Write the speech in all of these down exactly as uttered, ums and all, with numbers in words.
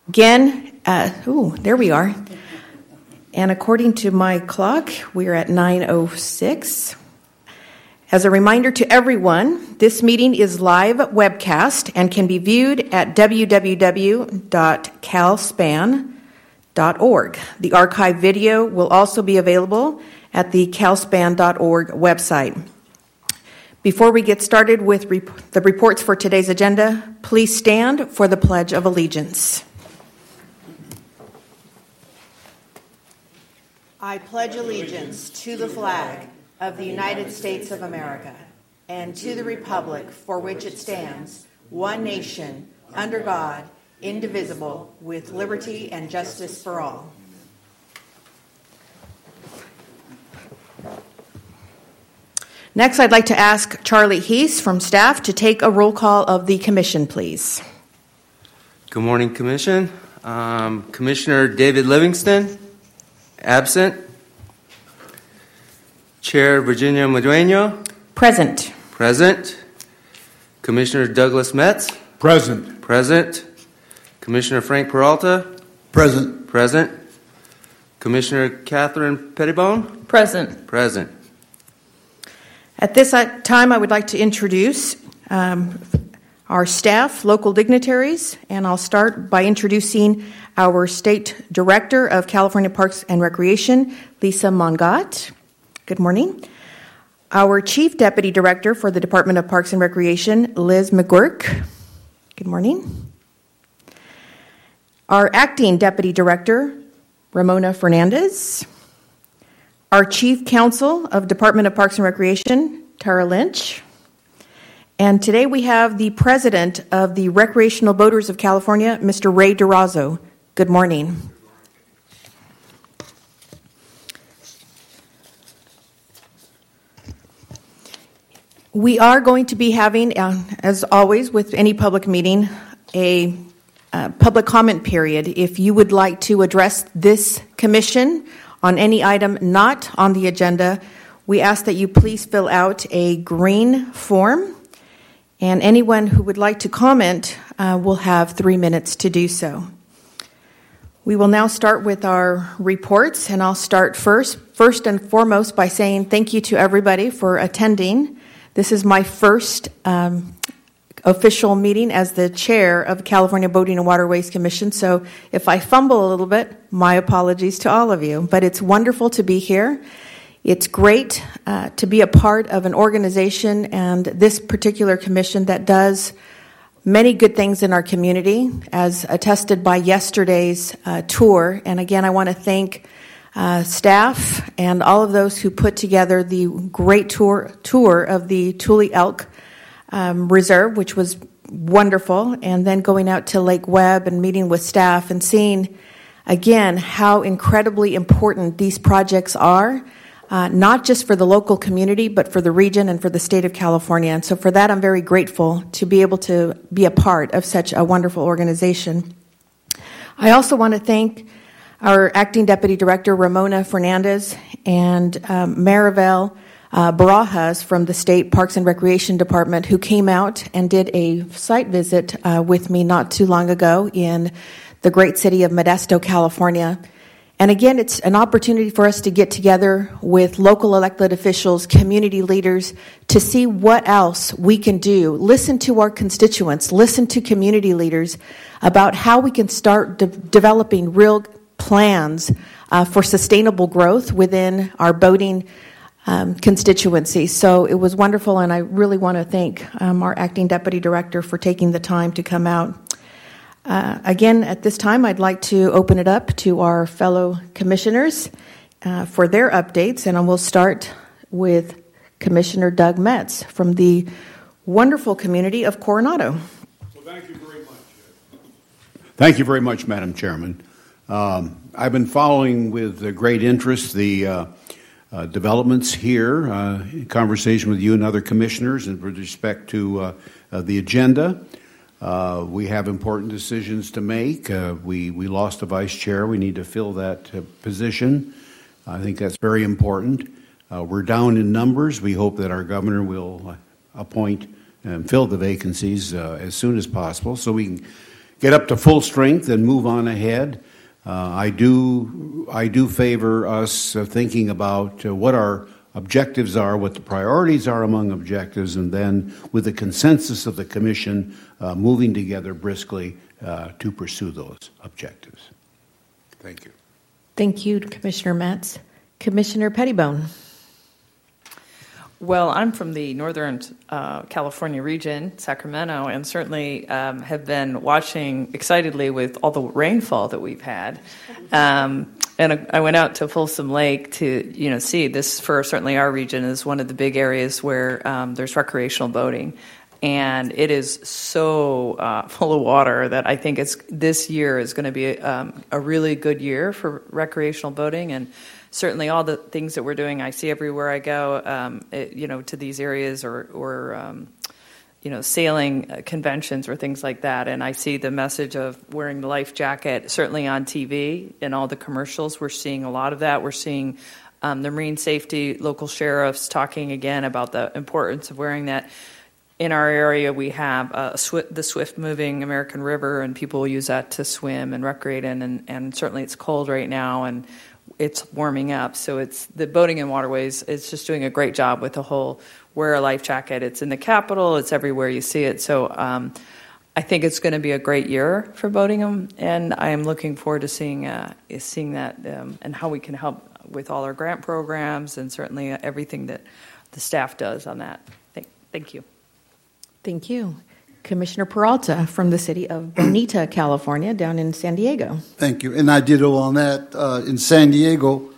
Again, uh, ooh, there we are. And according to my clock, we are at nine oh six. As a reminder to everyone, this meeting is live webcast and can be viewed at w w w dot cal span dot org. The archive video will also be available at the cal span dot org website. Before we get started with rep- the reports for today's agenda, please stand for the Pledge of Allegiance. I pledge allegiance to the flag of the United States of America and to the republic for which it stands, one nation, under God, indivisible, with liberty and justice for all. Next, I'd like to ask Charlie Heese from staff to take a roll call of the commission, please. Good morning, Commission. Um, Commissioner David Livingston, absent. Chair Virginia Madueño. Present. Present. Commissioner Douglas Metz. Present. Present. Commissioner Frank Peralta. Present. Present. Commissioner Catherine Pettibone. Present. Present. At this time, I would like to introduce um, our staff, local dignitaries, and I'll start by introducing our State Director of California Parks and Recreation, Lisa Mongat. Good morning. Our Chief Deputy Director for the Department of Parks and Recreation, Liz McGurk. Good morning. Our Acting Deputy Director, Ramona Fernandez. Our Chief Counsel of Department of Parks and Recreation, Tara Lynch. And today we have the President of the Recreational Boaters of California, Mister Ray Durazo. Good morning. We are going to be having, uh, as always with any public meeting, a uh, public comment period. If you would like to address this commission on any item not on the agenda, we ask that you please fill out a green form, and anyone who would like to comment uh, will have three minutes to do so. We will now start with our reports, and I'll start first, first and foremost by saying thank you to everybody for attending. This is my first um, official meeting as the chair of California Boating and Waterways Commission, so if I fumble a little bit, my apologies to all of you. But it's wonderful to be here. It's great uh, to be a part of an organization and this particular commission that does many good things in our community, as attested by yesterday's uh, tour. And again, I want to thank Uh, staff and all of those who put together the great tour tour of the Tule Elk um, Reserve, which was wonderful, and then going out to Lake Webb and meeting with staff and seeing, again, how incredibly important these projects are, uh, not just for the local community, but for the region and for the state of California. And so for that, I'm very grateful to be able to be a part of such a wonderful organization. I also want to thank our Acting Deputy Director, Ramona Fernandez, and um, Maribel uh, Barajas from the State Parks and Recreation Department, who came out and did a site visit uh, with me not too long ago in the great city of Modesto, California. And again, it's an opportunity for us to get together with local elected officials, community leaders, to see what else we can do. Listen to our constituents, listen to community leaders about how we can start de- developing real plans uh, for sustainable growth within our boating um, constituency. So it was wonderful, and I really want to thank um, our Acting Deputy Director for taking the time to come out. Uh, again, at this time, I'd like to open it up to our fellow commissioners uh, for their updates, and I will start with Commissioner Doug Metz from the wonderful community of Coronado. Well, thank you very much. Thank you very much, Madam Chairman. Um, I've been following with uh, great interest the uh, uh, developments here, uh, in conversation with you and other commissioners, and with respect to uh, uh, the agenda. Uh, we have important decisions to make. Uh, we, we lost a vice chair. We need to fill that uh, position. I think that's very important. Uh, we're down in numbers. We hope that our governor will appoint and fill the vacancies uh, as soon as possible so we can get up to full strength and move on ahead. Uh, I do I do favor us uh, thinking about uh, what our objectives are, what the priorities are among objectives, and then with the consensus of the Commission, uh, moving together briskly uh, to pursue those objectives. Thank you. Thank you, Commissioner Metz. Commissioner Pettibone. Well, I'm from the Northern uh, California region, Sacramento, and certainly um, have been watching excitedly with all the rainfall that we've had. Um, and I went out to Folsom Lake to, you know, see this for certainly our region is one of the big areas where um, there's recreational boating. And it is so uh, full of water that I think it's this year is going to be um, a really good year for recreational boating. And certainly all the things that we're doing, I see everywhere I go, um, it, you know, to these areas or, or um, you know, sailing conventions or things like that. And I see the message of wearing the life jacket, certainly on T V and all the commercials. We're seeing a lot of that. We're seeing um, the marine safety, local sheriffs talking again about the importance of wearing that. In our area, we have uh, sw- the swift-moving American River, and people will use that to swim and recreate in. And, and certainly, it's cold right now, and it's warming up. So it's the boating in waterways is just doing a great job with the whole wear a life jacket. It's in the Capitol. It's everywhere you see it. So um, I think it's going to be a great year for boating, and I am looking forward to seeing uh, seeing that um, and how we can help with all our grant programs and certainly everything that the staff does on that. Thank, thank you. Thank you. Commissioner Peralta from the city of Bonita, California, down in San Diego. Thank you. And I ditto on that. Uh, in San Diego,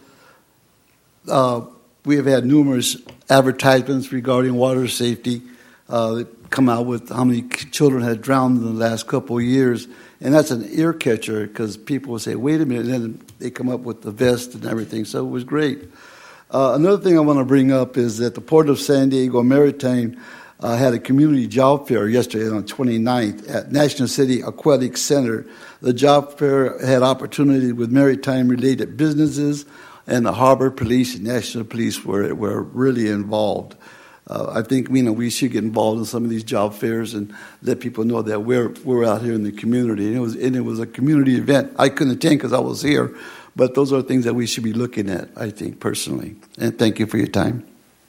uh, we have had numerous advertisements regarding water safety uh, that come out with how many children had drowned in the last couple of years. And that's an ear catcher because people will say, wait a minute, and then they come up with the vest and everything. So it was great. Uh, another thing I want to bring up is that the Port of San Diego Maritime Uh, had a community job fair yesterday on the twenty-ninth at National City Aquatic Center. The job fair had opportunity with maritime-related businesses, and the Harbor Police and National Police were were really involved. Uh, I think you know we should get involved in some of these job fairs and let people know that we're we're out here in the community. And it was and it was a community event. I couldn't attend because I was here, but those are things that we should be looking at, I think, personally. And thank you for your time.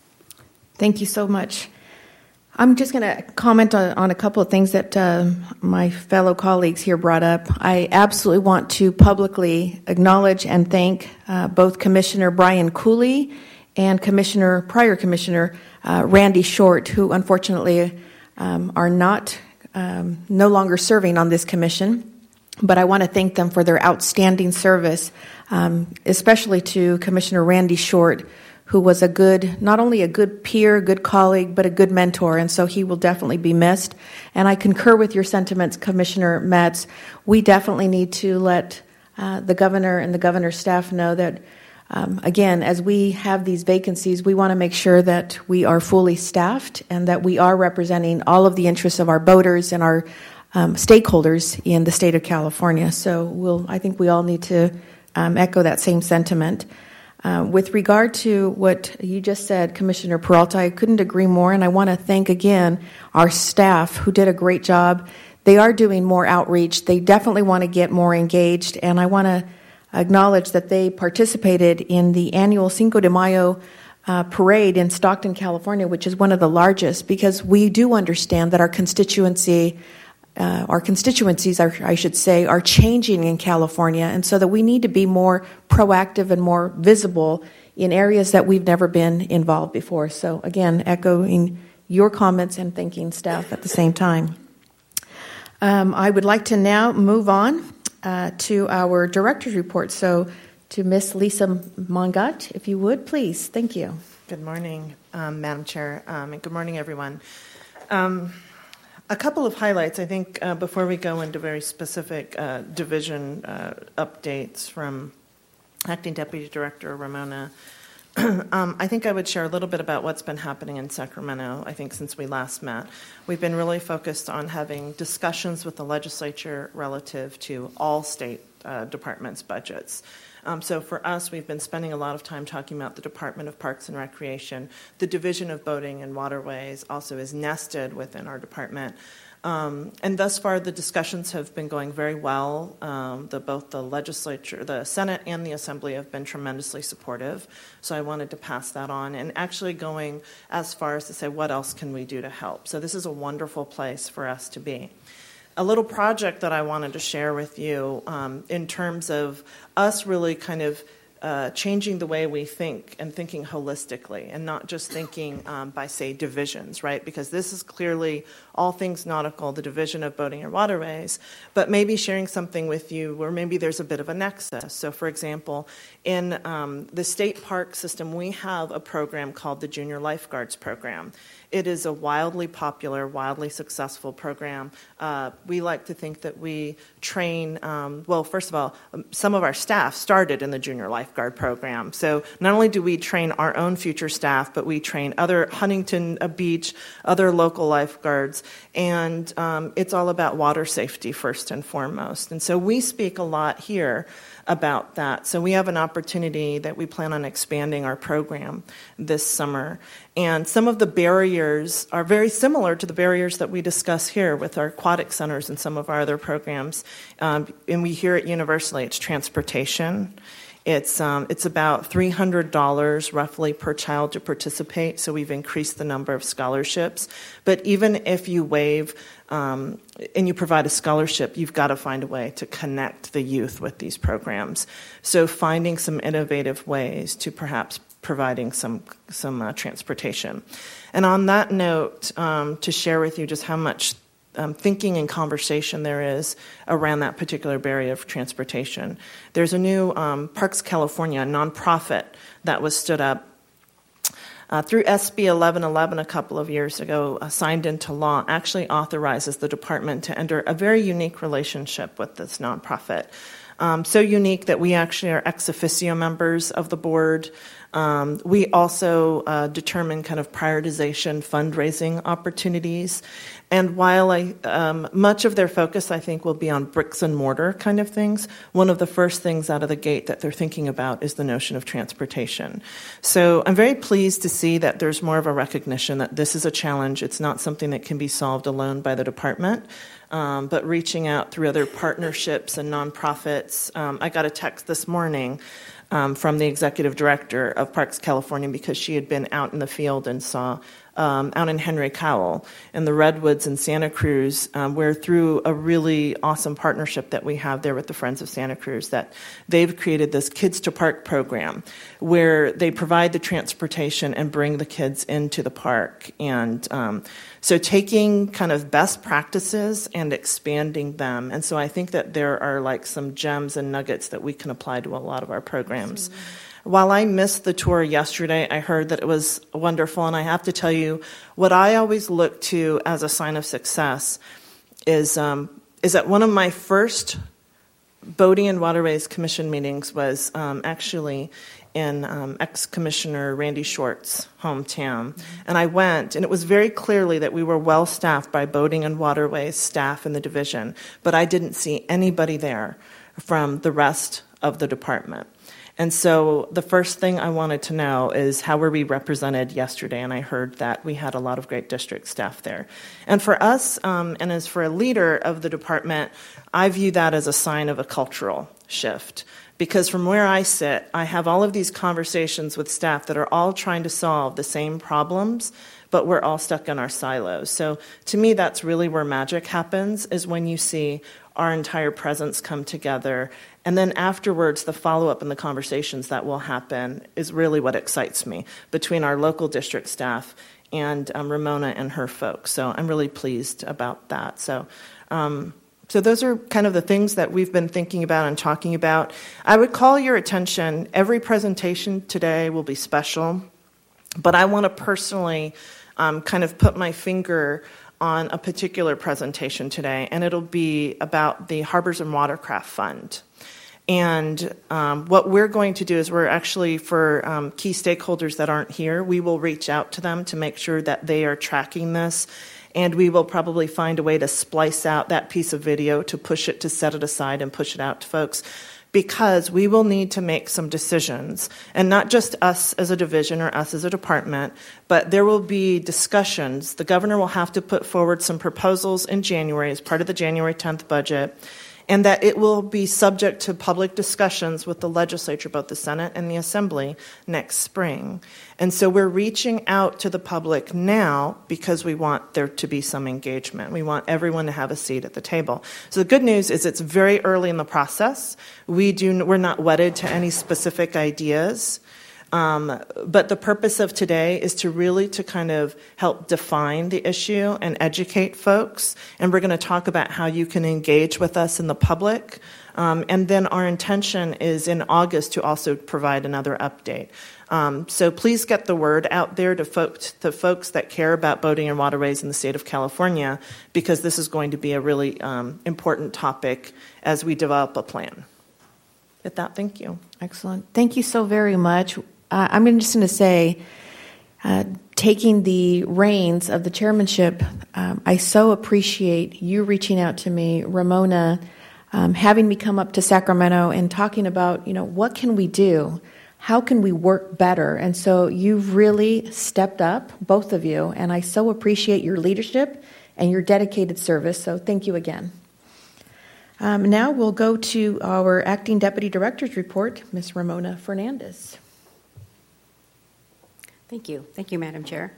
Thank you so much. I'm just going to comment on, on a couple of things that uh, my fellow colleagues here brought up. I absolutely want to publicly acknowledge and thank uh, both Commissioner Brian Cooley and Commissioner, prior Commissioner uh, Randy Short, who unfortunately um, are not um, no longer serving on this commission. But I want to thank them for their outstanding service, um, especially to Commissioner Randy Short, who was a good, not only a good peer, good colleague, but a good mentor, and so he will definitely be missed. And I concur with your sentiments, Commissioner Metz. We definitely need to let uh, the governor and the governor's staff know that, um, again, as we have these vacancies, we want to make sure that we are fully staffed and that we are representing all of the interests of our boaters and our um, stakeholders in the state of California. So we'll, I think we all need to um, echo that same sentiment. Uh, with regard to what you just said, Commissioner Peralta, I couldn't agree more, and I want to thank again our staff who did a great job. They are doing more outreach. They definitely want to get more engaged, and I want to acknowledge that they participated in the annual Cinco de Mayo uh, parade in Stockton, California, which is one of the largest, because we do understand that our constituency Uh, our constituencies, are, I should say, are changing in California, and so that we need to be more proactive and more visible in areas that we've never been involved before. So, again, echoing your comments and thanking staff at the same time. Um, I would like to now move on uh, to our director's report. So, to Miss Lisa Mongat, if you would, please. Thank you. Good morning, um, Madam Chair, um, and good morning, everyone. Um, A couple of highlights, I think, uh, before we go into very specific uh, division uh, updates from Acting Deputy Director Ramona. um, I think I would share a little bit about what's been happening in Sacramento, I think, since we last met. We've been really focused on having discussions with the legislature relative to all state uh, departments' budgets. Um, so for us, we've been spending a lot of time talking about the Department of Parks and Recreation. The Division of Boating and Waterways also is nested within our department. Um, and thus far, the discussions have been going very well. Um, the, both the legislature, the Senate and the Assembly have been tremendously supportive. So I wanted to pass that on, and actually going as far as to say, what else can we do to help? So this is a wonderful place for us to be. A little project that I wanted to share with you um, in terms of us really kind of Uh, changing the way we think and thinking holistically and not just thinking um, by, say, divisions, right? Because this is clearly all things nautical, the division of boating and waterways, but maybe sharing something with you where maybe there's a bit of a nexus. So, for example, in um, the state park system, we have a program called the Junior Lifeguards Program. It is a wildly popular, wildly successful program. Uh, we like to think that we train, um, well, first of all, um, some of our staff started in the Junior Lifeguard Program. So not only do we train our own future staff, but we train other Huntington Beach, other local lifeguards, and um, it's all about water safety first and foremost. And so we speak a lot here about that. So we have an opportunity that we plan on expanding our program this summer. And some of the barriers are very similar to the barriers that we discuss here with our aquatic centers and some of our other programs. Um, and we hear it universally. It's transportation. It's um, it's about three hundred dollars roughly per child to participate, so we've increased the number of scholarships. But even if you waive um, and you provide a scholarship, you've got to find a way to connect the youth with these programs. So finding some innovative ways to perhaps providing some some uh, transportation. And on that note, um, to share with you just how much Um, thinking and conversation there is around that particular barrier of transportation. There's a new um, Parks California nonprofit that was stood up uh, through S B eleven eleven a couple of years ago, uh, signed into law, actually authorizes the department to enter a very unique relationship with this nonprofit. Um, so unique that we actually are ex officio members of the board. Um, we also uh, determine kind of prioritization fundraising opportunities. And while I, um, much of their focus, I think, will be on bricks and mortar kind of things, one of the first things out of the gate that they're thinking about is the notion of transportation. So I'm very pleased to see that there's more of a recognition that this is a challenge. It's not something that can be solved alone by the department. Um, but reaching out through other partnerships and nonprofits. Um, I got a text this morning um, from the executive director of Parks California because she had been out in the field and saw um, out in Henry Cowell in the Redwoods in Santa Cruz, um, where through a really awesome partnership that we have there with the Friends of Santa Cruz, that they've created this Kids to Park program where they provide the transportation and bring the kids into the park. And um, so taking kind of best practices and expanding them. And so I think that there are like some gems and nuggets that we can apply to a lot of our programs. Mm-hmm. While I missed the tour yesterday, I heard that it was wonderful. And I have to tell you, what I always look to as a sign of success is, um, is that one of my first Boating and Waterways Commission meetings was um, actually in um, ex-Commissioner Randy Short's hometown. Mm-hmm. And I went, and it was very clearly that we were well-staffed by Boating and Waterways staff in the division, but I didn't see anybody there from the rest of the department. And so the first thing I wanted to know is how were we represented yesterday? And I heard that we had a lot of great district staff there. And for us, um, and as for a leader of the department, I view that as a sign of a cultural shift. Because from where I sit, I have all of these conversations with staff that are all trying to solve the same problems, but we're all stuck in our silos. So to me, that's really where magic happens, is when you see our entire presence come together. And then afterwards, the follow-up and the conversations that will happen is really what excites me between our local district staff and um, Ramona and her folks. So I'm really pleased about that. So um, so those are kind of the things that we've been thinking about and talking about. I would call your attention, every presentation today will be special, but I want to personally um, kind of put my finger on a particular presentation today, and it'll be about the Harbors and Watercraft Fund. And um, what we're going to do is we're actually, for um, key stakeholders that aren't here, we will reach out to them to make sure that they are tracking this. And we will probably find a way to splice out that piece of video to push it, to set it aside and push it out to folks. because we will need to make some decisions, and not just us as a division or us as a department, but there will be discussions. The governor will have to put forward some proposals in January as part of the January tenth budget, and that it will be subject to public discussions with the legislature, both the Senate and the Assembly, next spring. And so we're reaching out to the public now because we want there to be some engagement. We want everyone to have a seat at the table. So the good news is it's very early in the process. We do, we're not wedded to any specific ideas. Um, but the purpose of today is to really to kind of help define the issue and educate folks. And we're going to talk about how you can engage with us in the public. Um, and then our intention is in August to also provide another update. Um, so please get the word out there to, folks, to folks that care about boating and waterways in the state of California, because this is going to be a really um, important topic as we develop a plan. With that, thank you. Excellent. Thank you so very much. Uh, I'm just going to say, uh, taking the reins of the chairmanship, um, I so appreciate you reaching out to me, Ramona, um, having me come up to Sacramento and talking about, you know, what can we do? How can we work better? And so you've really stepped up, both of you, and I so appreciate your leadership and your dedicated service, so thank you again. Um, now we'll go to our Acting Deputy Director's report, Miz Ramona Fernandez. Thank you. Thank you, Madam Chair.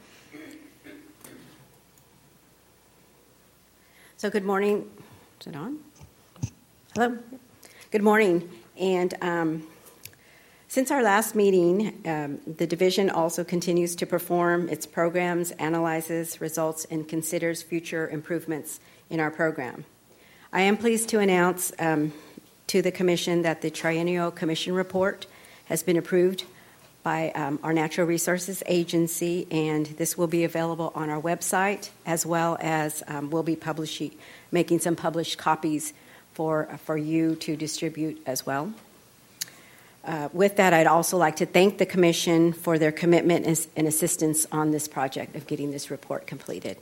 So good morning. Is it on? Hello. Good morning. And um, since our last meeting, um, the division also continues to perform its programs, analyzes results, and considers future improvements in our program. I am pleased to announce um, to the Commission that the Triennial Commission Report has been approved by um, our Natural Resources Agency, and this will be available on our website, as well as um, we'll be publishing, making some published copies for, for you to distribute as well. Uh, with that, I'd also like to thank the Commission for their commitment and, and assistance on this project of getting this report completed.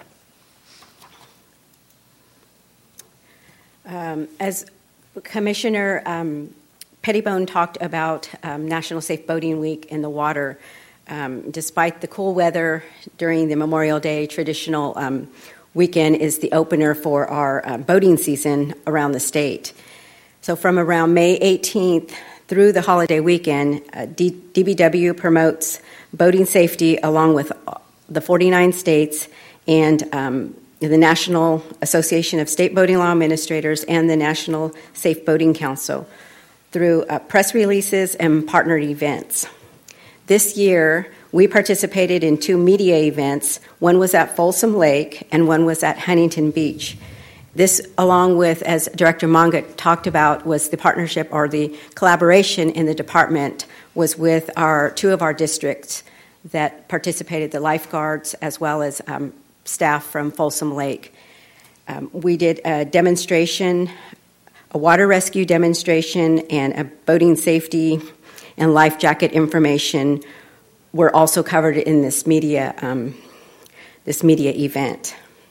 Um, as Commissioner um, Pettibone talked about um, National Safe Boating Week in the water. Um, despite the cool weather during the Memorial Day traditional um, weekend is the opener for our uh, boating season around the state. So from around May eighteenth through the holiday weekend, uh, D- DBW promotes boating safety along with the forty-nine states and um, the National Association of State Boating Law Administrators and the National Safe Boating Council through uh, press releases and partnered events. This year, we participated in two media events. One was at Folsom Lake and one was at Huntington Beach. This, along with, as Director Monga talked about, was the partnership or the collaboration in the department was with our two of our districts that participated, the lifeguards as well as um, staff from Folsom Lake. Um, we did a demonstration, a water rescue demonstration, and a boating safety and life jacket information were also covered in this media um, this media event.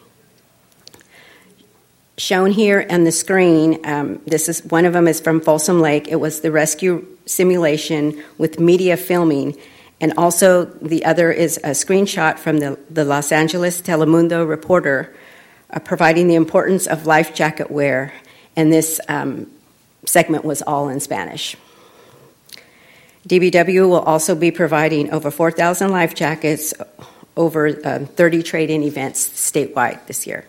Shown here on the screen, um, this is one of them is from Folsom Lake. It was the rescue simulation with media filming, and also the other is a screenshot from the, the Los Angeles Telemundo reporter uh, providing the importance of life jacket wear. And this um, segment was all in Spanish. D B W will also be providing over four thousand life jackets over um, thirty trade-in events statewide this year.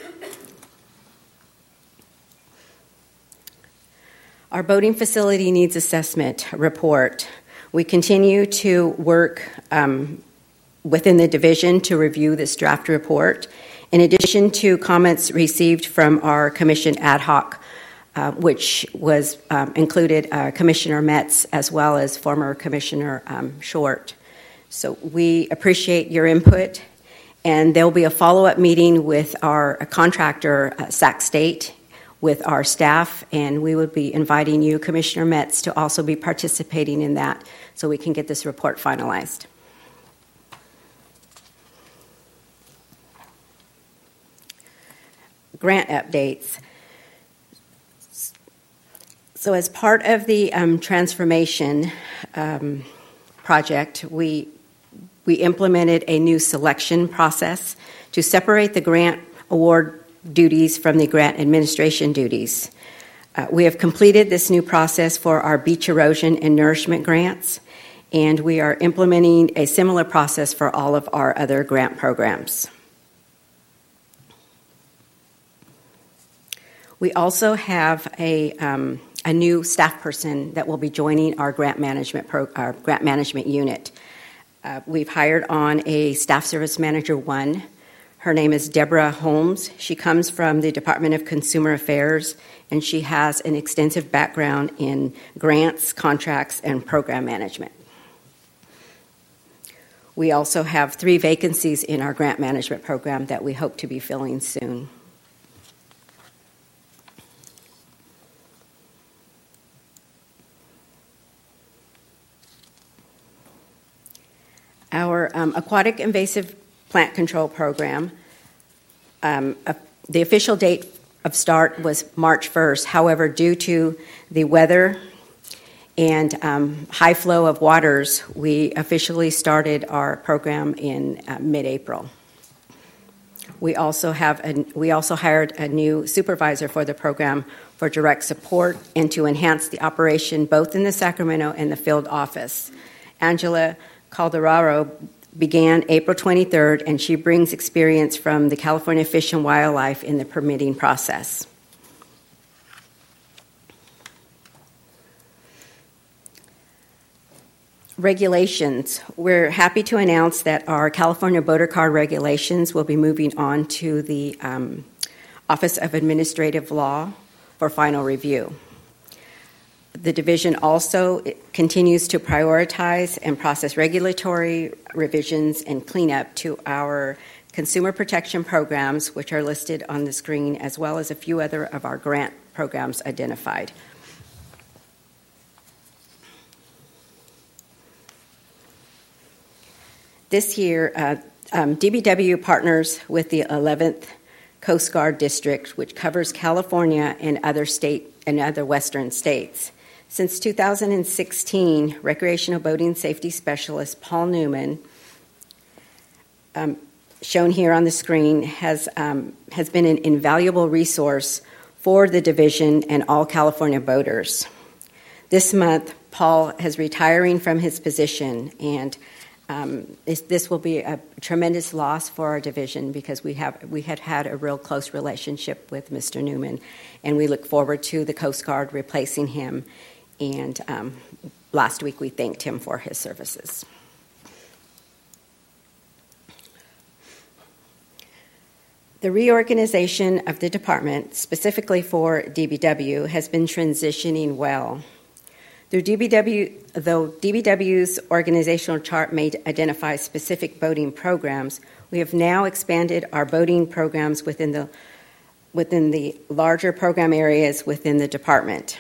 Our boating facility needs assessment report. We continue to work um, within the division to review this draft report. In addition to comments received from our commission ad hoc, uh, which was um, included uh, Commissioner Metz as well as former Commissioner um, Short. So we appreciate your input, and there will be a follow-up meeting with our contractor, uh, Sac State, with our staff, and we would be inviting you, Commissioner Metz, to also be participating in that so we can get this report finalized. Grant updates. So as part of the um, transformation um, project, we, we implemented a new selection process to separate the grant award duties from the grant administration duties. Uh, we have completed this new process for our beach erosion and nourishment grants, and we are implementing a similar process for all of our other grant programs. We also have a, um, a new staff person that will be joining our grant management, pro, our grant management unit. Uh, we've hired on a staff service manager one. Her name is Deborah Holmes. She comes from the Department of Consumer Affairs, and she has an extensive background in grants, contracts, and program management. We also have three vacancies in our grant management program that we hope to be filling soon. Our um, aquatic invasive plant control program, um, uh, the official date of start was March first. However, due to the weather and um, high flow of waters, we officially started our program in uh, mid-April. We also have a, we also hired a new supervisor for the program for direct support and to enhance the operation both in the Sacramento and the field office. Angela Calderaro began April twenty-third, and she brings experience from the California Fish and Wildlife in the permitting process. Regulations. We're happy to announce that our California Boater Card regulations will be moving on to the um, Office of Administrative Law for final review. The division also continues to prioritize and process regulatory revisions and cleanup to our consumer protection programs, which are listed on the screen, as well as a few other of our grant programs identified. This year, uh, um, D B W partners with the eleventh Coast Guard District, which covers California and other state and other western states. Since two thousand sixteen, recreational boating safety specialist Paul Newman, um, shown here on the screen, has um, has been an invaluable resource for the division and all California boaters. This month, Paul is retiring from his position, and um, this, this will be a tremendous loss for our division because we have we had had a real close relationship with Mister Newman, and we look forward to the Coast Guard replacing him. And um, last week we thanked him for his services. The reorganization of the department, specifically for D B W, has been transitioning well. Through D B W, though D B W's organizational chart may identify specific boating programs, we have now expanded our boating programs within the within the larger program areas within the department.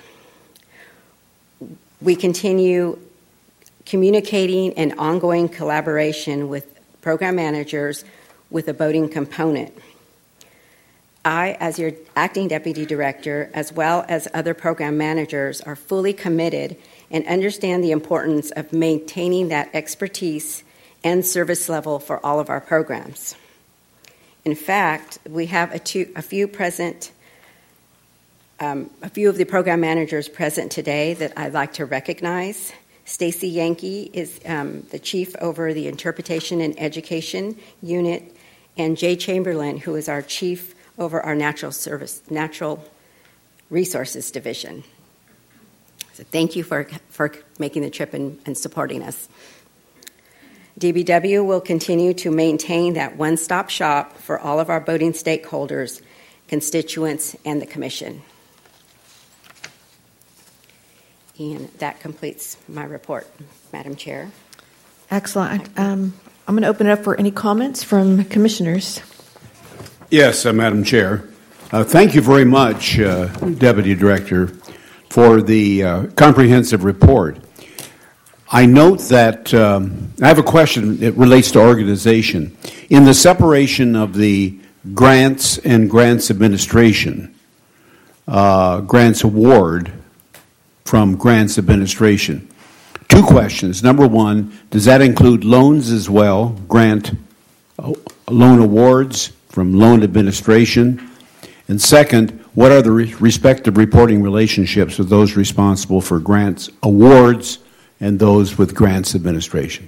We continue communicating and ongoing collaboration with program managers with a boating component. I, as your acting deputy director, as well as other program managers, are fully committed and understand the importance of maintaining that expertise and service level for all of our programs. In fact, we have a, two, a few present Um, a few of the program managers present today that I'd like to recognize. Stacy Yankee is um, the chief over the Interpretation and Education Unit, and Jay Chamberlain, who is our chief over our Natural Service, Natural Resources Division. So thank you for, for making the trip and, and supporting us. D B W will continue to maintain that one-stop shop for all of our boating stakeholders, constituents, and the commission. And that completes my report, Madam Chair. Excellent. Um, I'm going to open it up for any comments from commissioners. Yes, uh, Madam Chair. Uh, thank you very much, uh, Deputy Director, for the uh, comprehensive report. I note that um, I have a question. It relates to organization. In the separation of the grants and grants administration, uh, grants award, from grants administration. Two questions. Number one, does that include loans as well, grant uh, loan awards from loan administration? And second, what are the re- respective reporting relationships with those responsible for grants awards and those with grants administration?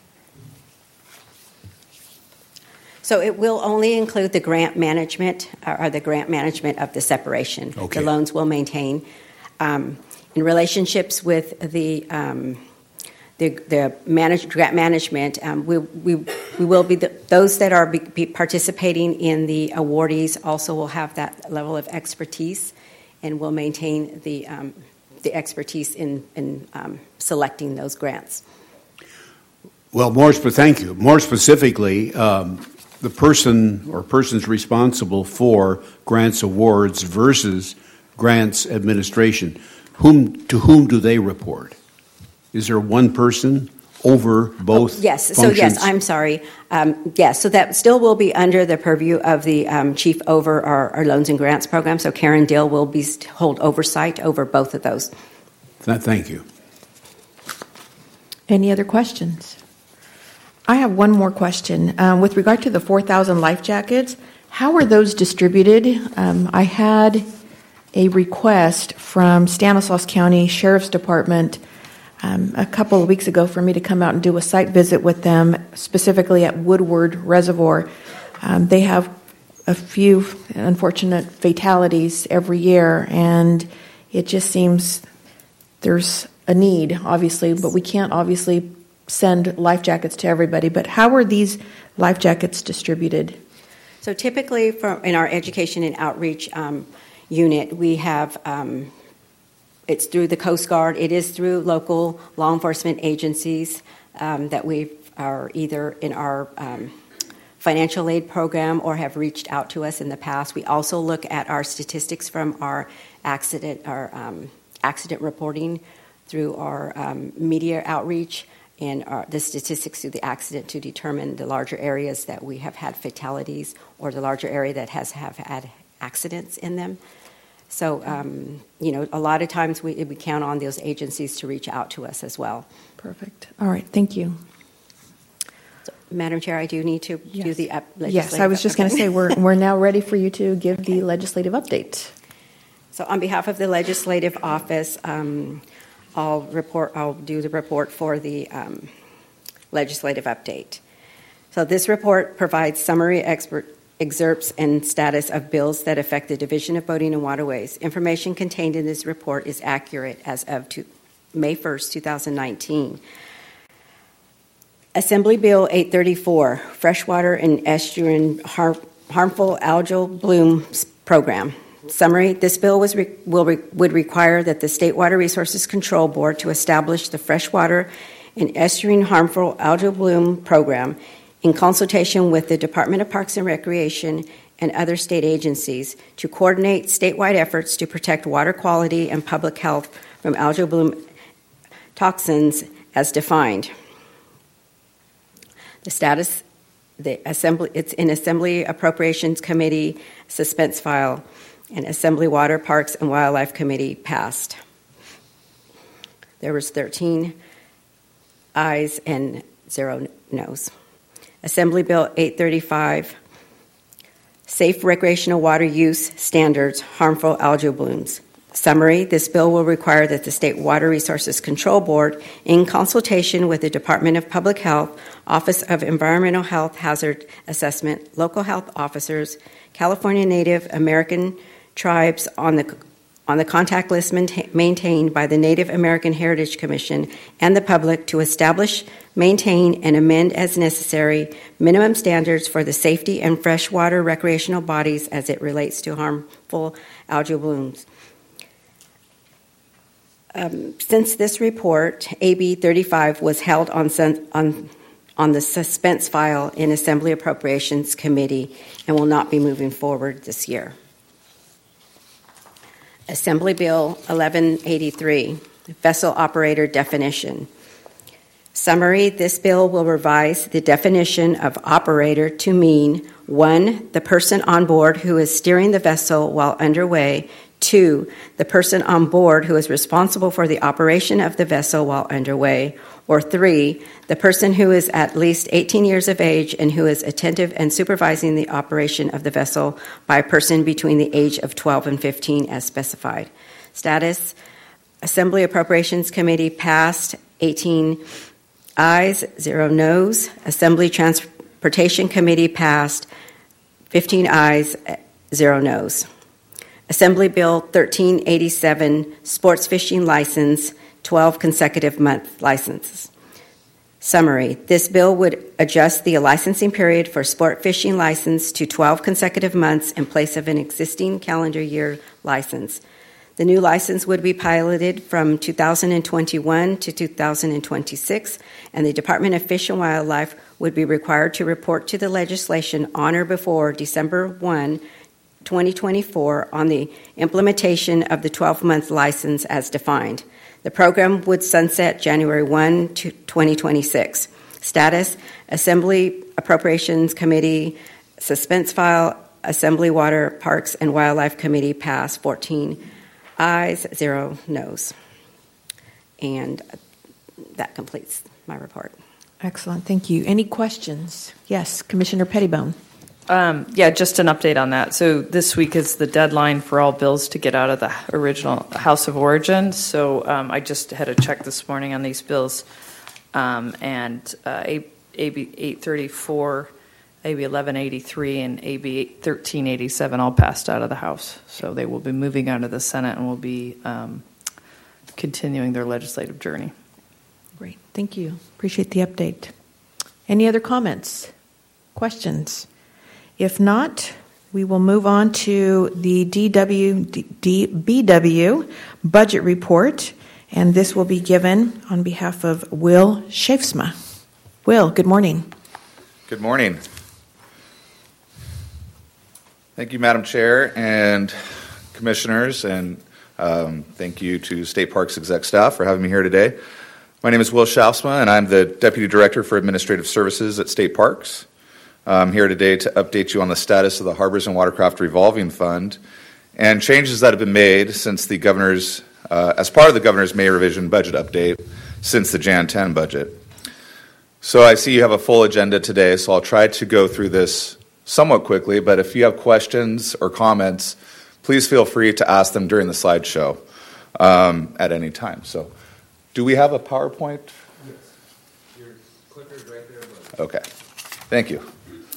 So it will only include the grant management or the grant management of the separation. Okay. The loans will maintain. Um, in relationships with the um, the, the manage, grant management, um, we, we we will be the, those that are be, be participating in the awardees also will have that level of expertise, and will maintain the um, the expertise in in um, selecting those grants. Well, more spe- thank you. More specifically, um, the person or persons responsible for grants awards versus grants administration, whom to whom do they report? Is there one person over both oh, yes, functions? So yes, I'm sorry. Um, yes, so that still will be under the purview of the um, chief over our, our loans and grants program. So Karen Dill will be hold oversight over both of those. Th- thank you. Any other questions? I have one more question. Um, with regard to the four thousand life jackets, how are those distributed? Um, I had a request from Stanislaus County Sheriff's Department um, a couple of weeks ago for me to come out and do a site visit with them, specifically at Woodward Reservoir. Um, they have a few unfortunate fatalities every year, and it just seems there's a need, obviously, but we can't obviously send life jackets to everybody. But how are these life jackets distributed? So typically for, in our education and outreach um, unit, we have, um, it's through the Coast Guard, it is through local law enforcement agencies um, that we are either in our um, financial aid program or have reached out to us in the past. We also look at our statistics from our accident, our um, accident reporting through our um, media outreach and our, the statistics through the accident to determine the larger areas that we have had fatalities or the larger area that has have had accidents in them. So, um, you know, a lot of times we, we count on those agencies to reach out to us as well. Perfect. All right. Thank you. So, Madam Chair, I do need to Yes. do the up- legislative. Yes, I was just going to say we're we're now ready for you to give the legislative update. So, on behalf of the legislative office, um, I'll report. I'll do the report for the um, legislative update. So, this report provides summary expert excerpts and status of bills that affect the Division of Boating and Waterways. Information contained in this report is accurate as of to May first, twenty nineteen. Assembly Bill eight thirty-four, Freshwater and Estuarine Har- Harmful Algal Blooms Program. Summary, this bill was re- will re- would require that the State Water Resources Control Board to establish the Freshwater and Estuarine Harmful Algal Bloom Program in consultation with the Department of Parks and Recreation and other state agencies to coordinate statewide efforts to protect water quality and public health from algal bloom toxins as defined. The status, the assembly, it's in Assembly Appropriations Committee suspense file, and Assembly Water, Parks, and Wildlife Committee passed. There was thirteen ayes and zero noes. Assembly Bill eight thirty-five, Safe Recreational Water Use Standards, Harmful Algal Blooms. Summary, this bill will require that the State Water Resources Control Board, in consultation with the Department of Public Health, Office of Environmental Health Hazard Assessment, local health officers, California Native American tribes on the on the contact list maintained by the Native American Heritage Commission and the public to establish, maintain, and amend as necessary minimum standards for the safety and freshwater recreational bodies as it relates to harmful algal blooms. Um, since this report, A B thirty-five was held on, on, on the suspense file in Assembly Appropriations Committee and will not be moving forward this year. Assembly Bill eleven eighty-three, Vessel Operator Definition. Summary, this bill will revise the definition of operator to mean, one, the person on board who is steering the vessel while underway, Two, the person on board who is responsible for the operation of the vessel while underway. Or three, the person who is at least eighteen years of age and who is attentive and supervising the operation of the vessel by a person between the age of twelve and fifteen as specified. Status, Assembly Appropriations Committee passed eighteen ayes, zero noes. Assembly Transportation Committee passed fifteen ayes, zero noes. Assembly Bill thirteen eighty-seven, Sports Fishing License, twelve consecutive month licenses. Summary, this bill would adjust the licensing period for sport fishing license to twelve consecutive months in place of an existing calendar year license. The new license would be piloted from two thousand twenty-one to two thousand twenty-six, and the Department of Fish and Wildlife would be required to report to the legislation on or before December first, twenty twenty-four on the implementation of the twelve-month license as defined. The program would sunset January first, twenty twenty-six. Status, Assembly Appropriations Committee, suspense file, Assembly Water, Parks, and Wildlife Committee passed fourteen ayes, zero noes. And that completes my report. Excellent. Thank you. Any questions? Yes, Commissioner Pettibone. Um, yeah, just an update on that. So this week is the deadline for all bills to get out of the original House of Origin. So um, I just had a check this morning on these bills, um, and uh, A B eight thirty-four, A B eleven eighty-three, and A B thirteen eighty-seven all passed out of the House. So they will be moving out of the Senate and will be um, continuing their legislative journey. Great. Thank you. Appreciate the update. Any other comments? Questions? If not, we will move on to the D W, D, B W budget report, and this will be given on behalf of Will Schaefsma. Will, good morning. Good morning. Thank you, Madam Chair and Commissioners, and um, thank you to State Parks exec staff for having me here today. My name is Will Schaefsma, and I'm the Deputy Director for Administrative Services at State Parks. I'm here today to update you on the status of the Harbors and Watercraft Revolving Fund and changes that have been made since the governor's, uh, as part of the governor's May revision budget update since the January tenth budget. So I see you have a full agenda today, so I'll try to go through this somewhat quickly, but if you have questions or comments, please feel free to ask them during the slideshow um, at any time. So do we have a PowerPoint? Yes. Your clicker's right there. But... Okay. Thank you.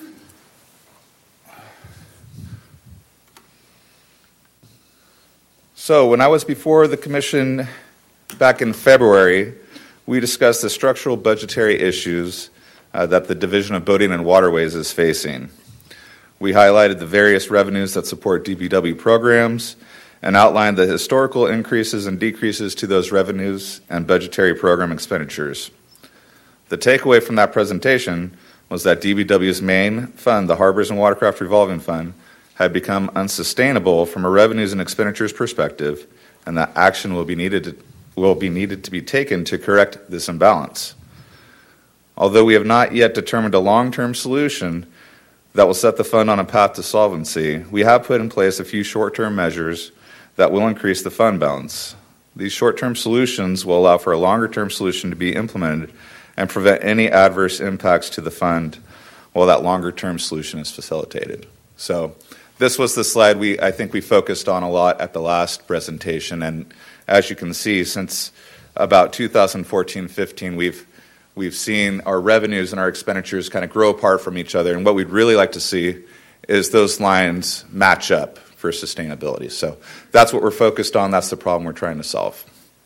So when I was before the Commission back in February, we discussed the structural budgetary issues uh, that the Division of Boating and Waterways is facing. We highlighted the various revenues that support D B W programs and outlined the historical increases and decreases to those revenues and budgetary program expenditures. The takeaway from that presentation was that D B W's main fund, the Harbors and Watercraft Revolving Fund, had become unsustainable from a revenues and expenditures perspective, and that action will be needed to, will be needed to be taken to correct this imbalance. Although we have not yet determined a long-term solution that will set the fund on a path to solvency, we have put in place a few short-term measures that will increase the fund balance. These short-term solutions will allow for a longer-term solution to be implemented and prevent any adverse impacts to the fund while that longer-term solution is facilitated. So this was the slide we I think we focused on a lot at the last presentation, and as you can see, since about two thousand fourteen fifteen, we've we've seen our revenues and our expenditures kind of grow apart from each other, and what we'd really like to see is those lines match up for sustainability. So that's what we're focused on. That's the problem we're trying to solve.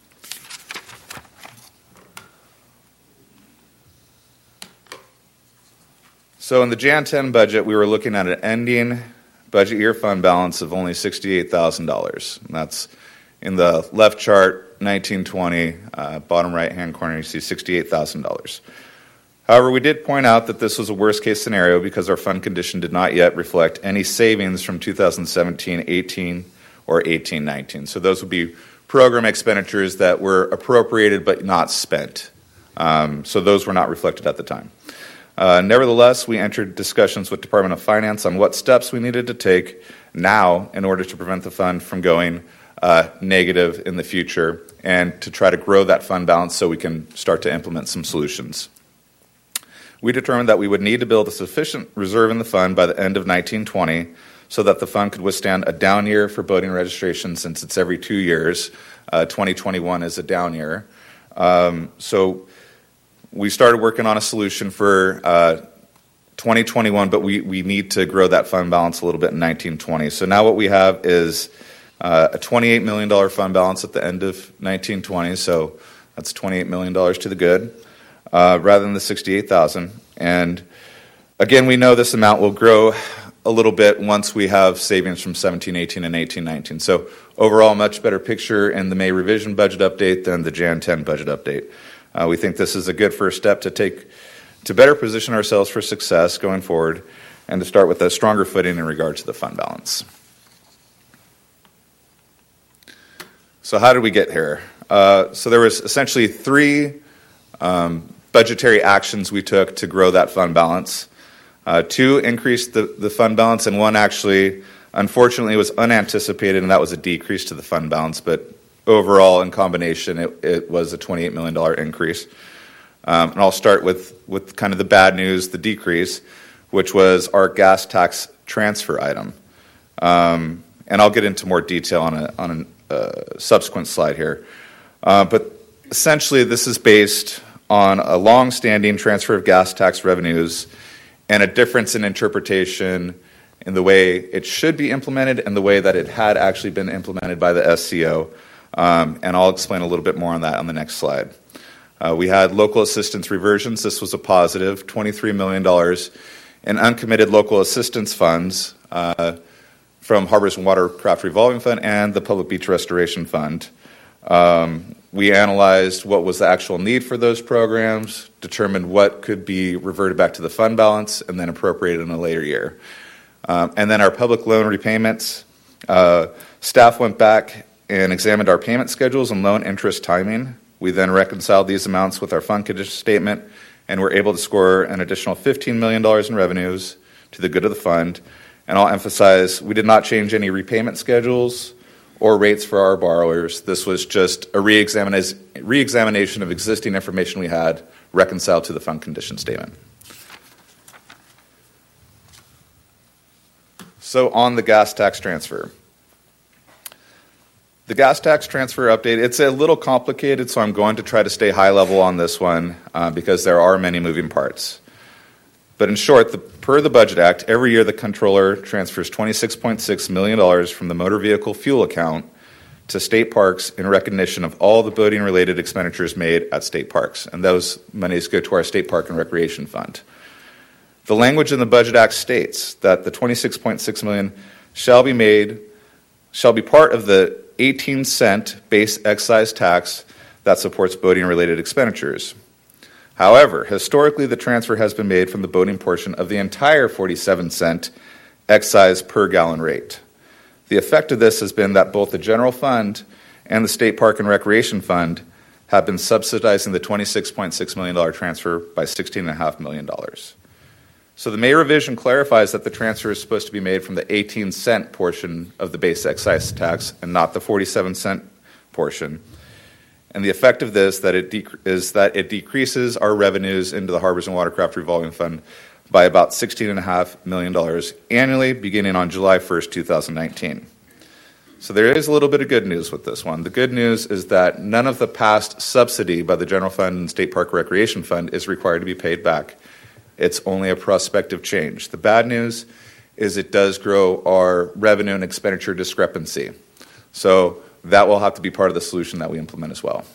So in the January tenth budget, we were looking at an ending budget year fund balance of only sixty-eight thousand dollars. That's in the left chart, nineteen twenty, uh, bottom right-hand corner, you see sixty-eight thousand dollars. However, we did point out that this was a worst-case scenario because our fund condition did not yet reflect any savings from two thousand seventeen eighteen or eighteen nineteen. So those would be program expenditures that were appropriated but not spent. Um, so those were not reflected at the time. Uh, nevertheless, we entered discussions with Department of Finance on what steps we needed to take now in order to prevent the fund from going uh, negative in the future, and to try to grow that fund balance so we can start to implement some solutions. We determined that we would need to build a sufficient reserve in the fund by the end of nineteen twenty so that the fund could withstand a down year for boating registration, since it's every two years. Uh, twenty twenty-one is a down year. Um, so we started working on a solution for uh, twenty twenty-one, but we, we need to grow that fund balance a little bit in nineteen twenty. So now what we have is uh, a twenty-eight million dollars fund balance at the end of nineteen twenty, so that's twenty-eight million dollars to the good, uh, rather than the sixty-eight thousand dollars. And again, we know this amount will grow a little bit once we have savings from seventeen eighteen and eighteen nineteen. So overall, much better picture in the May revision budget update than the January tenth budget update. Uh, we think this is a good first step to take to better position ourselves for success going forward, and to start with a stronger footing in regard to the fund balance. So how did we get here? Uh, so there was essentially three um, budgetary actions we took to grow that fund balance. Uh, two increased the, the fund balance, and one actually, unfortunately, was unanticipated, and that was a decrease to the fund balance. But overall, in combination, it, it was a twenty-eight million dollars increase. Um, and I'll start with, with kind of the bad news, the decrease, which was our gas tax transfer item. Um, and I'll get into more detail on a, on a uh, subsequent slide here. Uh, but essentially, this is based on a long-standing transfer of gas tax revenues and a difference in interpretation in the way it should be implemented and the way that it had actually been implemented by the S C O. Um, and I'll explain a little bit more on that on the next slide. Uh, we had local assistance reversions. This was a positive, twenty-three million dollars in uncommitted local assistance funds uh, from Harbors and Watercraft Revolving Fund and the Public Beach Restoration Fund. Um, we analyzed what was the actual need for those programs, determined what could be reverted back to the fund balance, and then appropriated in a later year. Um, and then our public loan repayments, uh, staff went back and examined our payment schedules and loan interest timing. We then reconciled these amounts with our fund condition statement, and were able to score an additional fifteen million dollars in revenues to the good of the fund. And I'll emphasize, we did not change any repayment schedules or rates for our borrowers. This was just a re-examination of existing information we had reconciled to the fund condition statement. So on the gas tax transfer. The gas tax transfer update, it's a little complicated, so I'm going to try to stay high level on this one uh, because there are many moving parts. But in short, the, per the Budget Act, every year the Comptroller transfers twenty-six point six million dollars from the motor vehicle fuel account to state parks in recognition of all the boating-related expenditures made at state parks. And those monies go to our State Park and Recreation Fund. The language in the Budget Act states that the twenty-six point six million dollars shall be made, shall be part of the eighteen cent base excise tax that supports boating-related expenditures. However, historically, the transfer has been made from the boating portion of the entire forty-seven cent excise per gallon rate. The effect of this has been that both the general fund and the State Park and Recreation Fund have been subsidizing the twenty-six point six million dollars transfer by sixteen point five million dollars. So the May revision clarifies that the transfer is supposed to be made from the eighteen cent portion of the base excise tax and not the forty-seven cent portion. And the effect of this that it dec- is that it decreases our revenues into the Harbors and Watercraft Revolving Fund by about sixteen point five million dollars annually beginning on July first, twenty nineteen. So there is a little bit of good news with this one. The good news is that none of the past subsidy by the General Fund and State Park Recreation Fund is required to be paid back. It's only a prospective change. The bad news is it does grow our revenue and expenditure discrepancy. So that will have to be part of the solution that we implement as well.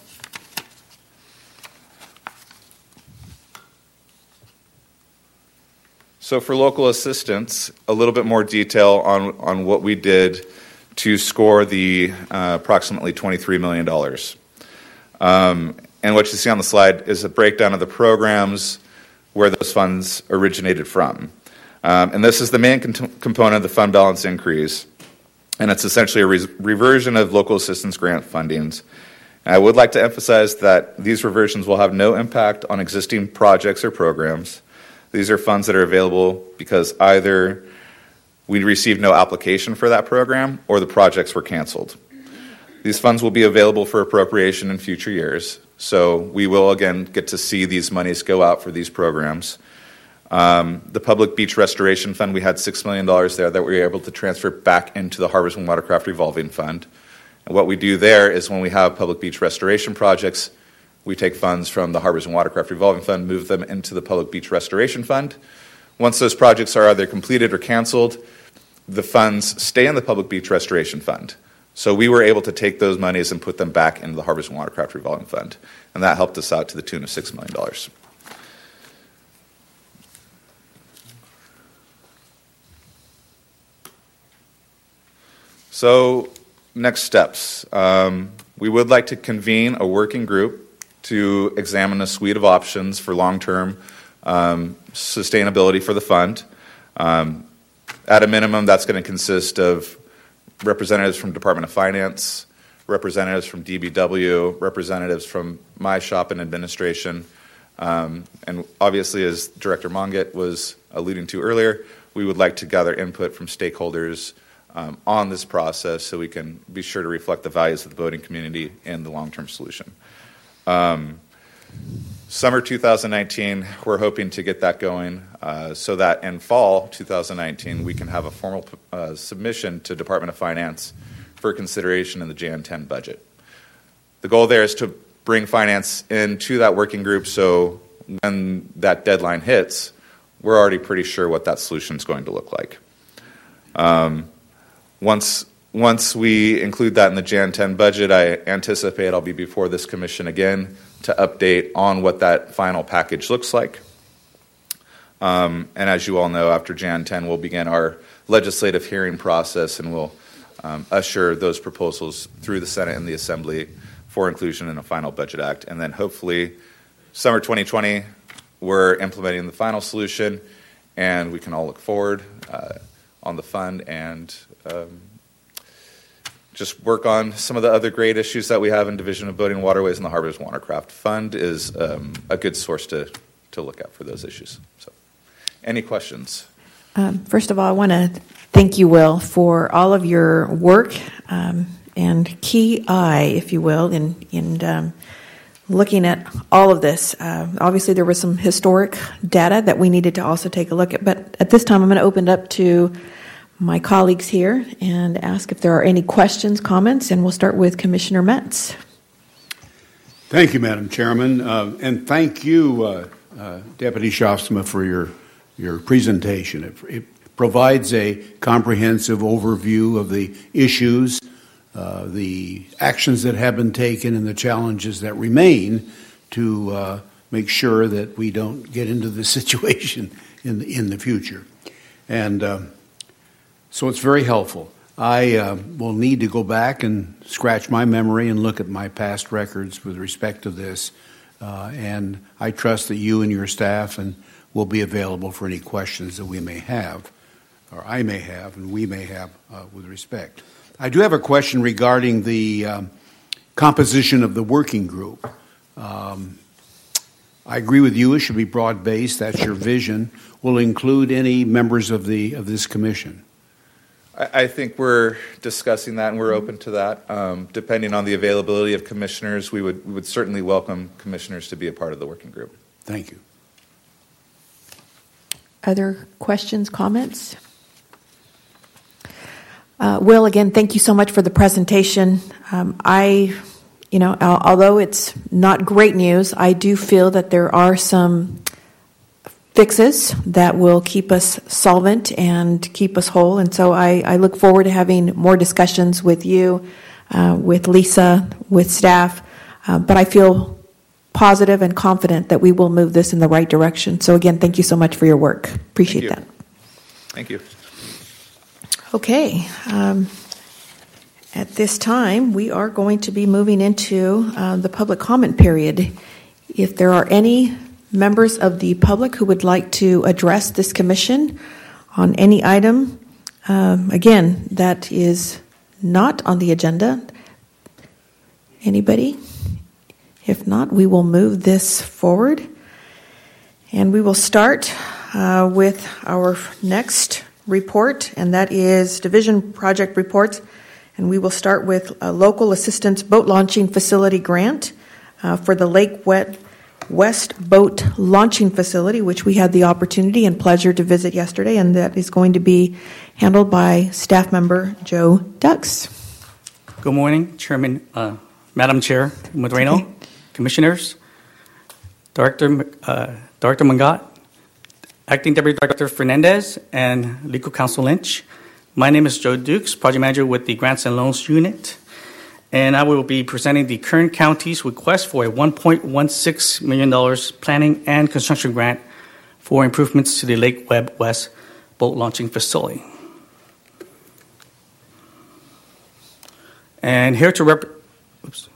So for local assistance, a little bit more detail on, on what we did to score the uh, approximately twenty-three million dollars. Um, and what you see on the slide is a breakdown of the programs where those funds originated from. Um, and this is the main con- component of the fund balance increase. And it's essentially a re- reversion of local assistance grant fundings. And I would like to emphasize that these reversions will have no impact on existing projects or programs. These are funds that are available because either we received no application for that program or the projects were canceled. These funds will be available for appropriation in future years, so we will again get to see these monies go out for these programs. Um, the Public Beach Restoration Fund, we had six million dollars there that we were able to transfer back into the Harbors and Watercraft Revolving Fund. And what we do there is when we have public beach restoration projects, we take funds from the Harbors and Watercraft Revolving Fund, move them into the Public Beach Restoration Fund. Once those projects are either completed or canceled, the funds stay in the Public Beach Restoration Fund. So we were able to take those monies and put them back into the Harbors and Watercraft Revolving Fund. And that helped us out to the tune of six million dollars. So next steps. Um, we would like to convene a working group to examine a suite of options for long-term um, sustainability for the fund. Um, at a minimum, that's going to consist of representatives from Department of Finance, representatives from D B W, representatives from my shop and administration, um, and obviously, as Director Monget was alluding to earlier, we would like to gather input from stakeholders um, on this process so we can be sure to reflect the values of the boating community and the long-term solution. Um, Summer two thousand nineteen, we're hoping to get that going uh, so that in fall two thousand nineteen we can have a formal uh, submission to Department of Finance for consideration in the January tenth budget. The goal there is to bring finance into that working group so when that deadline hits, we're already pretty sure what that solution is going to look like. Um, once Once we include that in the January tenth budget, I anticipate I'll be before this commission again to update on what that final package looks like. Um, and as you all know, after January tenth, we'll begin our legislative hearing process and we'll um, usher those proposals through the Senate and the Assembly for inclusion in a final budget act. And then hopefully, summer twenty twenty, we're implementing the final solution and we can all look forward uh, on the fund and um, just work on some of the other great issues that we have in Division of Boating and Waterways, and the Harbors Watercraft Fund is um, a good source to, to look at for those issues. So, any questions? Um, first of all, I want to thank you, Will, for all of your work um, and key eye, if you will, in, in um, looking at all of this. Uh, obviously, there was some historic data that we needed to also take a look at, but at this time I'm going to open it up to my colleagues here and ask if there are any questions, comments, and we'll start with Commissioner Metz. Thank you, Madam Chairman, uh, and thank you, uh, uh, Deputy Schaafsma, for your your presentation. It, it provides a comprehensive overview of the issues, uh, the actions that have been taken, and the challenges that remain to uh, make sure that we don't get into this situation in the, in the future. And uh, So it's very helpful. I uh, will need to go back and scratch my memory and look at my past records with respect to this. Uh, and I trust that you and your staff and will be available for any questions that we may have, or I may have, and we may have uh, with respect. I do have a question regarding the um, composition of the working group. Um, I agree with you. It should be broad-based. That's your vision. Will include any members of the of this commission? I think we're discussing that and we're open to that. Um, depending on the availability of commissioners, we would, we would certainly welcome commissioners to be a part of the working group. Thank you. Other questions, comments? Uh, Will, again, thank you so much for the presentation. Um, I, you know, although it's not great news, I do feel that there are some fixes that will keep us solvent and keep us whole. And so I, I look forward to having more discussions with you, uh, with Lisa, with staff. Uh, but I feel positive and confident that we will move this in the right direction. So again, thank you so much for your work. Appreciate that. Thank you. Okay. Um, at this time, we are going to be moving into uh, the public comment period. If there are any members of the public who would like to address this commission on any item, um, again, that is not on the agenda. Anybody? If not, we will move this forward. And we will start uh, with our next report, and that is Division Project Reports. And we will start with a local assistance boat launching facility grant uh, for the Lake West Boat Launching Facility, which we had the opportunity and pleasure to visit yesterday, and that is going to be handled by staff member Joe Dux. Good morning, Chairman, uh, Madam Chair Moreno, okay. Commissioners, Director uh, Director Mangat, Acting Deputy Director Fernandez, and Legal Counsel Lynch. My name is Joe Dukes, Project Manager with the Grants and Loans Unit, and I will be presenting the Kern County's request for a one point one six million dollars planning and construction grant for improvements to the Lake Webb West Boat Launching Facility. And here to rep- oops.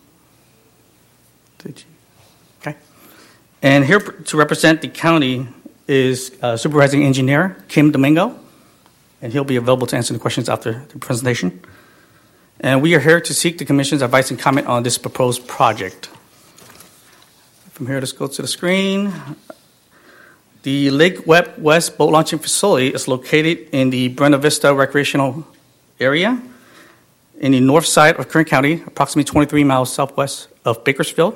Did you? Okay. And here to represent the county is uh, Supervising Engineer Kim Domingo, and he'll be available to answer the questions after the presentation. And we are here to seek the Commission's advice and comment on this proposed project. From here, let's go to the screen. The Lake Webb West Boat Launching Facility is located in the Buena Vista Recreational Area in the north side of Kern County, approximately twenty-three miles southwest of Bakersfield.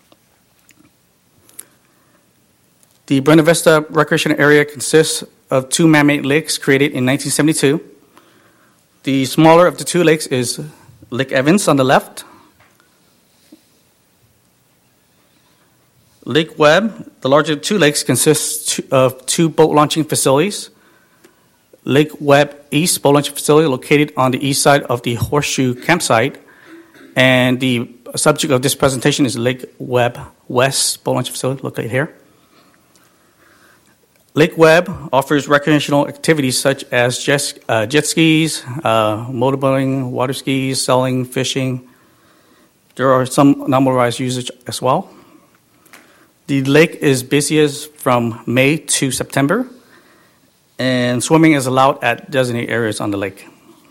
The Buena Vista Recreational Area consists of two man-made lakes created in nineteen seventy-two. The smaller of the two lakes is Lake Evans on the left. Lake Webb, the larger of the two lakes, consists of two boat launching facilities. Lake Webb East Boat Launching Facility, located on the east side of the Horseshoe Campsite. And the subject of this presentation is Lake Webb West Boat Launching Facility, located here. Lake Webb offers recreational activities such as jet, uh, jet skis, uh, motorboating, water skis, sailing, fishing. There are some non-motorized usage as well. The lake is busiest from May to September, and swimming is allowed at designated areas on the lake.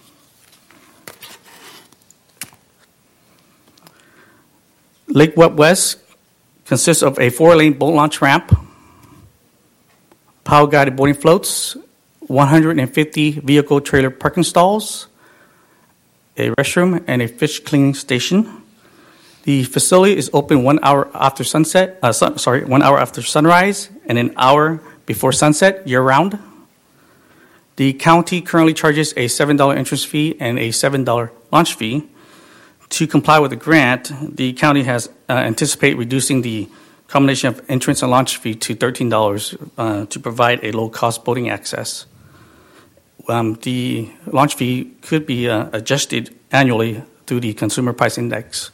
Lake Webb West consists of a four-lane boat launch ramp, power-guided boarding floats, one hundred fifty vehicle trailer parking stalls, a restroom, and a fish cleaning station. The facility is open one hour after sunset. Uh, sun, sorry, one hour after sunrise, and an hour before sunset year-round. The county currently charges a seven dollars entrance fee and a seven dollars launch fee. To comply with the grant, the county has uh, anticipated reducing the combination of entrance and launch fee to thirteen dollars uh, to provide a low-cost boating access. Um, the launch fee could be uh, adjusted annually through the Consumer Price Index.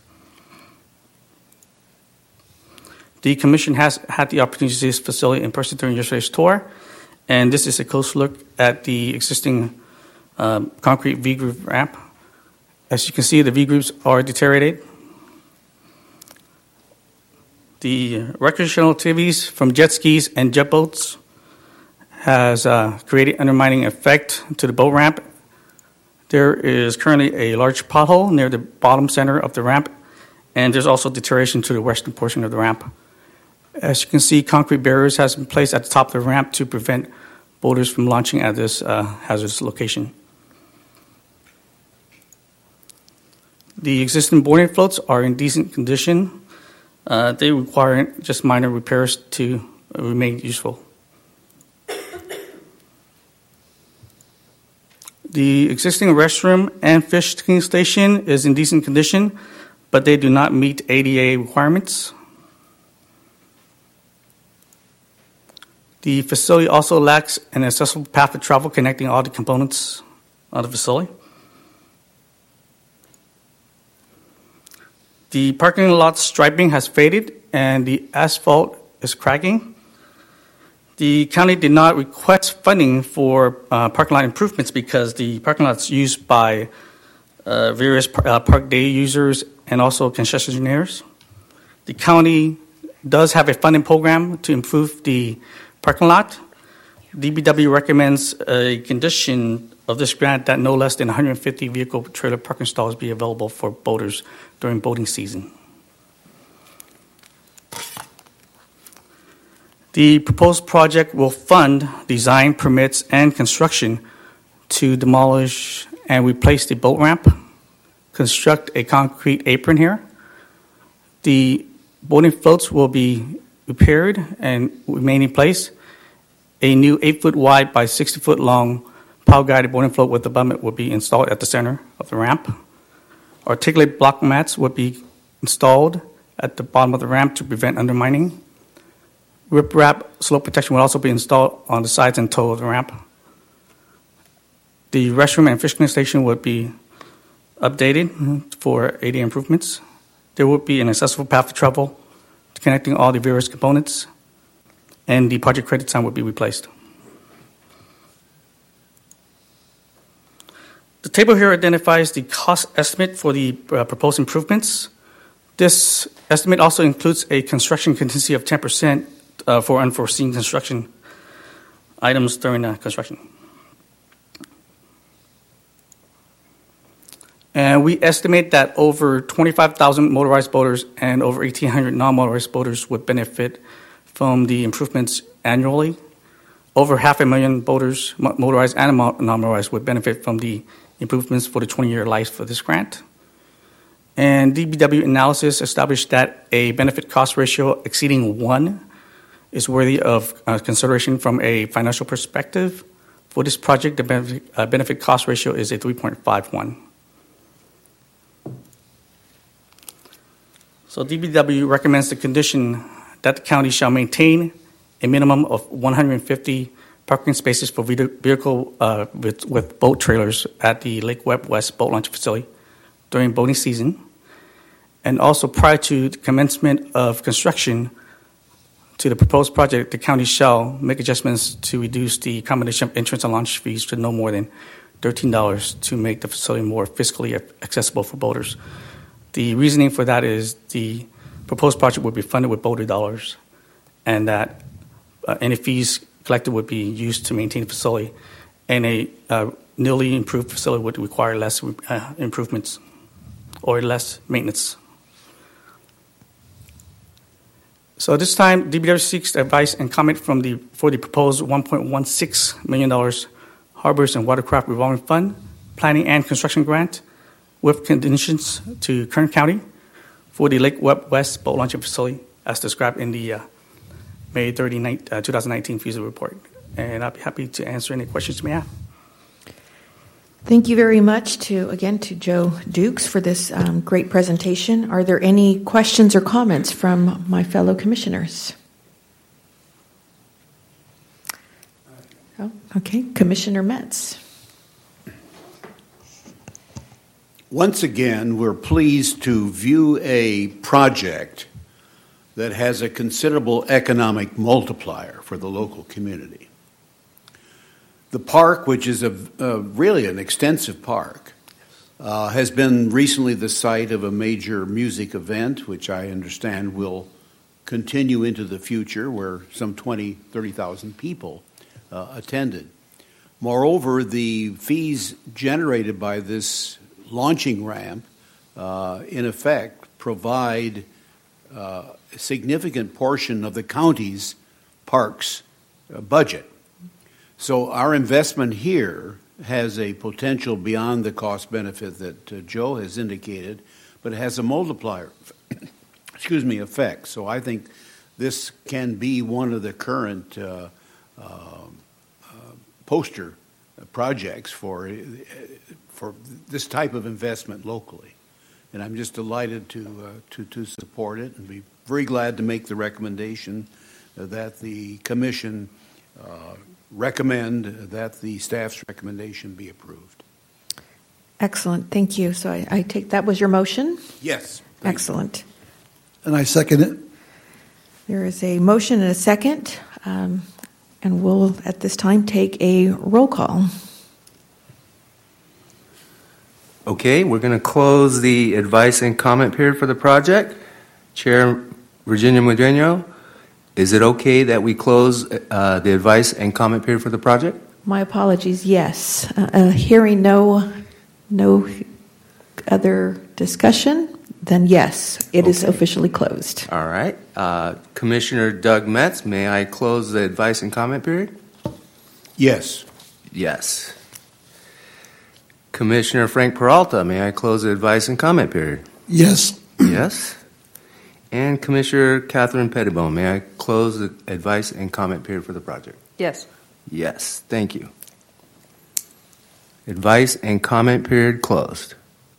The Commission has had the opportunity to see this facility in person during yesterday's tour, and this is a close look at the existing um, concrete V-groove ramp. As you can see, the V-grooves are deteriorated. The recreational activities from jet skis and jet boats has uh, created undermining effect to the boat ramp. There is currently a large pothole near the bottom center of the ramp, and there's also deterioration to the western portion of the ramp. As you can see, concrete barriers has been placed at the top of the ramp to prevent boaters from launching at this uh, hazardous location. The existing boarding floats are in decent condition. Uh, they require just minor repairs to remain useful. The existing restroom and fish cleaning station is in decent condition, but they do not meet A D A requirements. The facility also lacks an accessible path of travel connecting all the components of the facility. The parking lot striping has faded and the asphalt is cracking. The county did not request funding for uh, parking lot improvements because the parking lot is used by uh, various par- uh, park day users and also concessionaires. The county does have a funding program to improve the parking lot. D B W recommends a condition of this grant that no less than one hundred fifty vehicle trailer parking stalls be available for boaters during boating season. The proposed project will fund design, permits, and construction to demolish and replace the boat ramp, construct a concrete apron here. The boating floats will be repaired and remain in place. A new eight foot wide by sixty foot long power guided boating float with abutment will be installed at the center of the ramp. Articulate block mats will be installed at the bottom of the ramp to prevent undermining. Rip-wrap slope protection will also be installed on the sides and toe of the ramp. The restroom and fish cleaning station will be updated for A D A improvements. There will be an accessible path of travel connecting all the various components, and the project credit sign will be replaced. The table here identifies the cost estimate for the uh, proposed improvements. This estimate also includes a construction contingency of ten percent uh, for unforeseen construction items during uh, construction. And we estimate that over twenty-five thousand motorized boaters and over eighteen hundred non-motorized boaters would benefit from the improvements annually. Over half a million boaters, motorized and non-motorized, would benefit from the improvements for the twenty-year life of this grant. And D B W analysis established that a benefit-cost ratio exceeding one is worthy of uh, consideration from a financial perspective. For this project, the benefit, uh, benefit-cost ratio is a three point five one. So D B W recommends the condition that the county shall maintain a minimum of one hundred fifty parking spaces for vehicle uh, with, with boat trailers at the Lake Webb West boat launch facility during boating season, and also prior to the commencement of construction to the proposed project, the county shall make adjustments to reduce the combination of entrance and launch fees to no more than thirteen dollars to make the facility more fiscally accessible for boaters. The reasoning for that is the proposed project would be funded with boater dollars, and that uh, any fees collected would be used to maintain the facility, and a uh, newly improved facility would require less uh, improvements or less maintenance. So at this time, D B W seeks advice and comment from the for the proposed one point one six million dollars Harbors and Watercraft Revolving Fund Planning and Construction Grant with conditions to Kern County for the Lake Webb West boat launching facility as described in the uh, May thirtieth, twenty nineteen feasibility report. And I'll be happy to answer any questions you may have. Thank you very much to, again, to Joe Dukes for this um, great presentation. Are there any questions or comments from my fellow commissioners? Oh, okay, Commissioner Metz. Once again, we're pleased to view a project that has a considerable economic multiplier for the local community. The park, which is a, a really an extensive park, uh, has been recently the site of a major music event, which I understand will continue into the future, where some twenty, thirty thousand people uh, attended. Moreover, the fees generated by this launching ramp, uh, in effect, provide uh, a significant portion of the county's parks uh, budget. So our investment here has a potential beyond the cost benefit that uh, Joe has indicated, but it has a multiplier, excuse me, effect. So I think this can be one of the current uh, uh, uh, poster projects for uh, for this type of investment locally, and I'm just delighted to uh, to to support it and be very glad to make the recommendation uh, that the commission uh, recommend that the staff's recommendation be approved. Excellent, thank you. So I, I take that was your motion? Yes. Excellent. And I second it. There is a motion and a second, um, and we'll at this time take a roll call. Okay, we're going to close the advice and comment period for the project. Chair Virginia Mudueño, is it okay that we close uh, the advice and comment period for the project? My apologies, yes. Uh, uh, hearing no, no other discussion, then yes, it okay. is officially closed. All right. Uh, Commissioner Doug Metz, may I close the advice and comment period? Yes. Yes. Commissioner Frank Peralta, may I close the advice and comment period? Yes. Yes. And Commissioner Catherine Pettibone, may I close the advice and comment period for the project? Yes. Yes. Thank you. Advice and comment period closed.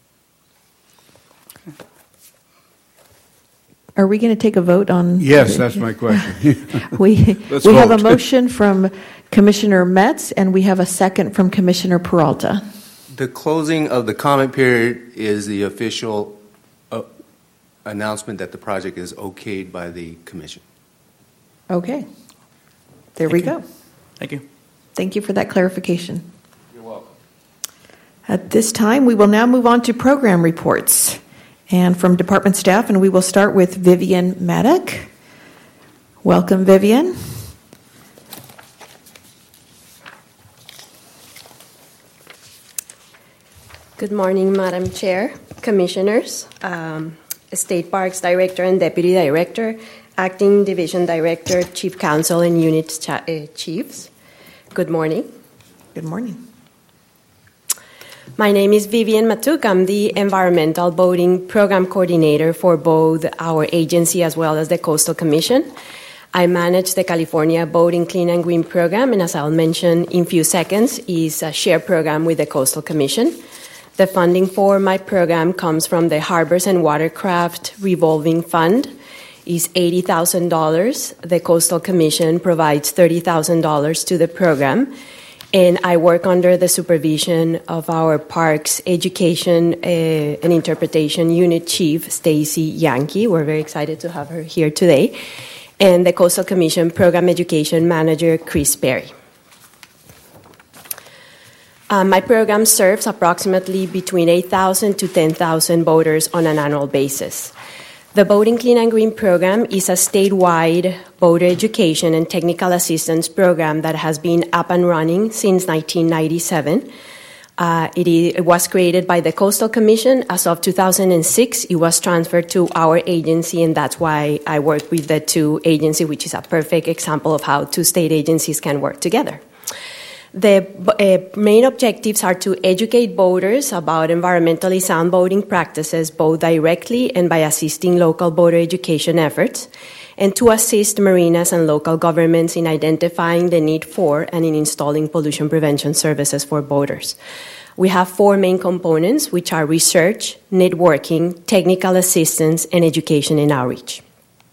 Are we going to take a vote on? Yes, that's my question. we Let's we have a vote. motion from Commissioner Metz, and we have a second from Commissioner Peralta. The closing of the comment period is the official uh, announcement that the project is okayed by the commission. Okay. There Thank we you. go. Thank you. Thank you for that clarification. You're welcome. At this time, we will now move on to program reports and from department staff, and we will start with Vivian Maddock. Welcome, Vivian. Good morning, Madam Chair, Commissioners, um, State Parks Director and Deputy Director, Acting Division Director, Chief Counsel, and Unit cha- uh, Chiefs. Good morning. Good morning. My name is Vivian Matuk. I'm the Environmental Boating Program Coordinator for both our agency as well as the Coastal Commission. I manage the California Boating Clean and Green Program, and as I'll mention in a few seconds, is a shared program with the Coastal Commission. The funding for my program comes from the Harbors and Watercraft Revolving Fund. Is eighty thousand dollars. The Coastal Commission provides thirty thousand dollars to the program. And I work under the supervision of our Parks Education uh, and Interpretation Unit Chief, Stacy Yankee. We're very excited to have her here today. And the Coastal Commission Program Education Manager, Chris Perry. Uh, my program serves approximately between eight thousand to ten thousand boaters on an annual basis. The Boating Clean and Green program is a statewide boater education and technical assistance program that has been up and running since nineteen ninety-seven. Uh, it, is, it was created by the Coastal Commission. As of two thousand six, it was transferred to our agency, and that's why I work with the two agencies, which is a perfect example of how two state agencies can work together. The uh, main objectives are to educate boaters about environmentally sound boating practices, both directly and by assisting local boater education efforts, and to assist marinas and local governments in identifying the need for and in installing pollution prevention services for boaters. We have four main components, which are research, networking, technical assistance, and education and outreach.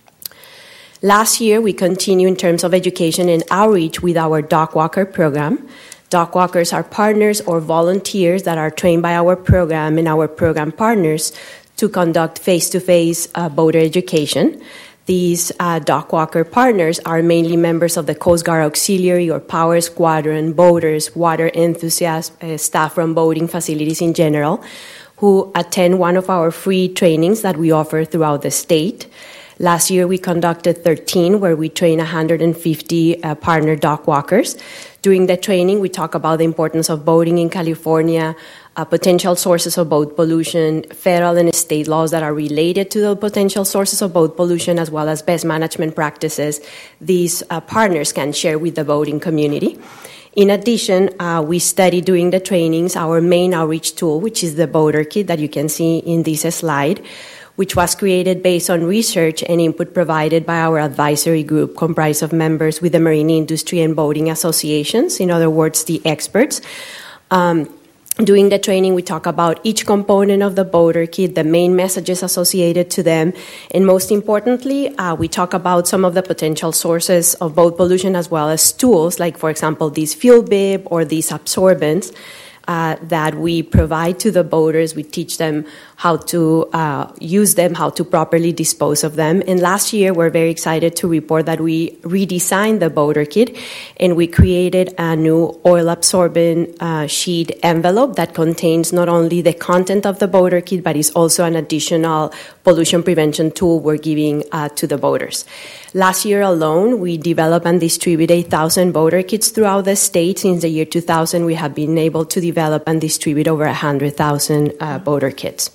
Last year, we continued in terms of education and outreach with our Dock Walker program. Dock Walkers are partners or volunteers that are trained by our program and our program partners to conduct face-to-face uh, boater education. These uh, Dock Walker partners are mainly members of the Coast Guard Auxiliary or Power Squadron, boaters, water enthusiasts, uh, staff from boating facilities in general, who attend one of our free trainings that we offer throughout the state. Last year, we conducted thirteen, where we trained one hundred fifty uh, partner dock walkers. During the training, we talk about the importance of boating in California, uh, potential sources of boat pollution, federal and state laws that are related to the potential sources of boat pollution, as well as best management practices these uh, partners can share with the boating community. In addition, uh, we study during the trainings our main outreach tool, which is the Boater Kit that you can see in this slide, which was created based on research and input provided by our advisory group comprised of members with the marine industry and boating associations, in other words, the experts. Um, During the training, we talk about each component of the Boater Kit, the main messages associated to them, and most importantly, uh, we talk about some of the potential sources of boat pollution as well as tools, like, for example, these fuel bib or these absorbents uh, that we provide to the boaters. We teach them how to uh, use them, how to properly dispose of them. And last year, we're very excited to report that we redesigned the Boater Kit, and we created a new oil-absorbent uh, sheet envelope that contains not only the content of the Boater Kit, but is also an additional pollution prevention tool we're giving uh, to the boaters. Last year alone, we developed and distributed eight thousand Boater Kits throughout the state. Since the year two thousand, we have been able to develop and distribute over one hundred thousand uh, Boater Kits.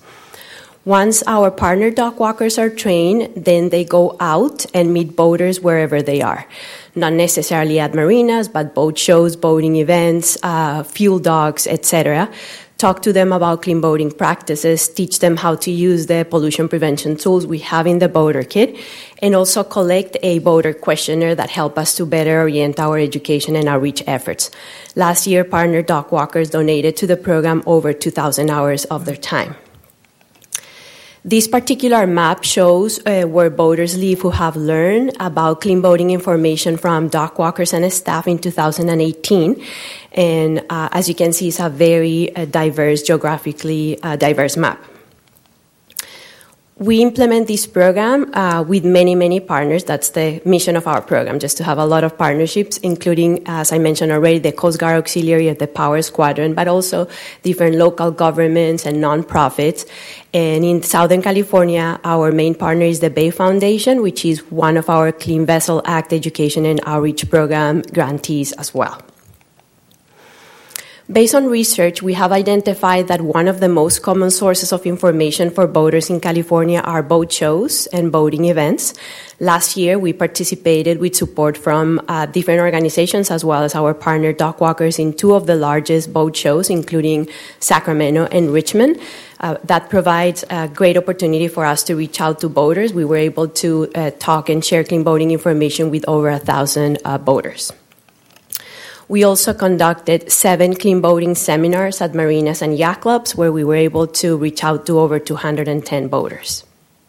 Once our partner dock walkers are trained, then they go out and meet boaters wherever they are. Not necessarily at marinas, but boat shows, boating events, uh, fuel docks, et cetera. talk to them about clean boating practices, teach them how to use the pollution prevention tools we have in the boater kit, and also collect a boater questionnaire that help us to better orient our education and outreach efforts. Last year, partner dock walkers donated to the program over two thousand hours of their time. This particular map shows uh, where boaters live who have learned about clean boating information from dock walkers and staff in two thousand eighteen. And uh, as you can see, it's a very uh, diverse, geographically uh, diverse map. We implement this program uh, with many, many partners. That's the mission of our program, just to have a lot of partnerships, including, as I mentioned already, the Coast Guard Auxiliary of the Power Squadron, but also different local governments and nonprofits. And in Southern California, our main partner is the Bay Foundation, which is one of our Clean Vessel Act Education and Outreach Program grantees as well. Based on research, we have identified that one of the most common sources of information for boaters in California are boat shows and boating events. Last year, we participated with support from uh, different organizations as well as our partner dock walkers in two of the largest boat shows, including Sacramento and Richmond. Uh, that provides a great opportunity for us to reach out to boaters. We were able to uh, talk and share clean boating information with over a thousand uh, boaters. We also conducted seven clean boating seminars at marinas and yacht clubs where we were able to reach out to over two hundred ten boaters.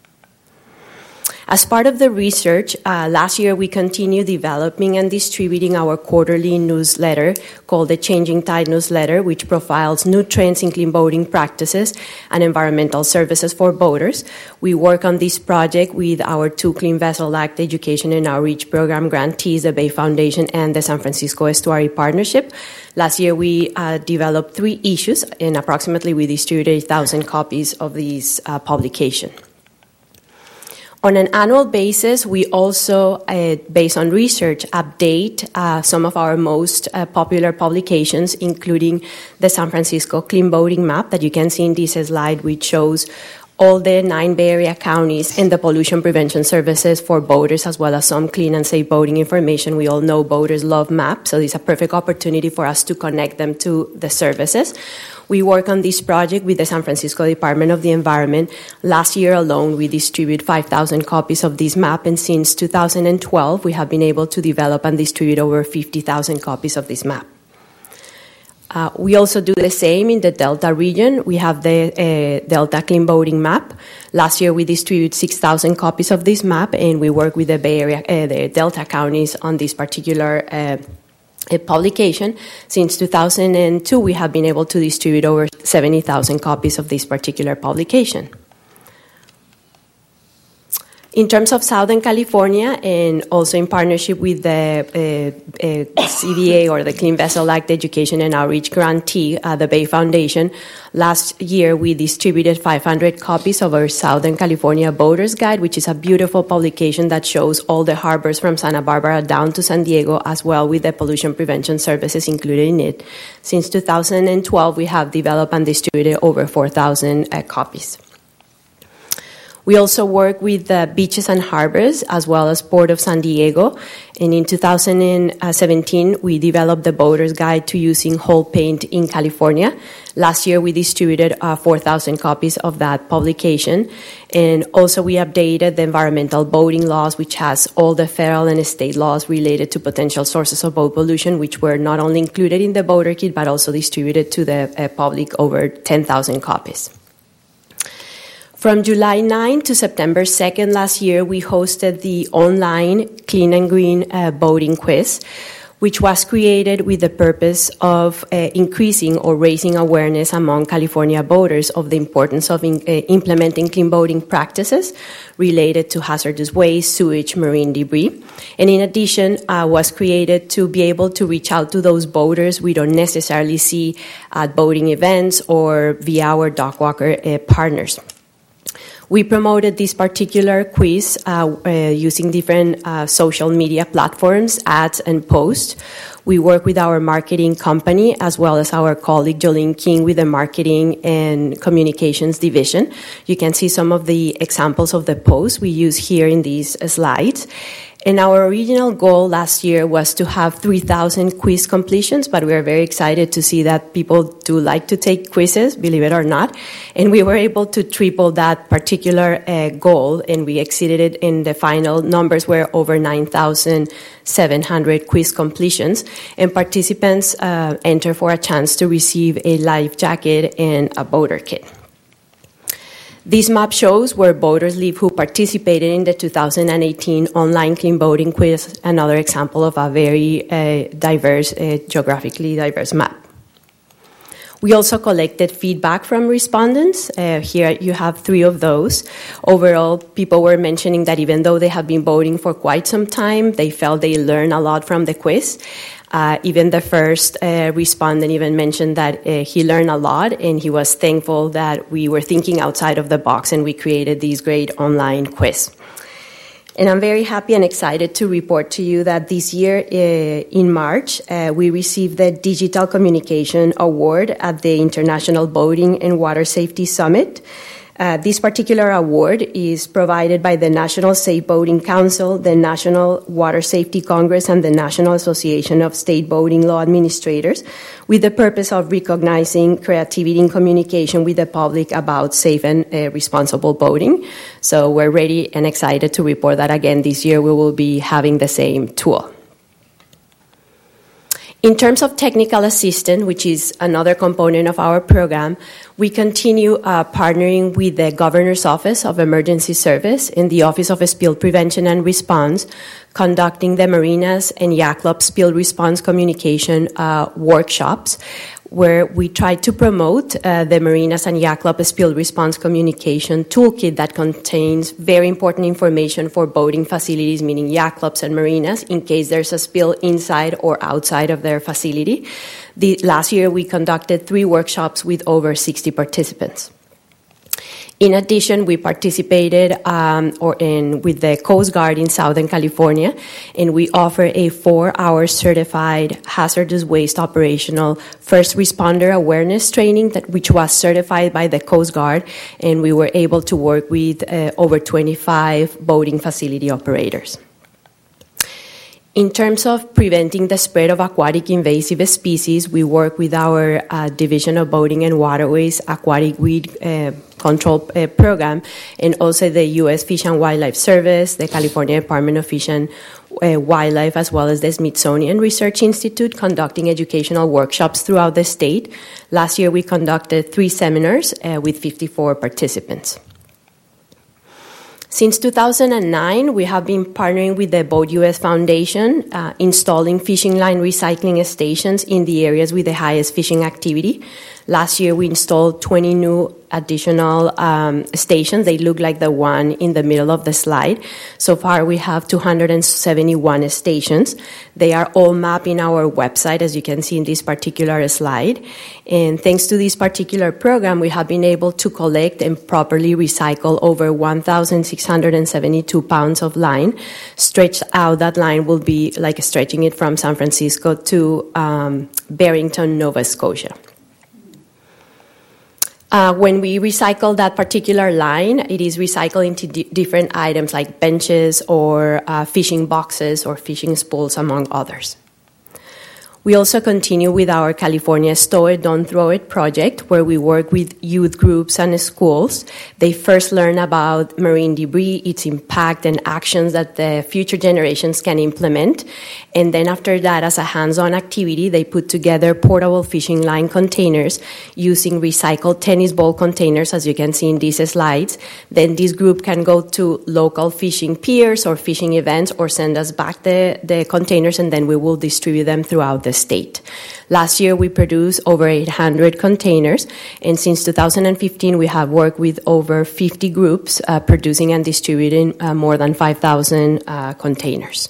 As part of the research, uh, last year we continued developing and distributing our quarterly newsletter called the Changing Tide Newsletter, which profiles new trends in clean boating practices and environmental services for boaters. We work on this project with our two Clean Vessel Act Education and Outreach Program grantees, the Bay Foundation and the San Francisco Estuary Partnership. Last year we uh, developed three issues, and approximately we distributed one thousand copies of these uh, publication. On an annual basis, we also, uh, based on research, update uh, some of our most uh, popular publications, including the San Francisco Clean Boating Map that you can see in this slide, which shows all the nine Bay Area counties and the pollution prevention services for boaters, as well as some clean and safe boating information. We all know boaters love maps, so it's a perfect opportunity for us to connect them to the services. We work on this project with the San Francisco Department of the Environment. Last year alone, we distributed five thousand copies of this map, and since two thousand twelve, we have been able to develop and distribute over fifty thousand copies of this map. Uh, we also do the same in the Delta region. We have the uh, Delta Clean Boating Map. Last year, we distributed six thousand copies of this map, and we work with the Bay Area, uh, the Delta counties on this particular uh, a publication. Since two thousand two, we have been able to distribute over seventy thousand copies of this particular publication. In terms of Southern California, and also in partnership with the uh, uh, C V A, or the Clean Vessel Act Education and Outreach grantee, uh, the Bay Foundation, last year we distributed five hundred copies of our Southern California Boaters Guide, which is a beautiful publication that shows all the harbors from Santa Barbara down to San Diego, as well with the pollution prevention services included in it. Since two thousand twelve, we have developed and distributed over four thousand uh, copies. We also work with the beaches and harbors, as well as Port of San Diego. And in two thousand seventeen, we developed the Boater's Guide to Using Hull Paint in California. Last year, we distributed uh, four thousand copies of that publication. And also, we updated the environmental boating laws, which has all the federal and state laws related to potential sources of boat pollution, which were not only included in the Boater Kit, but also distributed to the uh, public, over ten thousand copies. From July ninth to September second last year, we hosted the online Clean and Green uh, Boating Quiz, which was created with the purpose of uh, increasing or raising awareness among California boaters of the importance of in, uh, implementing clean boating practices related to hazardous waste, sewage, marine debris. And in addition, uh, was created to be able to reach out to those boaters we don't necessarily see at boating events or via our dock walker uh, partners. We promoted this particular quiz uh, uh, using different uh, social media platforms, ads, and posts. We work with our marketing company, as well as our colleague Jolene King with the marketing and communications division. You can see some of the examples of the posts we use here in these uh, slides. And our original goal last year was to have three thousand quiz completions, but we are very excited to see that people do like to take quizzes, believe it or not. And we were able to triple that particular uh, goal, and we exceeded it in the final numbers were over nine thousand seven hundred quiz completions. And participants uh, enter for a chance to receive a life jacket and a boater kit. This map shows where boaters live who participated in the two thousand eighteen online clean boating quiz, another example of a very uh, diverse, uh, geographically diverse map. We also collected feedback from respondents. Uh, here you have three of those. Overall, people were mentioning that even though they have been boating for quite some time, they felt they learned a lot from the quiz. Uh, even the first uh, respondent even mentioned that uh, he learned a lot, and he was thankful that we were thinking outside of the box and we created this great online quiz. And I'm very happy and excited to report to you that this year uh, in March, uh, we received the Digital Communication Award at the International Boating and Water Safety Summit. Uh, this particular award is provided by the National Safe Boating Council, the National Water Safety Congress, and the National Association of State Boating Law Administrators, with the purpose of recognizing creativity in communication with the public about safe and uh, responsible boating. So we're ready and excited to report that again this year we will be having the same tool. In terms of technical assistance, which is another component of our program, we continue uh, partnering with the Governor's Office of Emergency Service and the Office of Spill Prevention and Response, conducting the Marinas and Yacht Club Spill Response Communication uh, workshops, where we try to promote uh, the Marinas and Yacht Club Spill Response Communication Toolkit that contains very important information for boating facilities, meaning yacht clubs and marinas, in case there's a spill inside or outside of their facility. The, last year, we conducted three workshops with over sixty participants. In addition, we participated um, or in, with the Coast Guard in Southern California, and we offer a four-hour certified hazardous waste operational first responder awareness training, that which was certified by the Coast Guard, and we were able to work with uh, over twenty-five boating facility operators. In terms of preventing the spread of aquatic invasive species, we work with our uh, Division of Boating and Waterways Aquatic Weed uh, Control uh, Program, and also the U S Fish and Wildlife Service, the California Department of Fish and uh, Wildlife, as well as the Smithsonian Research Institute, conducting educational workshops throughout the state. Last year, we conducted three seminars uh, with fifty-four participants. Since two thousand nine, we have been partnering with the Boat U S Foundation, uh, installing fishing line recycling stations in the areas with the highest fishing activity. Last year, we installed twenty new additional um, stations. They look like the one in the middle of the slide. So far, we have two hundred seventy-one stations. They are all mapped in our website, as you can see in this particular slide. And thanks to this particular program, we have been able to collect and properly recycle over one thousand six hundred seventy-two pounds of line. Stretched out, that line will be like stretching it from San Francisco to um, Barrington, Nova Scotia. Uh, when we recycle that particular line, it is recycled into d- different items like benches or uh, fishing boxes or fishing spools, among others. We also continue with our California Stow It, Don't Throw It project, where we work with youth groups and schools. They first learn about marine debris, its impact, and actions that the future generations can implement. And then after that, as a hands-on activity, they put together portable fishing line containers using recycled tennis ball containers, as you can see in these slides. Then this group can go to local fishing piers or fishing events or send us back the, the containers, and then we will distribute them throughout the state. Last year, we produced over eight hundred containers, and since two thousand fifteen, we have worked with over fifty groups uh, producing and distributing uh, more than five thousand uh, containers.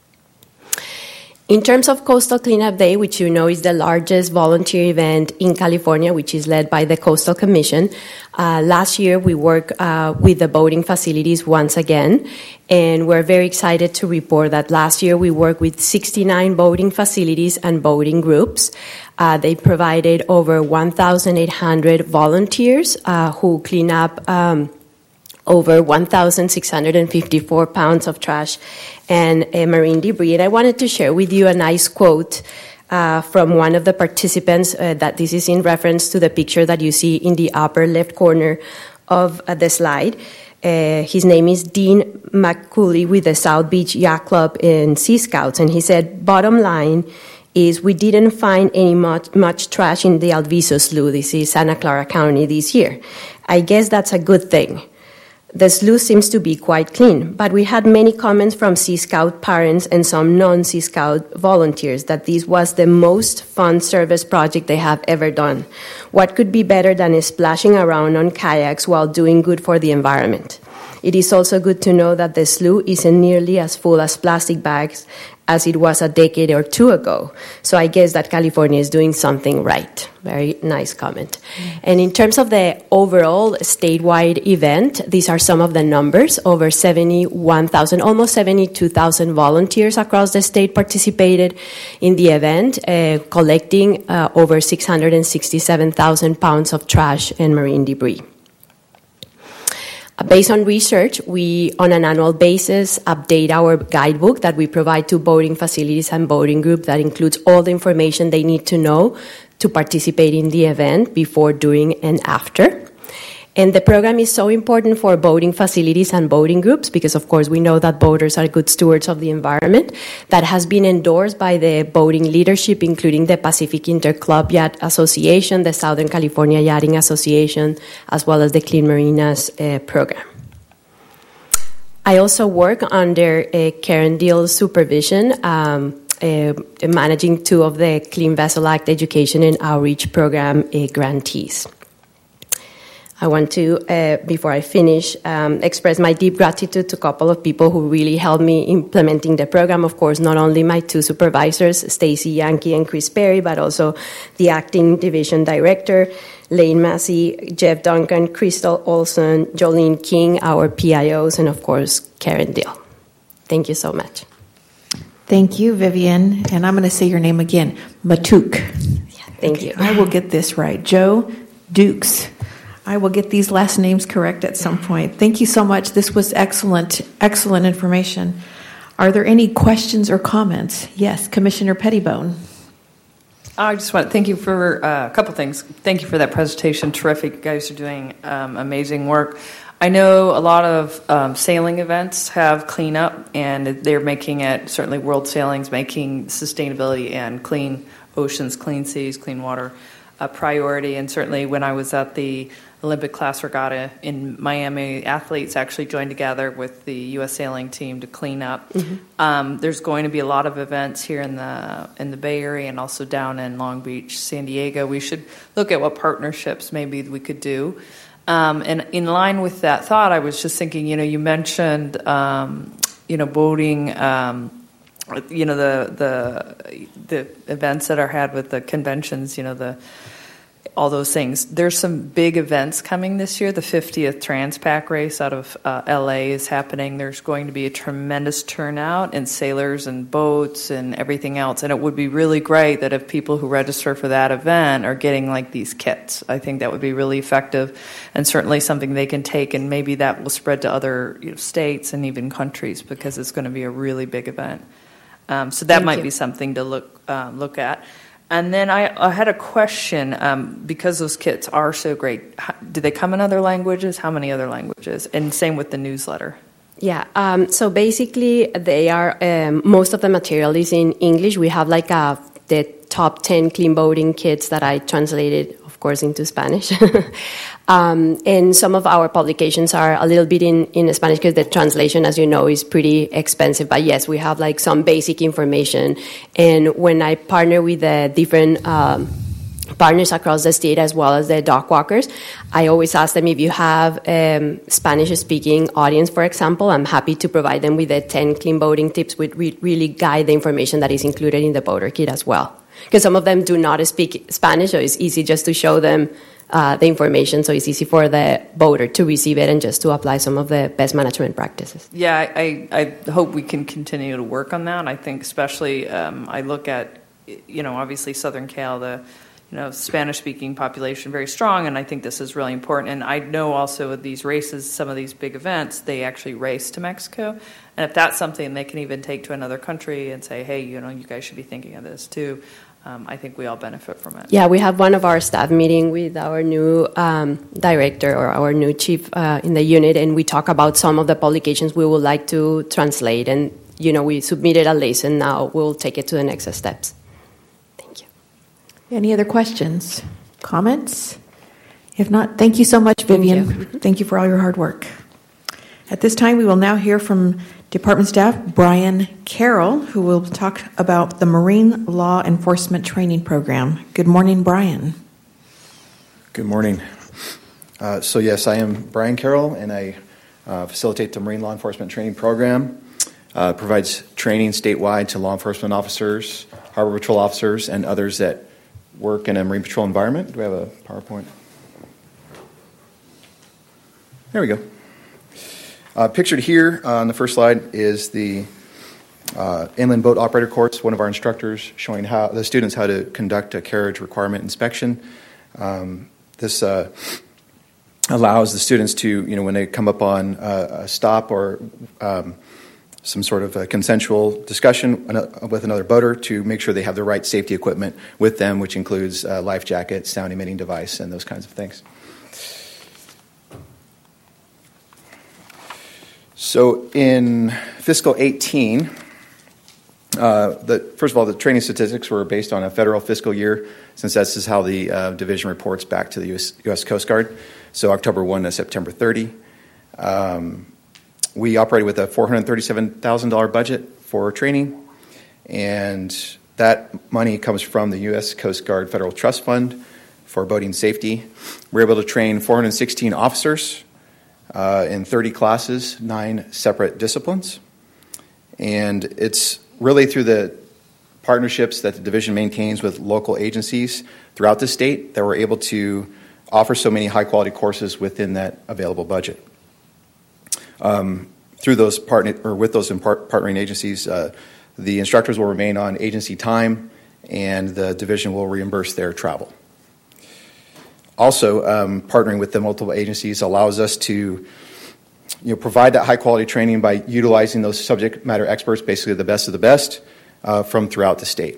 In terms of Coastal Cleanup Day, which you know is the largest volunteer event in California, which is led by the Coastal Commission, uh, last year we worked uh, with the boating facilities once again, and we're very excited to report that last year we worked with sixty-nine boating facilities and boating groups. Uh, they provided over one thousand eight hundred volunteers uh, who clean up um, over one thousand six hundred fifty-four pounds of trash and uh, marine debris. And I wanted to share with you a nice quote uh, from one of the participants, uh, that this is in reference to the picture that you see in the upper left corner of uh, the slide. Uh, his name is Dean McCulley with the South Beach Yacht Club and Sea Scouts, and he said, bottom line is we didn't find any much, much trash in the Alviso Slough, this is Santa Clara County, this year. I guess that's a good thing. The slough seems to be quite clean, but we had many comments from Sea Scout parents and some non-Sea Scout volunteers that this was the most fun service project they have ever done. What could be better than splashing around on kayaks while doing good for the environment? It is also good to know that the slough isn't nearly as full as plastic bags as it was a decade or two ago. So I guess that California is doing something right. Very nice comment. Mm-hmm. And in terms of the overall statewide event, these are some of the numbers. Over seventy-one thousand, almost seventy-two thousand volunteers across the state participated in the event, uh, collecting uh, over six hundred sixty-seven thousand pounds of trash and marine debris. Based on research, we, on an annual basis, update our guidebook that we provide to boating facilities and boating groups that includes all the information they need to know to participate in the event before, during, and after. And the program is so important for boating facilities and boating groups because, of course, we know that boaters are good stewards of the environment. That has been endorsed by the boating leadership, including the Pacific Interclub Yacht Association, the Southern California Yachting Association, as well as the Clean Marinas uh, program. I also work under uh, Karen Deal's supervision, um, uh, managing two of the Clean Vessel Act Education and Outreach Program uh, grantees. I want to, uh, before I finish, um, express my deep gratitude to a couple of people who really helped me implementing the program. Of course, not only my two supervisors, Stacy Yankee and Chris Perry, but also the acting division director, Lane Massey, Jeff Duncan, Crystal Olson, Jolene King, our P I Os, and of course, Karen Deal. Thank you so much. Thank you, Vivian. And I'm going to say your name again, Matuk. Yeah, thank okay, you. I will get this right. Joe Dukes. I will get these last names correct at some point. Thank you so much. This was excellent, excellent information. Are there any questions or comments? Yes, Commissioner Pettibone. I just want to thank you for uh, a couple things. Thank you for that presentation. Terrific. You guys are doing um, amazing work. I know a lot of um, sailing events have cleanup, and they're making it, certainly World Sailing's making sustainability and clean oceans, clean seas, clean water a priority. And certainly when I was at the Olympic class regatta in Miami, athletes actually joined together with the U S sailing team to clean up. Mm-hmm. Um, there's going to be a lot of events here in the in the Bay Area and also down in Long Beach, San Diego. We should look at what partnerships maybe we could do. Um, and in line with that thought, I was just thinking, you know, you mentioned, um, you know, boating, um, you know, the the the events that are had with the conventions, you know, the all those things. There's some big events coming this year. The fiftieth Transpac race out of uh, L A is happening. There's going to be a tremendous turnout and sailors and boats and everything else. And it would be really great that if people who register for that event are getting like these kits, I think that would be really effective and certainly something they can take, and maybe that will spread to other, you know, states and even countries because it's going to be a really big event. Um, so that Thank might you. be something to look um, look at. And then I, I had a question, um, because those kits are so great. How, do they come in other languages? How many other languages? And same with the newsletter. Yeah, um, so basically they are, um, most of the material is in English. We have like a, the top ten clean boating kits that I translated, of course, into Spanish. um, and some of our publications are a little bit in, in Spanish because the translation, as you know, is pretty expensive. But yes, we have like some basic information. And when I partner with the different um, partners across the state as well as the dock walkers, I always ask them if you have um, Spanish-speaking audience, for example, I'm happy to provide them with the ten clean boating tips which re- really guide the information that is included in the boater kit as well. Because some of them do not speak Spanish, so it's easy just to show them uh, the information, so it's easy for the boater to receive it and just to apply some of the best management practices. Yeah, I, I, I hope we can continue to work on that. I think especially um, I look at, you know, obviously Southern Cal, the you know, Spanish-speaking population very strong, and I think this is really important. And I know also with these races, some of these big events, they actually race to Mexico. And if that's something they can even take to another country and say, hey, you know, you guys should be thinking of this too, um, I think we all benefit from it. Yeah, we have one of our staff meeting with our new um, director or our new chief uh, in the unit, and we talk about some of the publications we would like to translate. And, you know, we submitted a list, and now we'll take it to the next steps. Any other questions, comments? If not, thank you so much, Vivian. Thank you. Thank you for all your hard work. At this time, we will now hear from Department staff Brian Carroll, who will talk about the Marine Law Enforcement Training Program. Good morning, Brian. Good morning. Uh, so yes, I am Brian Carroll, and I uh, facilitate the Marine Law Enforcement Training Program. Uh, provides training statewide to law enforcement officers, harbor patrol officers, and others that work in a Marine Patrol environment. Do we have a PowerPoint? There we go. Uh, pictured here on the first slide is the uh, inland boat operator course, one of our instructors showing how the students how to conduct a carriage requirement inspection. Um, this uh, allows the students to, you know, when they come up on uh, a stop or um, some sort of a consensual discussion with another boater, to make sure they have the right safety equipment with them, which includes a life jacket, sound emitting device, and those kinds of things. So in fiscal eighteen, uh, the, first of all, the training statistics were based on a federal fiscal year, since this is how the uh, division reports back to the U S, U S Coast Guard. So October first to September thirtieth. Um, We operated with a four hundred thirty-seven thousand dollars budget for training, and that money comes from the U S Coast Guard Federal Trust Fund for boating safety. We were able to train four hundred sixteen officers uh, in thirty classes, nine separate disciplines, and it's really through the partnerships that the division maintains with local agencies throughout the state that we're able to offer so many high-quality courses within that available budget. Um, through those partner or with those part- partnering agencies, uh, the instructors will remain on agency time, and the division will reimburse their travel. Also, um, partnering with the multiple agencies allows us to, you know, provide that high quality training by utilizing those subject matter experts, basically the best of the best, uh, from throughout the state.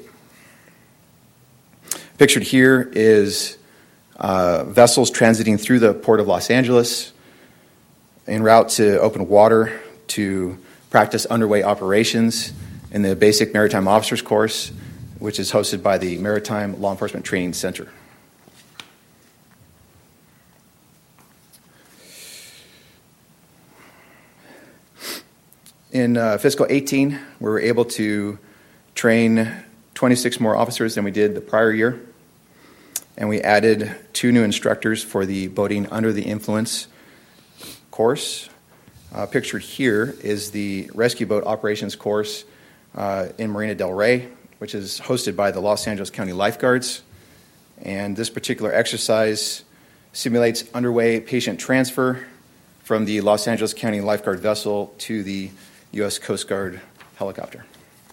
Pictured here is uh, vessels transiting through the Port of Los Angeles en route to open water to practice underway operations in the Basic Maritime Officers Course, which is hosted by the Maritime Law Enforcement Training Center. In uh, fiscal eighteen, we were able to train twenty-six more officers than we did the prior year, and we added two new instructors for the Boating Under the Influence course. Uh, pictured here is the Rescue Boat Operations course uh, in Marina del Rey, which is hosted by the Los Angeles County Lifeguards. And this particular exercise simulates underway patient transfer from the Los Angeles County Lifeguard vessel to the U S Coast Guard helicopter.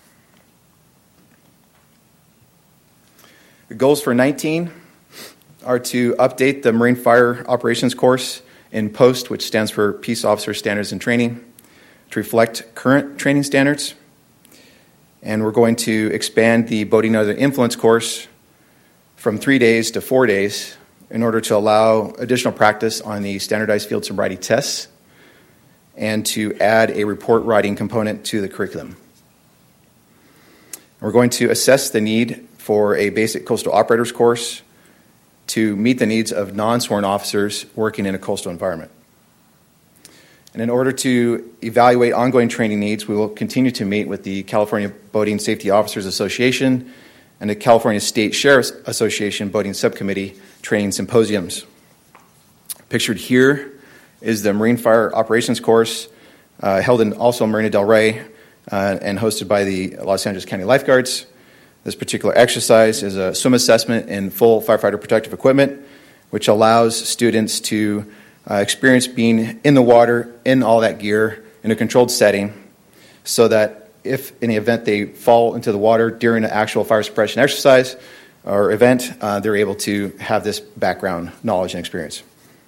The goals for nineteen are to update the Marine Fire Operations course in POST, which stands for Peace Officer Standards and Training, to reflect current training standards. And we're going to expand the Boating Under the Influence course from three days to four days in order to allow additional practice on the standardized field sobriety tests and to add a report writing component to the curriculum. We're going to assess the need for a basic coastal operators course to meet the needs of non-sworn officers working in a coastal environment. And in order to evaluate ongoing training needs, we will continue to meet with the California Boating Safety Officers Association and the California State Sheriff's Association Boating Subcommittee training symposiums. Pictured here is the Marine Fire Operations course uh, held in also Marina del Rey uh, and hosted by the Los Angeles County Lifeguards. This particular exercise is a swim assessment in full firefighter protective equipment, which allows students to uh, experience being in the water in all that gear in a controlled setting, so that if in the event they fall into the water during an actual fire suppression exercise, or event, uh, they're able to have this background knowledge and experience.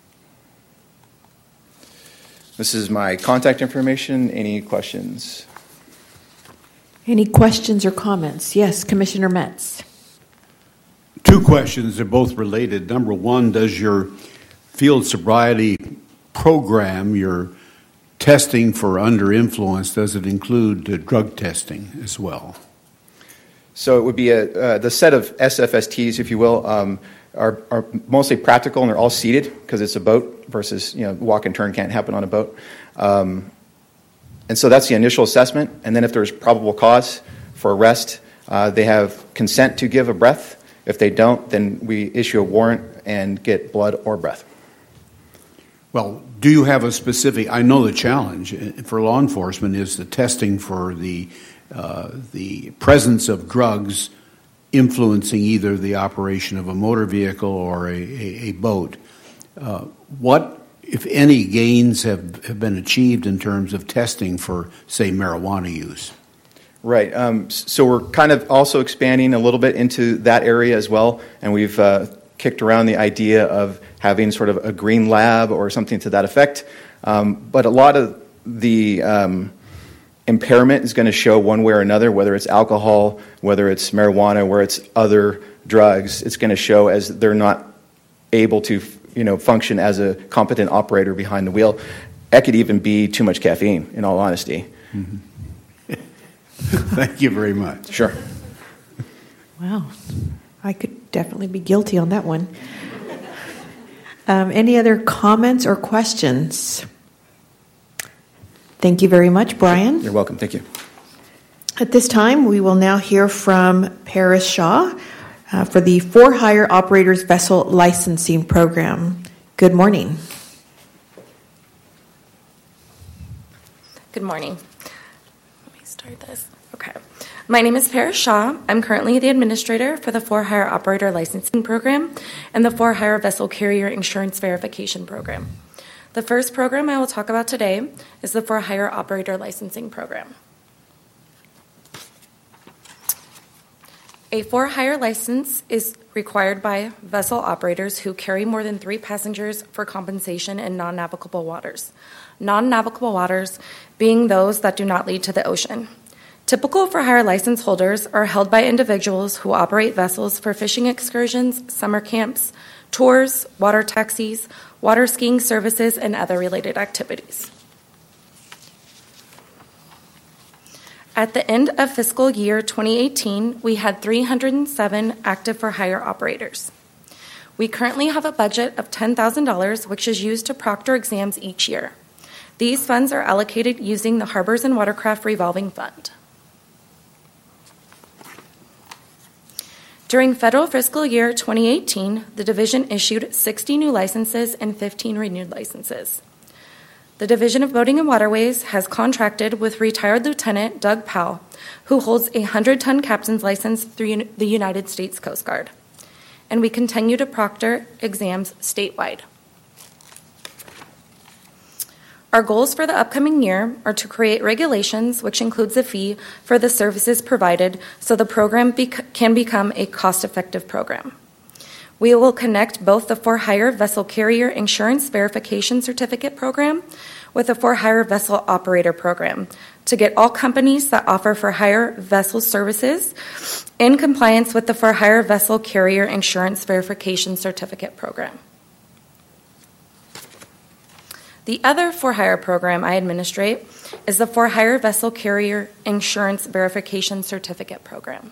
This is my contact information. Any questions? Any questions or comments? Yes, Commissioner Metz. Two questions. They're both related. Number one, does your field sobriety program, your testing for under influence, does it include uh, drug testing as well? So it would be a, uh, the set of S F S Ts, if you will, um, are, are mostly practical, and they're all seated because it's a boat versus, you know, walk and turn can't happen on a boat. Um, and so that's the initial assessment. And then if there's probable cause for arrest, uh, they have consent to give a breath. If they don't, then we issue a warrant and get blood or breath. Well, do you have a specific, I know the challenge for law enforcement is the testing for the uh, the presence of drugs influencing either the operation of a motor vehicle or a, a, a boat. Uh, what, if any, gains have, have been achieved in terms of testing for, say, marijuana use? Right. Um, so we're kind of also expanding a little bit into that area as well, and we've uh, kicked around the idea of having sort of a green lab or something to that effect. Um, but a lot of the um, impairment is going to show one way or another, whether it's alcohol, whether it's marijuana, where it's other drugs. It's going to show as they're not able to, you know, function as a competent operator behind the wheel. That could even be too much caffeine, in all honesty. Mm-hmm. Thank you very much. Sure. Wow. I could definitely be guilty on that one. Um, any other comments or questions? Thank you very much, Brian. You're welcome. Thank you. At this time, we will now hear from Paris Shaw uh, for the For Hire Operators Vessel Licensing Program. Good morning. Good morning. Let me start this. Okay. My name is Paris Shaw. I'm currently the administrator for the For Hire Operator Licensing Program and the For Hire Vessel Carrier Insurance Verification Program. The first program I will talk about today is the For Hire Operator Licensing Program. A For Hire license is required by vessel operators who carry more than three passengers for compensation in non-navigable waters. Non-navigable waters being those that do not lead to the ocean. Typical For Hire license holders are held by individuals who operate vessels for fishing excursions, summer camps, tours, water taxis, water skiing services, and other related activities. At the end of fiscal year twenty eighteen, we had three hundred seven active For Hire operators. We currently have a budget of ten thousand dollars, which is used to proctor exams each year. These funds are allocated using the Harbors and Watercraft Revolving Fund. During federal fiscal year twenty eighteen, the division issued sixty new licenses and fifteen renewed licenses. The Division of Boating and Waterways has contracted with retired Lieutenant Doug Powell, who holds a one hundred ton captain's license through the United States Coast Guard. And we continue to proctor exams statewide. Our goals for the upcoming year are to create regulations, which includes a fee for the services provided, so the program bec- can become a cost-effective program. We will connect both the For Hire Vessel Carrier Insurance Verification Certificate Program with the For Hire Vessel Operator Program to get all companies that offer For Hire vessel services in compliance with the For Hire Vessel Carrier Insurance Verification Certificate Program. The other For Hire program I administrate is the For Hire Vessel Carrier Insurance Verification Certificate Program.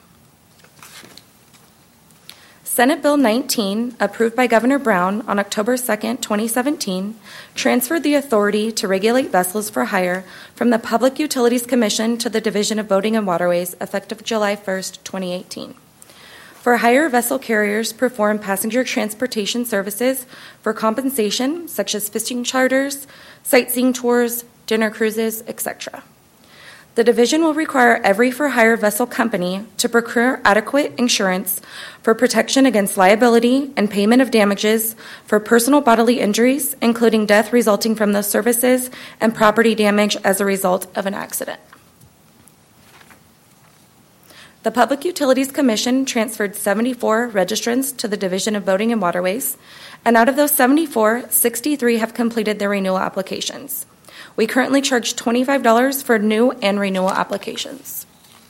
Senate Bill nineteen, approved by Governor Brown on October second, twenty seventeen, transferred the authority to regulate vessels for hire from the Public Utilities Commission to the Division of Boating and Waterways effective July first, twenty eighteen. For hire vessel carriers perform passenger transportation services for compensation, such as fishing charters, sightseeing tours, dinner cruises, et cetera. The division will require every for hire vessel company to procure adequate insurance for protection against liability and payment of damages for personal bodily injuries, including death resulting from those services and property damage as a result of an accident. The Public Utilities Commission transferred seventy-four registrants to the Division of Boating and Waterways, and out of those seventy-four, sixty-three have completed their renewal applications. We currently charge twenty-five dollars for new and renewal applications.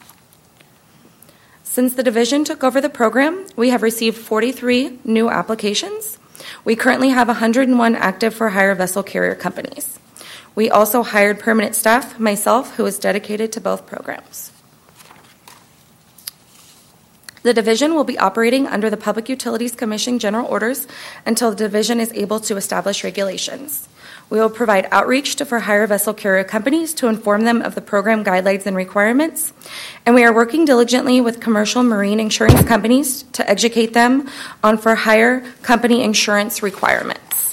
Since the division took over the program, we have received forty-three new applications. We currently have one hundred one active for hire vessel carrier companies. We also hired permanent staff, myself, who is dedicated to both programs. The division will be operating under the Public Utilities Commission general orders until the division is able to establish regulations. We will provide outreach to for-hire vessel carrier companies to inform them of the program guidelines and requirements, and we are working diligently with commercial marine insurance companies to educate them on for-hire company insurance requirements.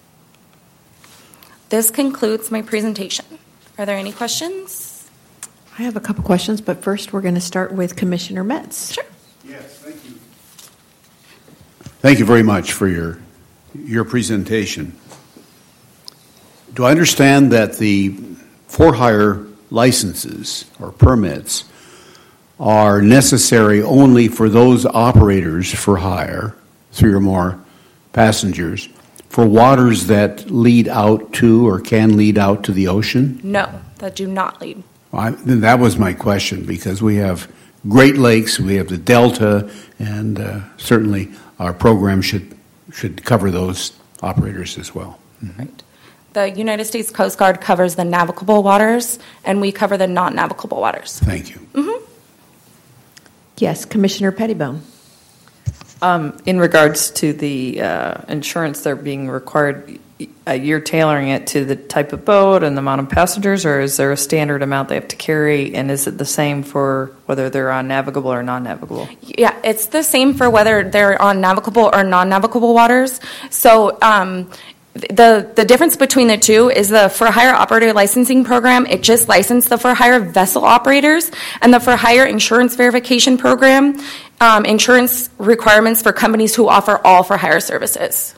This concludes my presentation. Are there any questions? I have a couple questions, but first we're going to start with Commissioner Metz. Sure. Yes, thank you. Thank you very much for your your presentation. Do I understand that the for-hire licenses or permits are necessary only for those operators for hire, three or more passengers, for waters that lead out to or can lead out to the ocean? No, that do not lead. I, that was my question, because we have Great Lakes, we have the Delta, and uh, certainly our program should should cover those operators as well. Mm-hmm. Right. The United States Coast Guard covers the navigable waters, and we cover the non-navigable waters. Thank you. Mm-hmm. Yes, Commissioner Pettibone. Um, in regards to the uh, insurance, they're being required, uh, you're tailoring it to the type of boat and the amount of passengers, or is there a standard amount they have to carry, and is it the same for whether they're on navigable or non-navigable? Yeah, it's the same for whether they're on navigable or non-navigable waters. So um, the the difference between the two is the for-hire operator licensing program, it just licensed the for-hire vessel operators, and the for-hire insurance verification program, um, insurance requirements for companies who offer all for-hire services.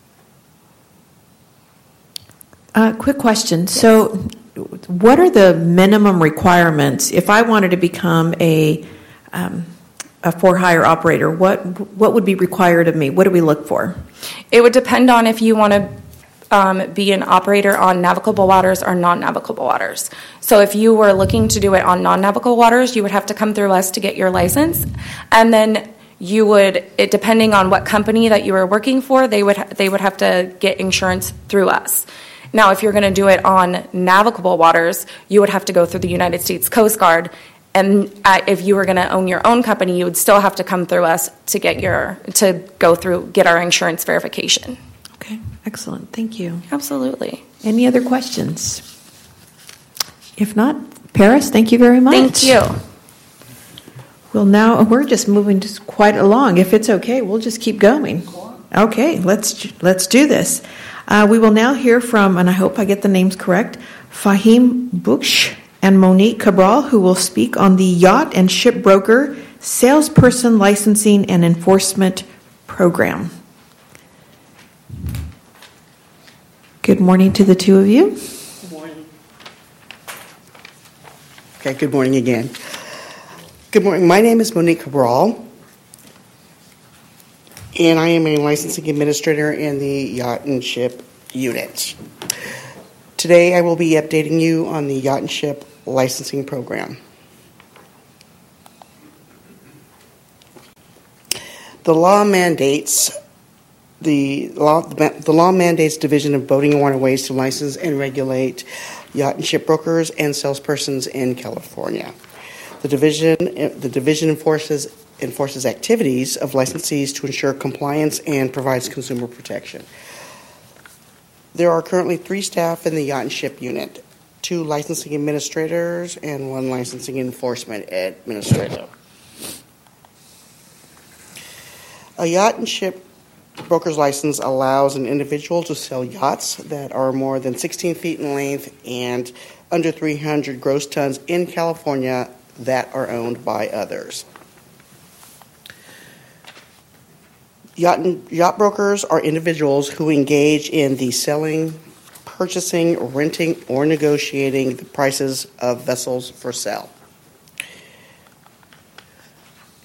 Uh, quick question. Yes. So what are the minimum requirements if I wanted to become a um, a for-hire operator? What what would be required of me? What do we look for? It would depend on if you want to um, be an operator on navigable waters or non-navigable waters. So if you were looking to do it on non-navigable waters, you would have to come through us to get your license, and then you would, it, depending on what company that you were working for, they would they would have to get insurance through us. Now, if you're going to do it on navigable waters, you would have to go through the United States Coast Guard. And uh, if you were going to own your own company, you would still have to come through us to get your to go through get our insurance verification. Okay, excellent. Thank you. Absolutely. Any other questions? If not, Paris, thank you very much. Thank you. Well, now we're just moving just quite along. If it's okay, we'll just keep going. Okay, let's let's do this. Uh, we will now hear from, and I hope I get the names correct, Fahim Buksh and Monique Cabral, who will speak on the Yacht and Ship Broker Salesperson Licensing and Enforcement Program. Good morning to the two of you. Good morning. Okay, good morning again. Good morning. My name is Monique Cabral, and I am a licensing administrator in the Yacht and Ship unit. Today I will be updating you on the Yacht and Ship licensing program. The law mandates the law the law mandates Division of Boating and Waterways to license and regulate yacht and ship brokers and salespersons in California. The division the division enforces enforces activities of licensees to ensure compliance and provides consumer protection. There are currently three staff in the Yacht and Ship unit, two licensing administrators and one licensing enforcement administrator. A yacht and ship broker's license allows an individual to sell yachts that are more than sixteen feet in length and under three hundred gross tons in California that are owned by others. Yacht, and, yacht brokers are individuals who engage in the selling, purchasing, renting, or negotiating the prices of vessels for sale.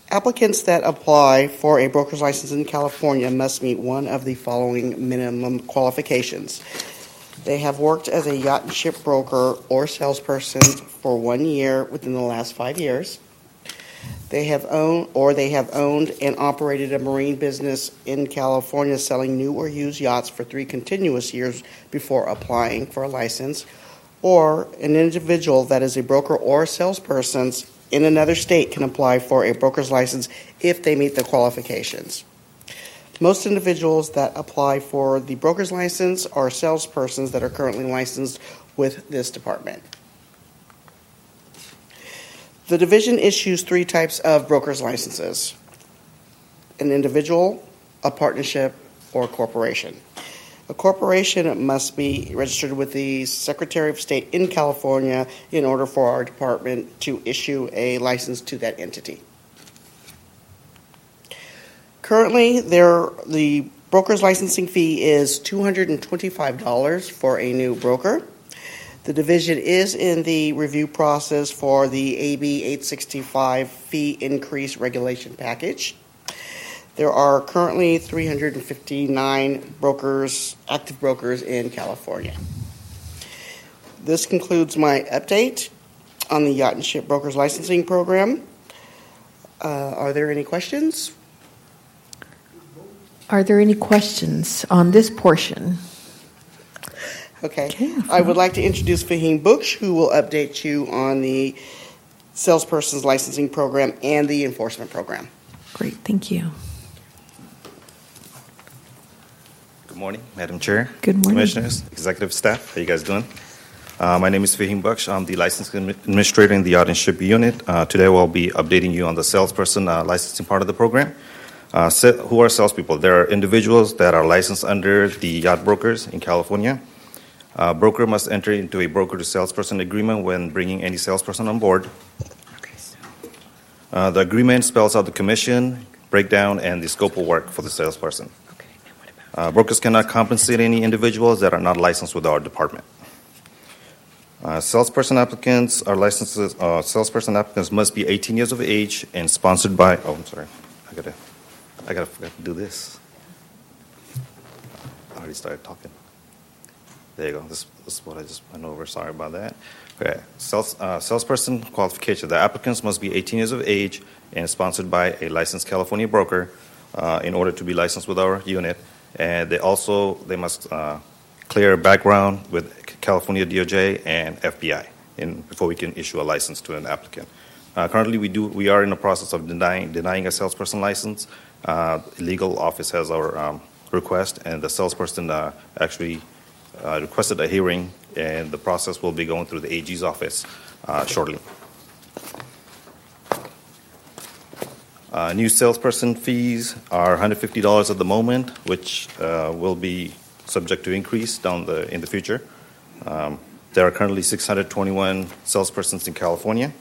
Applicants that apply for a broker's license in California must meet one of the following minimum qualifications. They have worked as a yacht and ship broker or salesperson for one year within the last five years. They have owned or they have owned and operated a marine business in California selling new or used yachts for three continuous years before applying for a license, or an individual that is a broker or salesperson in another state can apply for a broker's license if they meet the qualifications. Most individuals that apply for the broker's license are salespersons that are currently licensed with this department. The division issues three types of broker's licenses: an individual, a partnership, or a corporation. A corporation must be registered with the Secretary of State in California in order for our department to issue a license to that entity. Currently, there, the broker's licensing fee is two hundred twenty-five dollars for a new broker. The division is in the review process for the A B eight sixty-five fee increase regulation package. There are currently three hundred fifty-nine brokers, active brokers in California. This concludes my update on the Yacht and Ship Brokers Licensing Program. Uh, are there any questions? Are there any questions on this portion? Okay. okay. I would like to introduce Fahim Buksh, who will update you on the Salesperson's Licensing Program and the Enforcement Program. Great, thank you. Good morning, Madam Chair. Good morning. Commissioners, executive staff, how you guys doing? Uh, my name is Fahim Buksh. I'm the licensing administrator in the Yacht and Ship unit. Uh, today we'll be updating you on the salesperson uh, licensing part of the program. Uh, who are salespeople? There are individuals that are licensed under the yacht brokers in California. Uh, broker must enter into a broker to salesperson agreement when bringing any salesperson on board. Uh, the agreement spells out the commission, breakdown, and the scope of work for the salesperson. Uh, brokers cannot compensate any individuals that are not licensed with our department. Uh, salesperson applicants are licenses. Uh, salesperson applicants must be eighteen years of age and sponsored by. Oh, I'm sorry. I gotta. I gotta forget to do this. I already started talking. There you go. This, this is what I just went over. Sorry about that. Okay. Sales, uh, salesperson qualification. The applicants must be eighteen years of age and sponsored by a licensed California broker uh, in order to be licensed with our unit. And they also they must uh, clear a background with California D O J and F B I in, before we can issue a license to an applicant. Uh, currently, we do we are in the process of denying denying a salesperson license. Uh, legal office has our um, request, and the salesperson uh, actually uh, requested a hearing, and the process will be going through the A G's office uh, shortly. Uh, new salesperson fees are one hundred fifty dollars at the moment, which uh, will be subject to increase down the in the future. Um, there are currently six hundred twenty-one salespersons in California.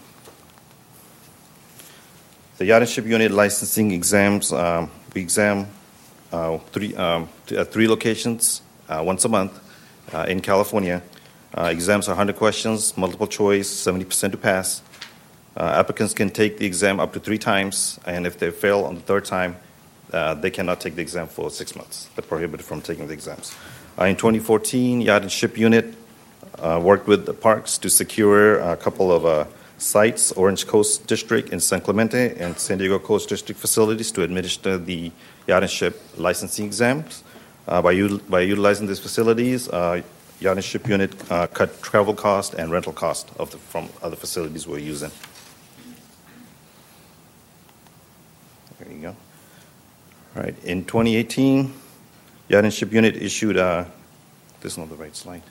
The Yacht and Ship Unit licensing exams, um, we exam uh, three, um, at three locations uh, once a month uh, in California. Uh, exams are one hundred questions, multiple choice, seventy percent to pass. Uh, applicants can take the exam up to three times, and if they fail on the third time, uh, they cannot take the exam for six months. They're prohibited from taking the exams. Uh, in twenty fourteen, Yacht and Ship Unit uh, worked with the parks to secure a couple of uh, sites, Orange Coast District in San Clemente and San Diego Coast District facilities to administer the Yacht and Ship licensing exams. Uh, by, u- by utilizing these facilities, uh, Yacht and Ship Unit uh, cut travel cost and rental cost of the, from other facilities we're using. There you go. All right. In twenty eighteen, Yacht and Ship Unit issued a. This is not the right slide.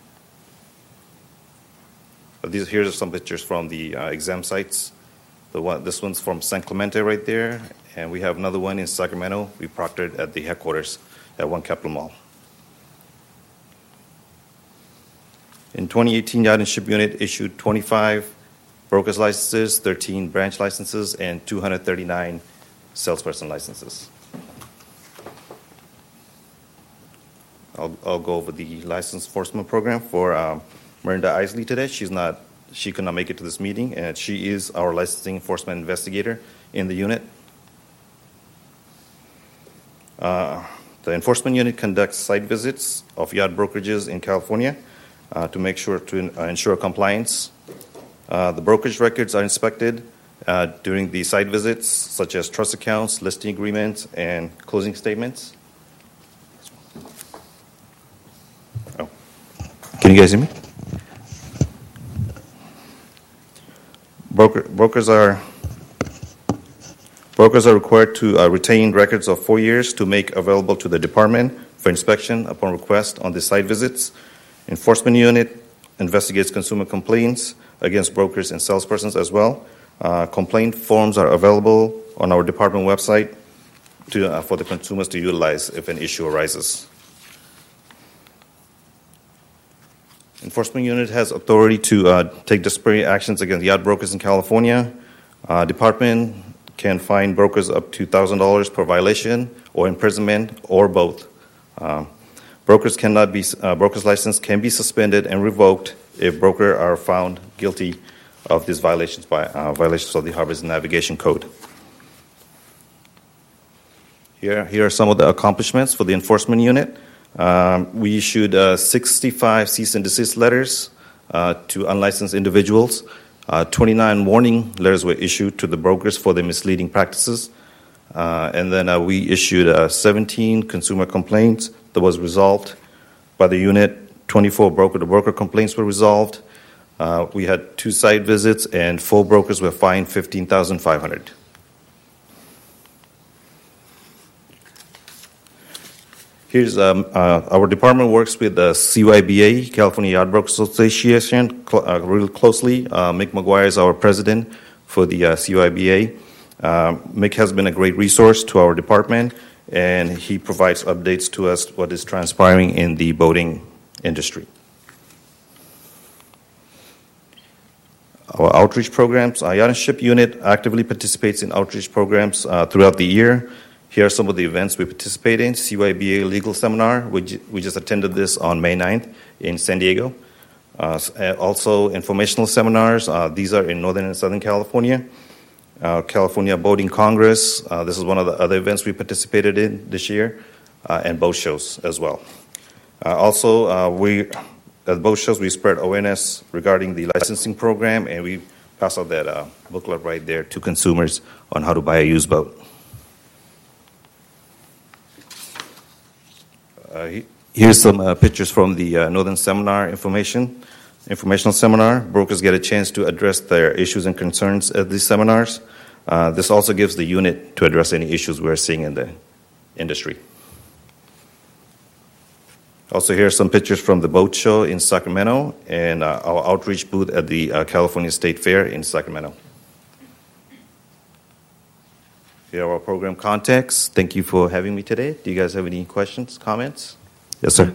But these here's some pictures from the uh, exam sites. The one, this one's from San Clemente right there, and we have another one in Sacramento. We proctored at the headquarters at One Capital Mall. In twenty eighteen, Yacht and Ship Unit issued twenty-five broker's licenses, thirteen branch licenses, and two hundred thirty-nine salesperson licenses. I'll, I'll go over the license enforcement program for um, Miranda Isley today. She's not, she could not make it to this meeting, and she is our licensing enforcement investigator in the unit. Uh, the enforcement unit conducts site visits of yacht brokerages in California uh, to make sure to uh, ensure compliance. Uh, the brokerage records are inspected uh, during the site visits, such as trust accounts, listing agreements, and closing statements. Oh. Can you guys hear me? Broker, brokers are brokers are required to uh, retain records of four years to make available to the department for inspection upon request on the site visits. Enforcement unit investigates consumer complaints against brokers and salespersons as well. Uh, complaint forms are available on our department website to, uh, for the consumers to utilize if an issue arises. Enforcement unit has authority to uh, take disciplinary actions against yacht brokers in California. Uh, department can fine brokers up to one thousand dollars per violation or imprisonment or both. Uh, brokers cannot be uh, brokers' license can be suspended and revoked if broker are found guilty of these violations by uh, violations of the Harbors and Navigation Code. Here, here are some of the accomplishments for the enforcement unit. Um, we issued uh, sixty-five cease and desist letters uh, to unlicensed individuals. Uh, twenty-nine warning letters were issued to the brokers for their misleading practices. Uh, and then uh, we issued uh, seventeen consumer complaints that was resolved by the unit. twenty-four broker-to-broker complaints were resolved. Uh, we had two site visits, and four brokers were fined fifteen thousand five hundred dollars. Here's um, uh, our department works with the C Y B A, California Yacht Brokers Association, cl- uh, real closely. Uh, Mick McGuire is our president for the uh, C Y B A. Uh, Mick has been a great resource to our department, and he provides updates to us what is transpiring in the boating industry. Our outreach programs, our Yacht and Ship unit actively participates in outreach programs uh, throughout the year. Here are some of the events we participate in. C Y B A Legal Seminar, we, j- we just attended this on May ninth in San Diego. Uh, also, informational seminars. Uh, these are in Northern and Southern California. Uh, California Boating Congress. Uh, this is one of the other events we participated in this year. Uh, and boat shows as well. Uh, also, uh, we at boat shows, we spread awareness regarding the licensing program, and we pass out that uh, booklet right there to consumers on how to buy a used boat. Uh, he, here's some uh, pictures from the uh, Northern Seminar information, informational seminar. Brokers get a chance to address their issues and concerns at these seminars. Uh, this also gives the unit to address any issues we're seeing in the industry. Also, here are some pictures from the boat show in Sacramento and uh, our outreach booth at the uh, California State Fair in Sacramento. Here are our program contacts. Thank you for having me today. Do you guys have any questions, comments? Yes, sir.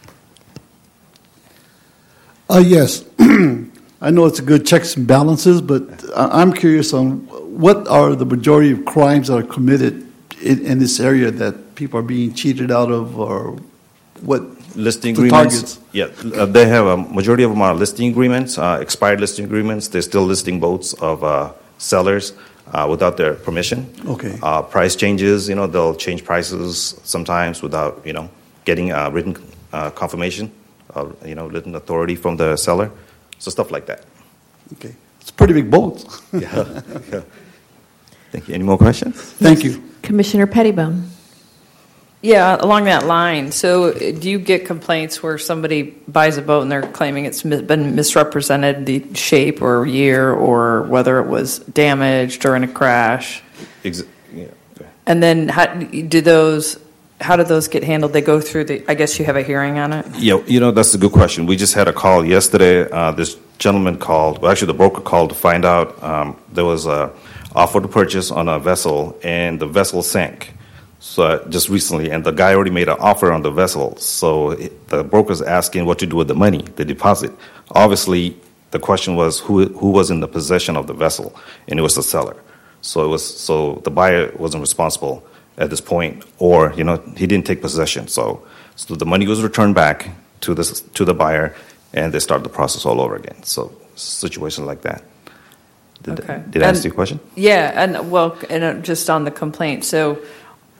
Uh, yes. I know it's a good checks and balances, but I'm curious on what are the majority of crimes that are committed in, in this area that people are being cheated out of, or what? Listing the agreements. Targets? Yeah, uh, they have a majority of them are listing agreements, uh, expired listing agreements. They're still listing boats of uh, sellers uh, without their permission. Okay. Uh, price changes, you know, they'll change prices sometimes without, you know, getting uh, written uh, confirmation, uh, you know, written authority from the seller. So stuff like that. Okay. It's a pretty big boat. yeah. yeah. Thank you. Any more questions? Thank you. Commissioner Pettibone. Yeah, along that line. So, do you get complaints where somebody buys a boat and they're claiming it's been misrepresented, the shape or year, or whether it was damaged or in a crash? Ex- yeah. And then, how do those? How do those get handled? They go through the. I guess you have a hearing on it. Yeah, you know that's a good question. We just had a call yesterday. Uh, this gentleman called. Well, actually, the broker called to find out um, there was a offer to purchase on a vessel, and the vessel sank. So uh, just recently, and the guy already made an offer on the vessel. So it, the broker's asking what to do with the money, the deposit. Obviously, the question was who who was in the possession of the vessel, and it was the seller. So it was so the buyer wasn't responsible at this point, or you know he didn't take possession. So so the money was returned back to the to the buyer, and they start the process all over again. So situations like that. Did, okay. did I answer your question? Yeah, and well, and uh, just on the complaint. So.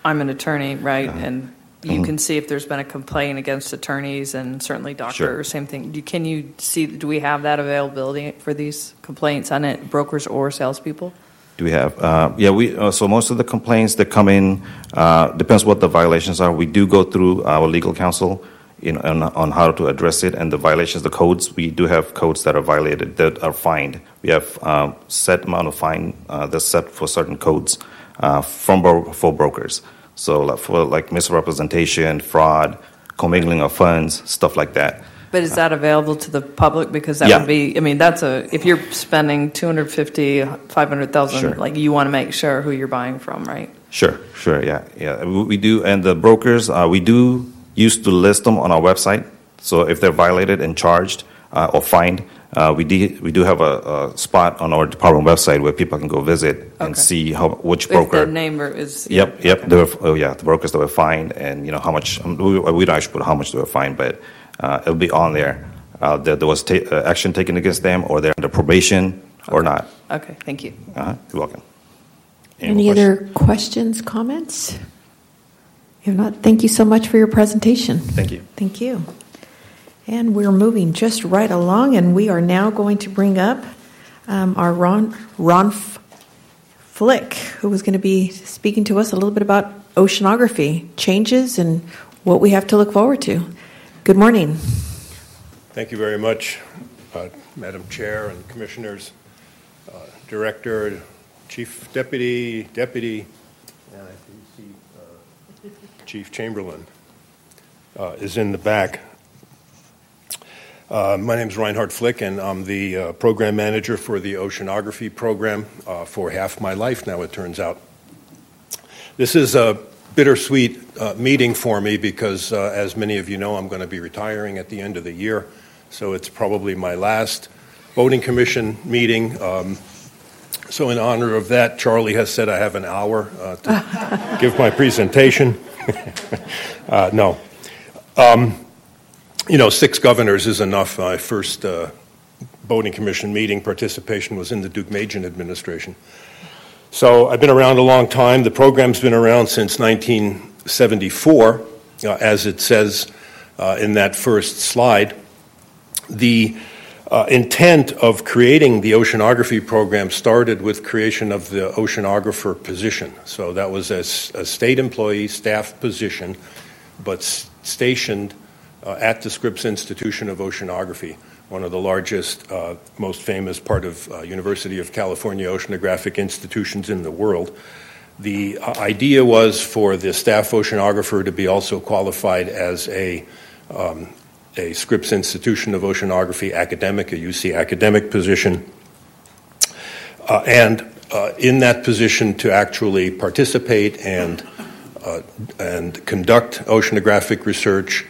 I'm an attorney, right? Uh-huh. And you Mhm. can see if there's been a complaint against attorneys and certainly doctors, Sure. same thing. Do, can you see, do we have that availability for these complaints on it, brokers or salespeople? Do we have? Uh, yeah, we. Uh, so most of the complaints that come in uh, depends what the violations are. We do go through our legal counsel in, on, on how to address it, and the violations, the codes. We do have codes that are violated that are fined. We have um, set amount of fine uh, that's set for certain codes uh, from bro- for brokers. So like for like misrepresentation, fraud, commingling of funds, stuff like that. But is that available to the public? Because that Yeah. would be, I mean, that's a, if you're spending two hundred fifty, five hundred thousand, Sure. like you want to make sure who you're buying from, right? Sure, sure, yeah, yeah. We, we do, and the brokers, uh, we do used to list them on our website. So if they're violated and charged uh, or fined, uh, we do we do have a, a spot on our department website where people can go visit and Okay. see how which If broker. the name is. Yep, yep. They were, oh yeah, the brokers that were fined, and you know how much. Um, we, we don't actually put how much they were fined, but uh, it'll be on there. Uh, that there was ta- uh, action taken against them, or they're under probation, or not. Okay, thank you. Uh, you're welcome. Any more other questions, comments? If not, thank you so much for your presentation. Thank you. Thank you. And we're moving just right along, and we are now going to bring up um, our Ron, Ron F- Flick, who is going to be speaking to us a little bit about oceanography, changes, and what we have to look forward to. Good morning. Thank you very much, uh, Madam Chair and Commissioners, uh, Director, Chief Deputy, Deputy, and I can see uh, Chief Chamberlain uh, is in the back. Uh, my name is Reinhard Flick, and I'm the uh, program manager for the oceanography program uh, for half my life now, it turns out. This is a bittersweet uh, meeting for me because, uh, as many of you know, I'm going to be retiring at the end of the year, so it's probably my last Boating Commission meeting. Um, so in honor of that, Charlie has said I have an hour uh, to give my presentation. uh, no. Um, You know, six governors is enough. My first uh, Boating Commission meeting participation was in the Duke-Majan administration. So I've been around a long time. The program's been around since nineteen seventy-four, uh, as it says uh, in that first slide. The uh, intent of creating the oceanography program started with creation of the oceanographer position. So that was a, a state employee staff position, but s- stationed Uh, at the Scripps Institution of Oceanography, one of the largest, uh, most famous part of uh, University of California oceanographic institutions in the world. The uh, idea was for the staff oceanographer to be also qualified as a, um, a Scripps Institution of Oceanography academic, a U C academic position, uh, and uh, in that position to actually participate and, uh, and conduct oceanographic research,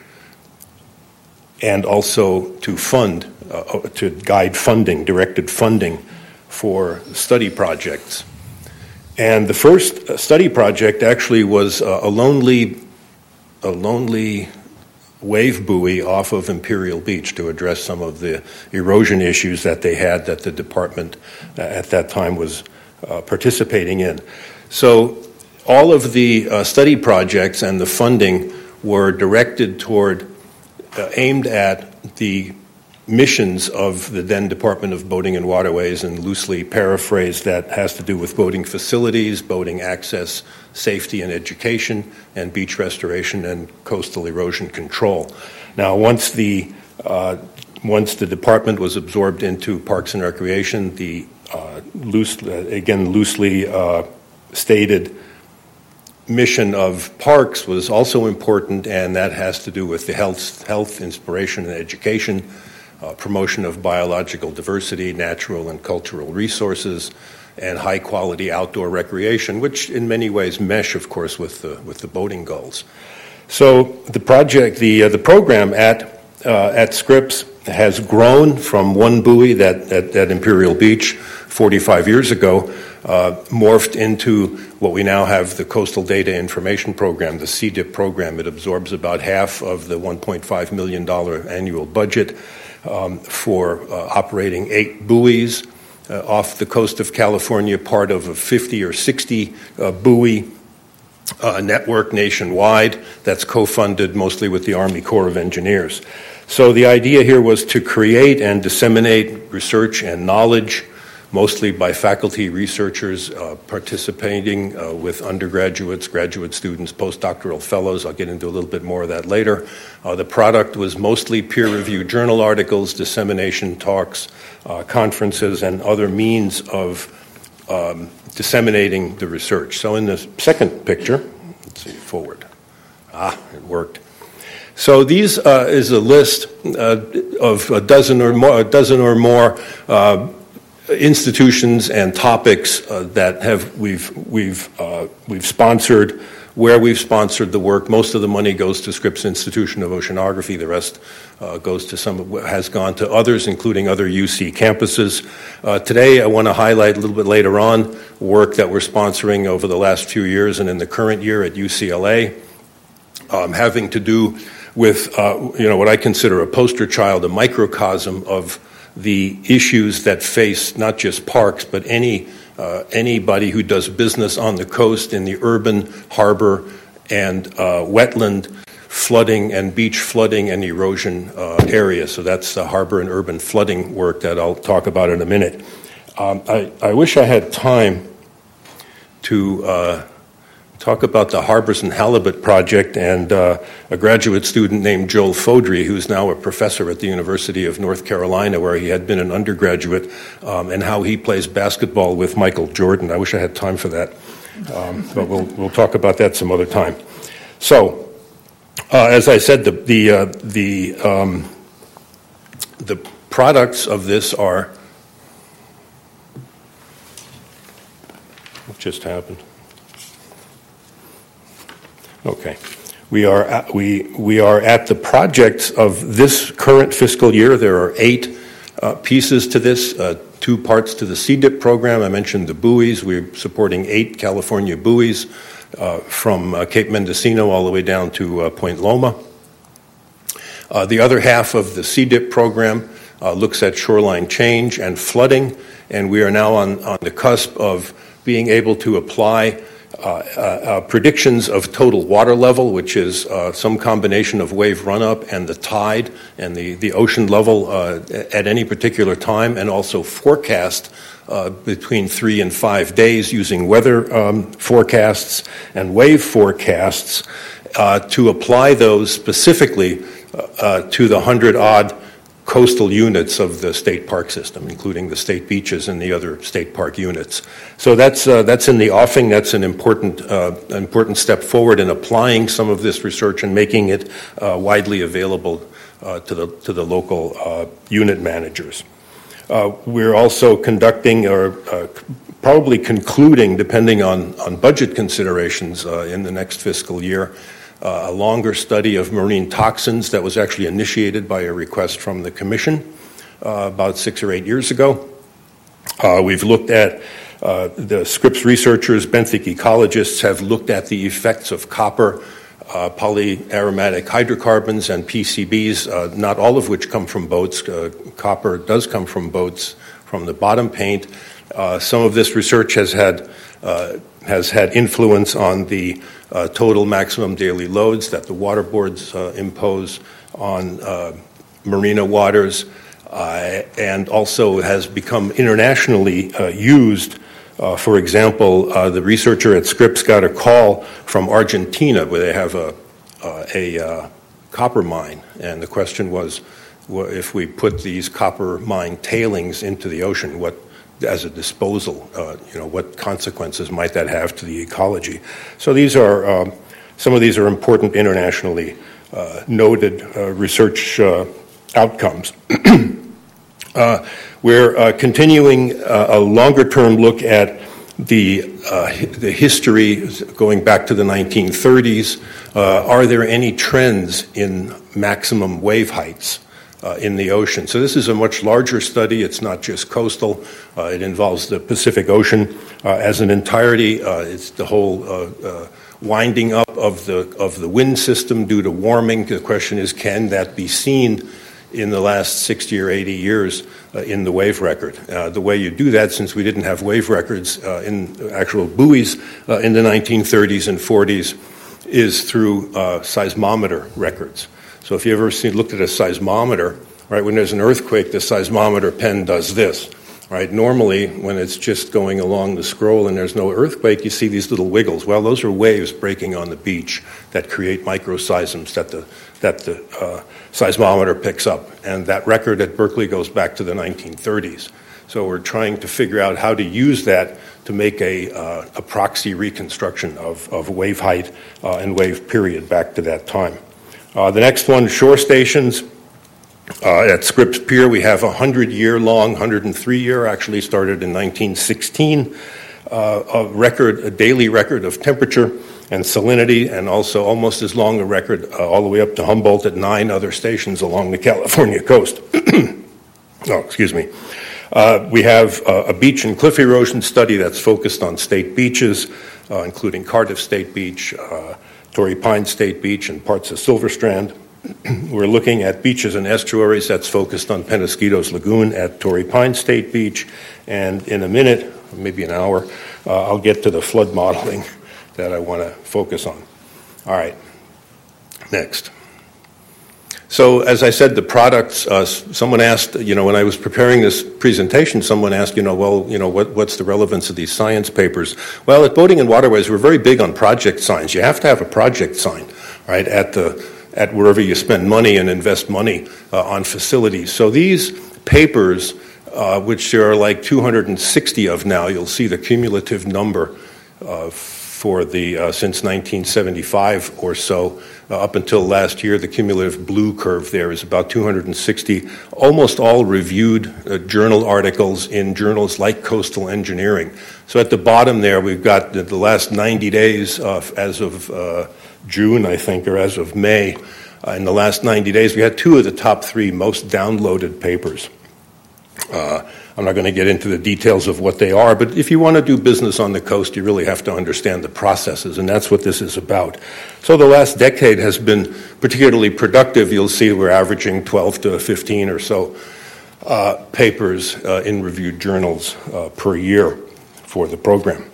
and also to fund, uh, to guide funding, directed funding for study projects. And the first study project actually was uh, a lonely, a lonely wave buoy off of Imperial Beach to address some of the erosion issues that they had that the department uh, at that time was uh, participating in. So all of the uh, study projects and the funding were directed toward Uh, aimed at the missions of the then Department of Boating and Waterways, and loosely paraphrased, that has to do with boating facilities, boating access, safety and education, and beach restoration and coastal erosion control. Now, once the uh, once the department was absorbed into Parks and Recreation, the uh, loose, uh, again loosely uh, stated mission of parks was also important, and that has to do with the health, health inspiration and education, uh, promotion of biological diversity, natural and cultural resources, and high-quality outdoor recreation, which in many ways mesh, of course, with the with the boating goals. So the project, the uh, the program at uh, at Scripps has grown from one buoy that at, at Imperial Beach forty-five years ago. Uh, morphed into what we now have, the Coastal Data Information Program, the C D I P program. It absorbs about half of the one point five million dollars annual budget um, for uh, operating eight buoys uh, off the coast of California, part of a fifty or sixty uh, buoy uh, network nationwide that's co-funded mostly with the Army Corps of Engineers. So the idea here was to create and disseminate research and knowledge, mostly by faculty researchers uh, participating uh, with undergraduates, graduate students, postdoctoral fellows. I'll get into a little bit more of that later. Uh, the product was mostly peer-reviewed journal articles, dissemination talks, uh, conferences, and other means of um, disseminating the research. So in the second picture, let's see, forward. Ah, it worked. So these uh, is a list uh, of a dozen or more, a dozen or more uh, institutions and topics uh, that have we've we've uh, we've sponsored. Where we've sponsored the work, most of the money goes to Scripps Institution of Oceanography. The rest uh, goes to some has gone to others, including other U C campuses. Uh, today, I want to highlight a little bit later on work that we're sponsoring over the last few years and in the current year at U C L A, um, having to do with uh, you know what I consider a poster child, a microcosm of the issues that face not just parks but any uh, anybody who does business on the coast in the urban, harbor, and uh, wetland flooding and beach flooding and erosion uh, area. So that's the harbor and urban flooding work that I'll talk about in a minute. Um, I, I wish I had time to uh, talk about the Harbors and Halibut Project and uh, a graduate student named Joel Fodry, who's now a professor at the University of North Carolina, where he had been an undergraduate, um, and how he plays basketball with Michael Jordan. I wish I had time for that, um, but we'll we'll talk about that some other time. So, uh, as I said, the the uh, the um, the products of this are what just happened. Okay. We are at, we we are at the projects of this current fiscal year. There are eight uh, pieces to this, uh, two parts to the C D I P program. I mentioned the buoys. We're supporting eight California buoys uh, from uh, Cape Mendocino all the way down to uh, Point Loma. Uh, the other half of the C D I P program uh, looks at shoreline change and flooding, and we are now on, on the cusp of being able to apply Uh, uh, uh, predictions of total water level, which is uh, some combination of wave run-up and the tide and the, the ocean level uh, at any particular time, and also forecast uh, between three and five days using weather um, forecasts and wave forecasts uh, to apply those specifically uh, uh, to the hundred-odd coastal units of the state park system, including the state beaches and the other state park units. So that's uh, that's in the offing. That's an important uh, important step forward in applying some of this research and making it uh, widely available uh, to the to the local uh, unit managers. Uh, we're also conducting or uh, probably concluding, depending on on budget considerations, uh, in the next fiscal year, Uh, a longer study of marine toxins that was actually initiated by a request from the Commission uh, about six or eight years ago. Uh, we've looked at, uh, the Scripps researchers, benthic ecologists, have looked at the effects of copper, uh, polyaromatic hydrocarbons, and P C Bs, uh, not all of which come from boats. Uh, copper does come from boats, from the bottom paint. Uh, some of this research has had uh, has had influence on the uh, total maximum daily loads that the water boards uh, impose on uh, marina waters, uh, and also has become internationally uh, used. Uh, for example, uh, the researcher at Scripps got a call from Argentina, where they have a, uh, a uh, copper mine, and the question was, well, if we put these copper mine tailings into the ocean, what as a disposal, uh, you know, what consequences might that have to the ecology? So these are, um, some of these are important internationally uh, noted uh, research uh, outcomes. uh, we're uh, continuing uh, a longer-term look at the, uh, the history going back to the nineteen thirties. Uh, are there any trends in maximum wave heights Uh, in the ocean? So this is a much larger study. It's not just coastal. Uh, it involves the Pacific Ocean uh, as an entirety. Uh, it's the whole uh, uh, winding up of the of the wind system due to warming. The question is, can that be seen in the last sixty or eighty years uh, in the wave record. Uh, the way you do that, since we didn't have wave records uh, in actual buoys uh, in the nineteen thirties and forties, is through uh, seismometer records. So if you ever seen, looked at a seismometer, right, when there's an earthquake, the seismometer pen does this. Right? Normally, when it's just going along the scroll and there's no earthquake, you see these little wiggles. Well, those are waves breaking on the beach that create microseisms that the that the uh, seismometer picks up. And that record at Berkeley goes back to the nineteen thirties. So we're trying to figure out how to use that to make a, uh, a proxy reconstruction of, of wave height uh, and wave period back to that time. Uh, the next one, shore stations. Uh, at Scripps Pier, we have a hundred-year-long, one hundred three year, actually started in nineteen sixteen, uh, a record, a daily record of temperature and salinity, and also almost as long a record uh, all the way up to Humboldt at nine other stations along the California coast. Oh, excuse me. Uh, we have uh, a beach and cliff erosion study that's focused on state beaches, uh, including Cardiff State Beach, uh, Torrey Pines State Beach, and parts of Silver Strand. We're looking at beaches and estuaries that's focused on Penasquitos Lagoon at Torrey Pines State Beach. And in a minute, maybe an hour, uh, I'll get to the flood modeling that I want to focus on. All right, next. So as I said, the products, uh, someone asked, you know, when I was preparing this presentation, someone asked, you know, well, you know, what, what's the relevance of these science papers? Well, at Boating and Waterways, we're very big on project signs. You have to have a project sign, right, at the at wherever you spend money and invest money uh, on facilities. So these papers, uh, which there are like two hundred sixty of now, you'll see the cumulative number uh, for the, uh, since nineteen seventy-five or so, uh, up until last year, the cumulative blue curve there is about two hundred sixty, almost all reviewed uh, journal articles in journals like Coastal Engineering. So at the bottom there, we've got the, the last ninety days uh, as of uh, June, I think, or as of May. Uh, in the last ninety days, we had two of the top three most downloaded papers. Uh, I'm not going to get into the details of what they are, but if you want to do business on the coast, you really have to understand the processes, and that's what this is about. So the last decade has been particularly productive. You'll see we're averaging twelve to fifteen or so uh, papers uh, in reviewed journals uh, per year for the program.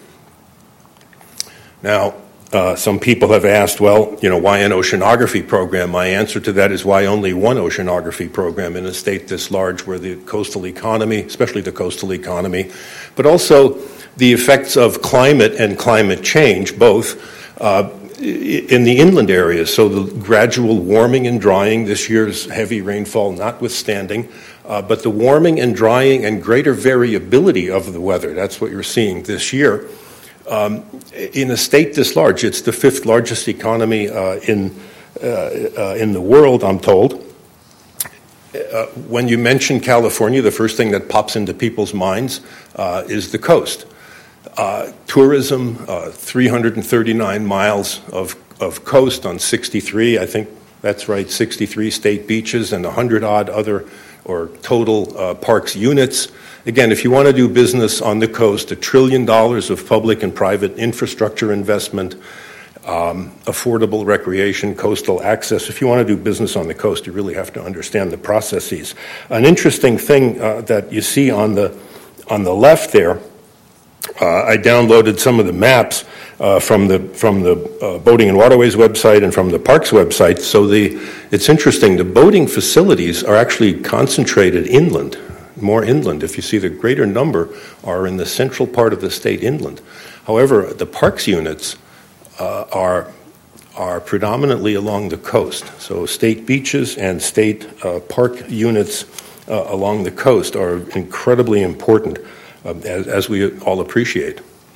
Now, Uh, some people have asked, well, you know, why an oceanography program? My answer to that is why only one oceanography program in a state this large where the coastal economy, especially the coastal economy, but also the effects of climate and climate change, both uh, in the inland areas. So the gradual warming and drying, this year's heavy rainfall notwithstanding, uh, but the warming and drying and greater variability of the weather, that's what you're seeing this year. Um, in a state this large, it's the fifth largest economy uh, in uh, uh, in the world, I'm told. Uh, when you mention California, the first thing that pops into people's minds uh, is the coast. Uh, tourism, uh, three hundred thirty-nine miles of, of coast on sixty-three, I think that's right, sixty-three state beaches and one hundred odd other or total uh, parks units. Again, if you want to do business on the coast, a trillion dollars of public and private infrastructure investment, um, affordable recreation, coastal access. If you want to do business on the coast, you really have to understand the processes. An interesting thing uh, that you see on the on the left there, uh, I downloaded some of the maps uh, from the from the uh, Boating and Waterways website and from the Parks website. So the it's interesting. The boating facilities are actually concentrated inland. More inland. If you see, the greater number are in the central part of the state inland. However, the parks units uh, are are predominantly along the coast. So state beaches and state uh, park units uh, along the coast are incredibly important, uh, as, as we all appreciate.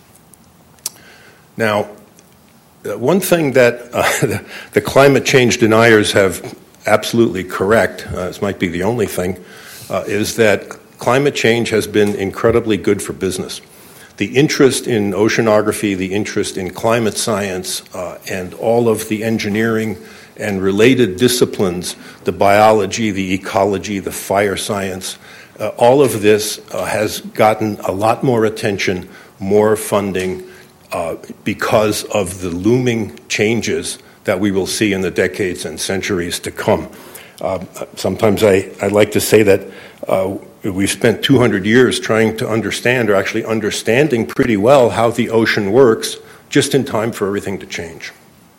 Now, uh, one thing that uh, the, the climate change deniers have absolutely correct, uh, this might be the only thing, Uh, is that climate change has been incredibly good for business. The interest in oceanography, the interest in climate science, uh, and all of the engineering and related disciplines, the biology, the ecology, the fire science, uh, all of this uh, has gotten a lot more attention, more funding, uh, because of the looming changes that we will see in the decades and centuries to come. Uh, sometimes I, I like to say that uh, we've spent two hundred years trying to understand, or actually understanding pretty well, how the ocean works, just in time for everything to change.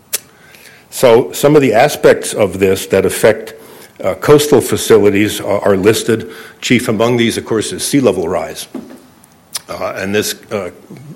So some of the aspects of this that affect uh, coastal facilities are, are listed. Chief among these, of course, is sea level rise. Uh, and this uh,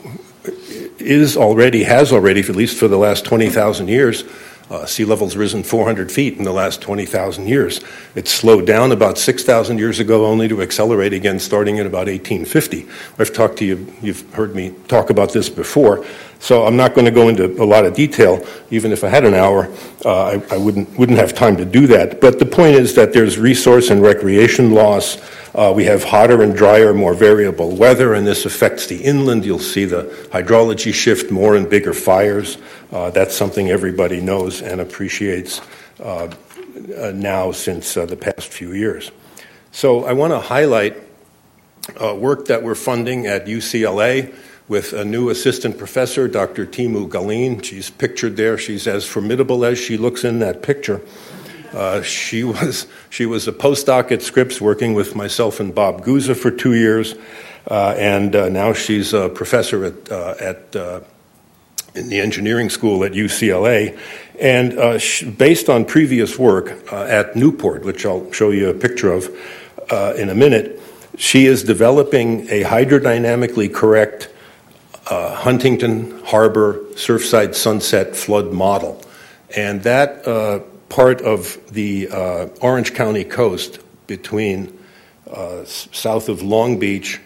is already, has already, at least for the last twenty thousand years, uh, sea level's risen four hundred feet in the last twenty thousand years. It slowed down about six thousand years ago, only to accelerate again starting at about eighteen fifty. I've talked to you, you've heard me talk about this before, so I'm not going to go into a lot of detail. Even if I had an hour, uh, I, I wouldn't, wouldn't have time to do that. But the point is that there's resource and recreation loss. Uh, we have hotter and drier, more variable weather, and this affects the inland. You'll see the hydrology shift, more and bigger fires. Uh, that's something everybody knows and appreciates uh, uh, now since uh, the past few years. So I want to highlight uh, work that we're funding at U C L A with a new assistant professor, Doctor Timu Galeen. She's pictured there. She's as formidable as she looks in that picture. Uh, she was she was a postdoc at Scripps working with myself and Bob Guza for two years, uh, and uh, now she's a professor at uh, at uh, in the engineering school at U C L A. And uh, she, based on previous work uh, at Newport, which I'll show you a picture of uh, in a minute, she is developing a hydrodynamically correct uh, Huntington Harbor Surfside Sunset flood model, and that. Uh, part of the uh, Orange County coast between uh, south of Long Beach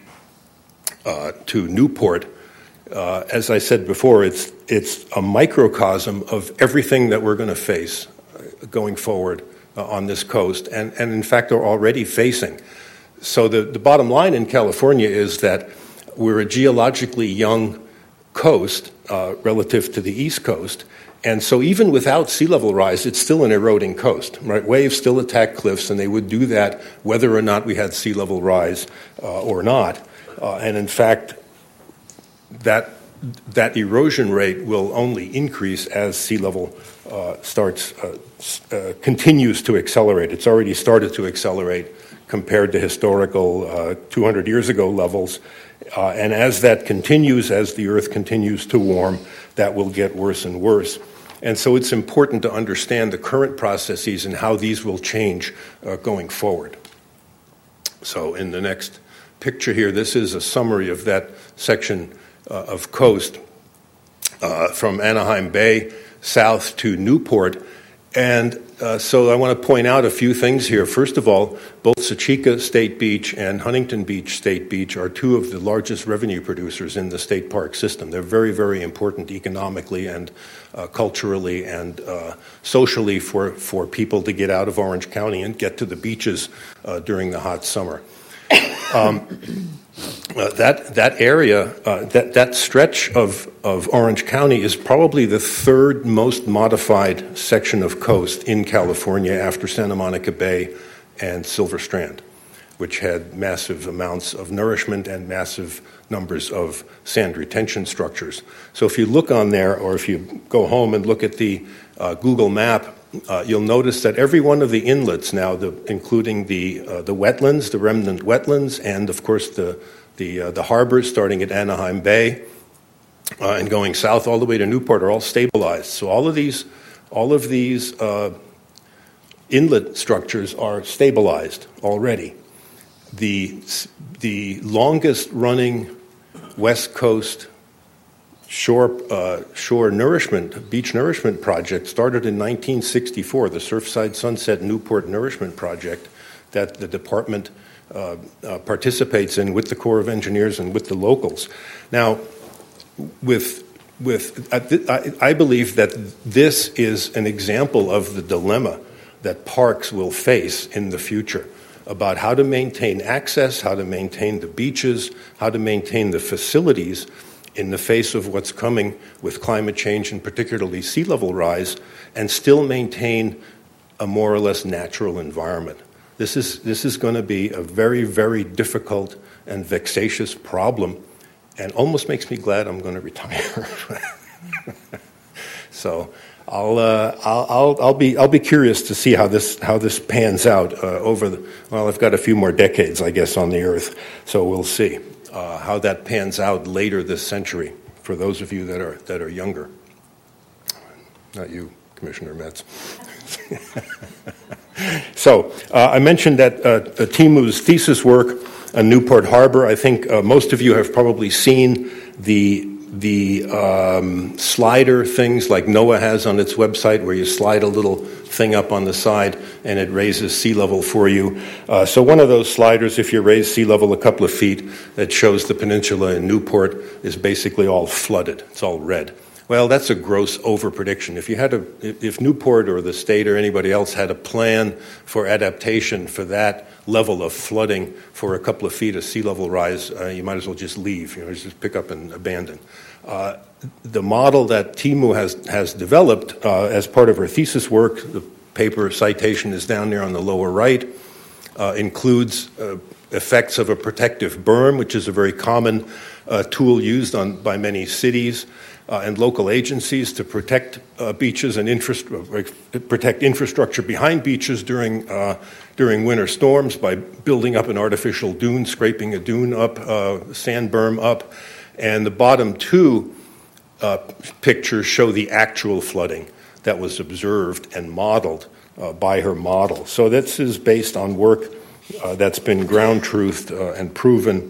uh, to Newport, uh, as I said before, it's it's a microcosm of everything that we're going to face uh, going forward uh, on this coast, and, and in fact are already facing. So the, the bottom line in California is that we're a geologically young coast uh, relative to the East Coast. And so even without sea level rise, it's still an eroding coast, right? Waves still attack cliffs, and they would do that whether or not we had sea level rise uh, or not. Uh, and in fact, that that erosion rate will only increase as sea level uh, starts uh, uh, continues to accelerate. It's already started to accelerate compared to historical uh, two hundred years ago levels. Uh, and as that continues, as the Earth continues to warm, that will get worse and worse. And so it's important to understand the current processes and how these will change uh, going forward. So in the next picture here, this is a summary of that section uh, of coast uh, from Anaheim Bay south to Newport. And uh, so I want to point out a few things here. First of all, both Sachika State Beach and Huntington Beach State Beach are two of the largest revenue producers in the state park system. They're very, very important economically and uh, culturally and uh, socially for, for people to get out of Orange County and get to the beaches uh, during the hot summer. Um, uh, that that area, uh, that that stretch of, of Orange County is probably the third most modified section of coast in California after Santa Monica Bay and Silver Strand, which had massive amounts of nourishment and massive numbers of sand retention structures. So if you look on there, or if you go home and look at the uh, Google map, Uh, you'll notice that every one of the inlets now, the, including the uh, the wetlands, the remnant wetlands, and of course the the uh, the harbors, starting at Anaheim Bay uh, and going south all the way to Newport, are all stabilized. So all of these all of these uh, inlet structures are stabilized already. The the longest running West Coast Shore uh, shore nourishment, beach nourishment project started in nineteen sixty-four, the Surfside Sunset Newport Nourishment Project that the department uh, uh, participates in with the Corps of Engineers and with the locals. Now, with with I, I believe that this is an example of the dilemma that parks will face in the future about how to maintain access, how to maintain the beaches, how to maintain the facilities in the face of what's coming with climate change and particularly sea level rise, and still maintain a more or less natural environment. This is this is going to be a very, very difficult and vexatious problem, and almost makes me glad I'm going to retire. So I'll, uh, I'll, I'll, I'll be, I'll be curious to see how this, how this pans out uh, over the, well, I've got a few more decades, I guess, on the Earth, so we'll see uh, how that pans out later this century for those of you that are, that are younger. Not you, Commissioner Metz. So uh, I mentioned that uh, TIMU's thesis work on Newport Harbor. I think uh, most of you have probably seen the the um, slider things like NOAA has on its website, where you slide a little thing up on the side and it raises sea level for you. Uh, so one of those sliders, if you raise sea level a couple of feet, that shows the peninsula in Newport is basically all flooded. It's all red. Well, that's a gross overprediction. If you had a, if Newport or the state or anybody else had a plan for adaptation for that level of flooding for a couple of feet of sea level rise, uh, you might as well just leave. You know, just pick up and abandon. Uh, the model that TIMU has has developed uh, as part of her thesis work, the paper citation is down there on the lower right, uh, includes uh, effects of a protective berm, which is a very common uh, tool used on by many cities. Uh, and local agencies to protect uh, beaches and infra- protect infrastructure behind beaches during uh, during winter storms by building up an artificial dune, scraping a dune up, uh, sand berm up, and the bottom two uh, pictures show the actual flooding that was observed and modeled uh, by her model. So this is based on work uh, that's been ground truthed uh, and proven.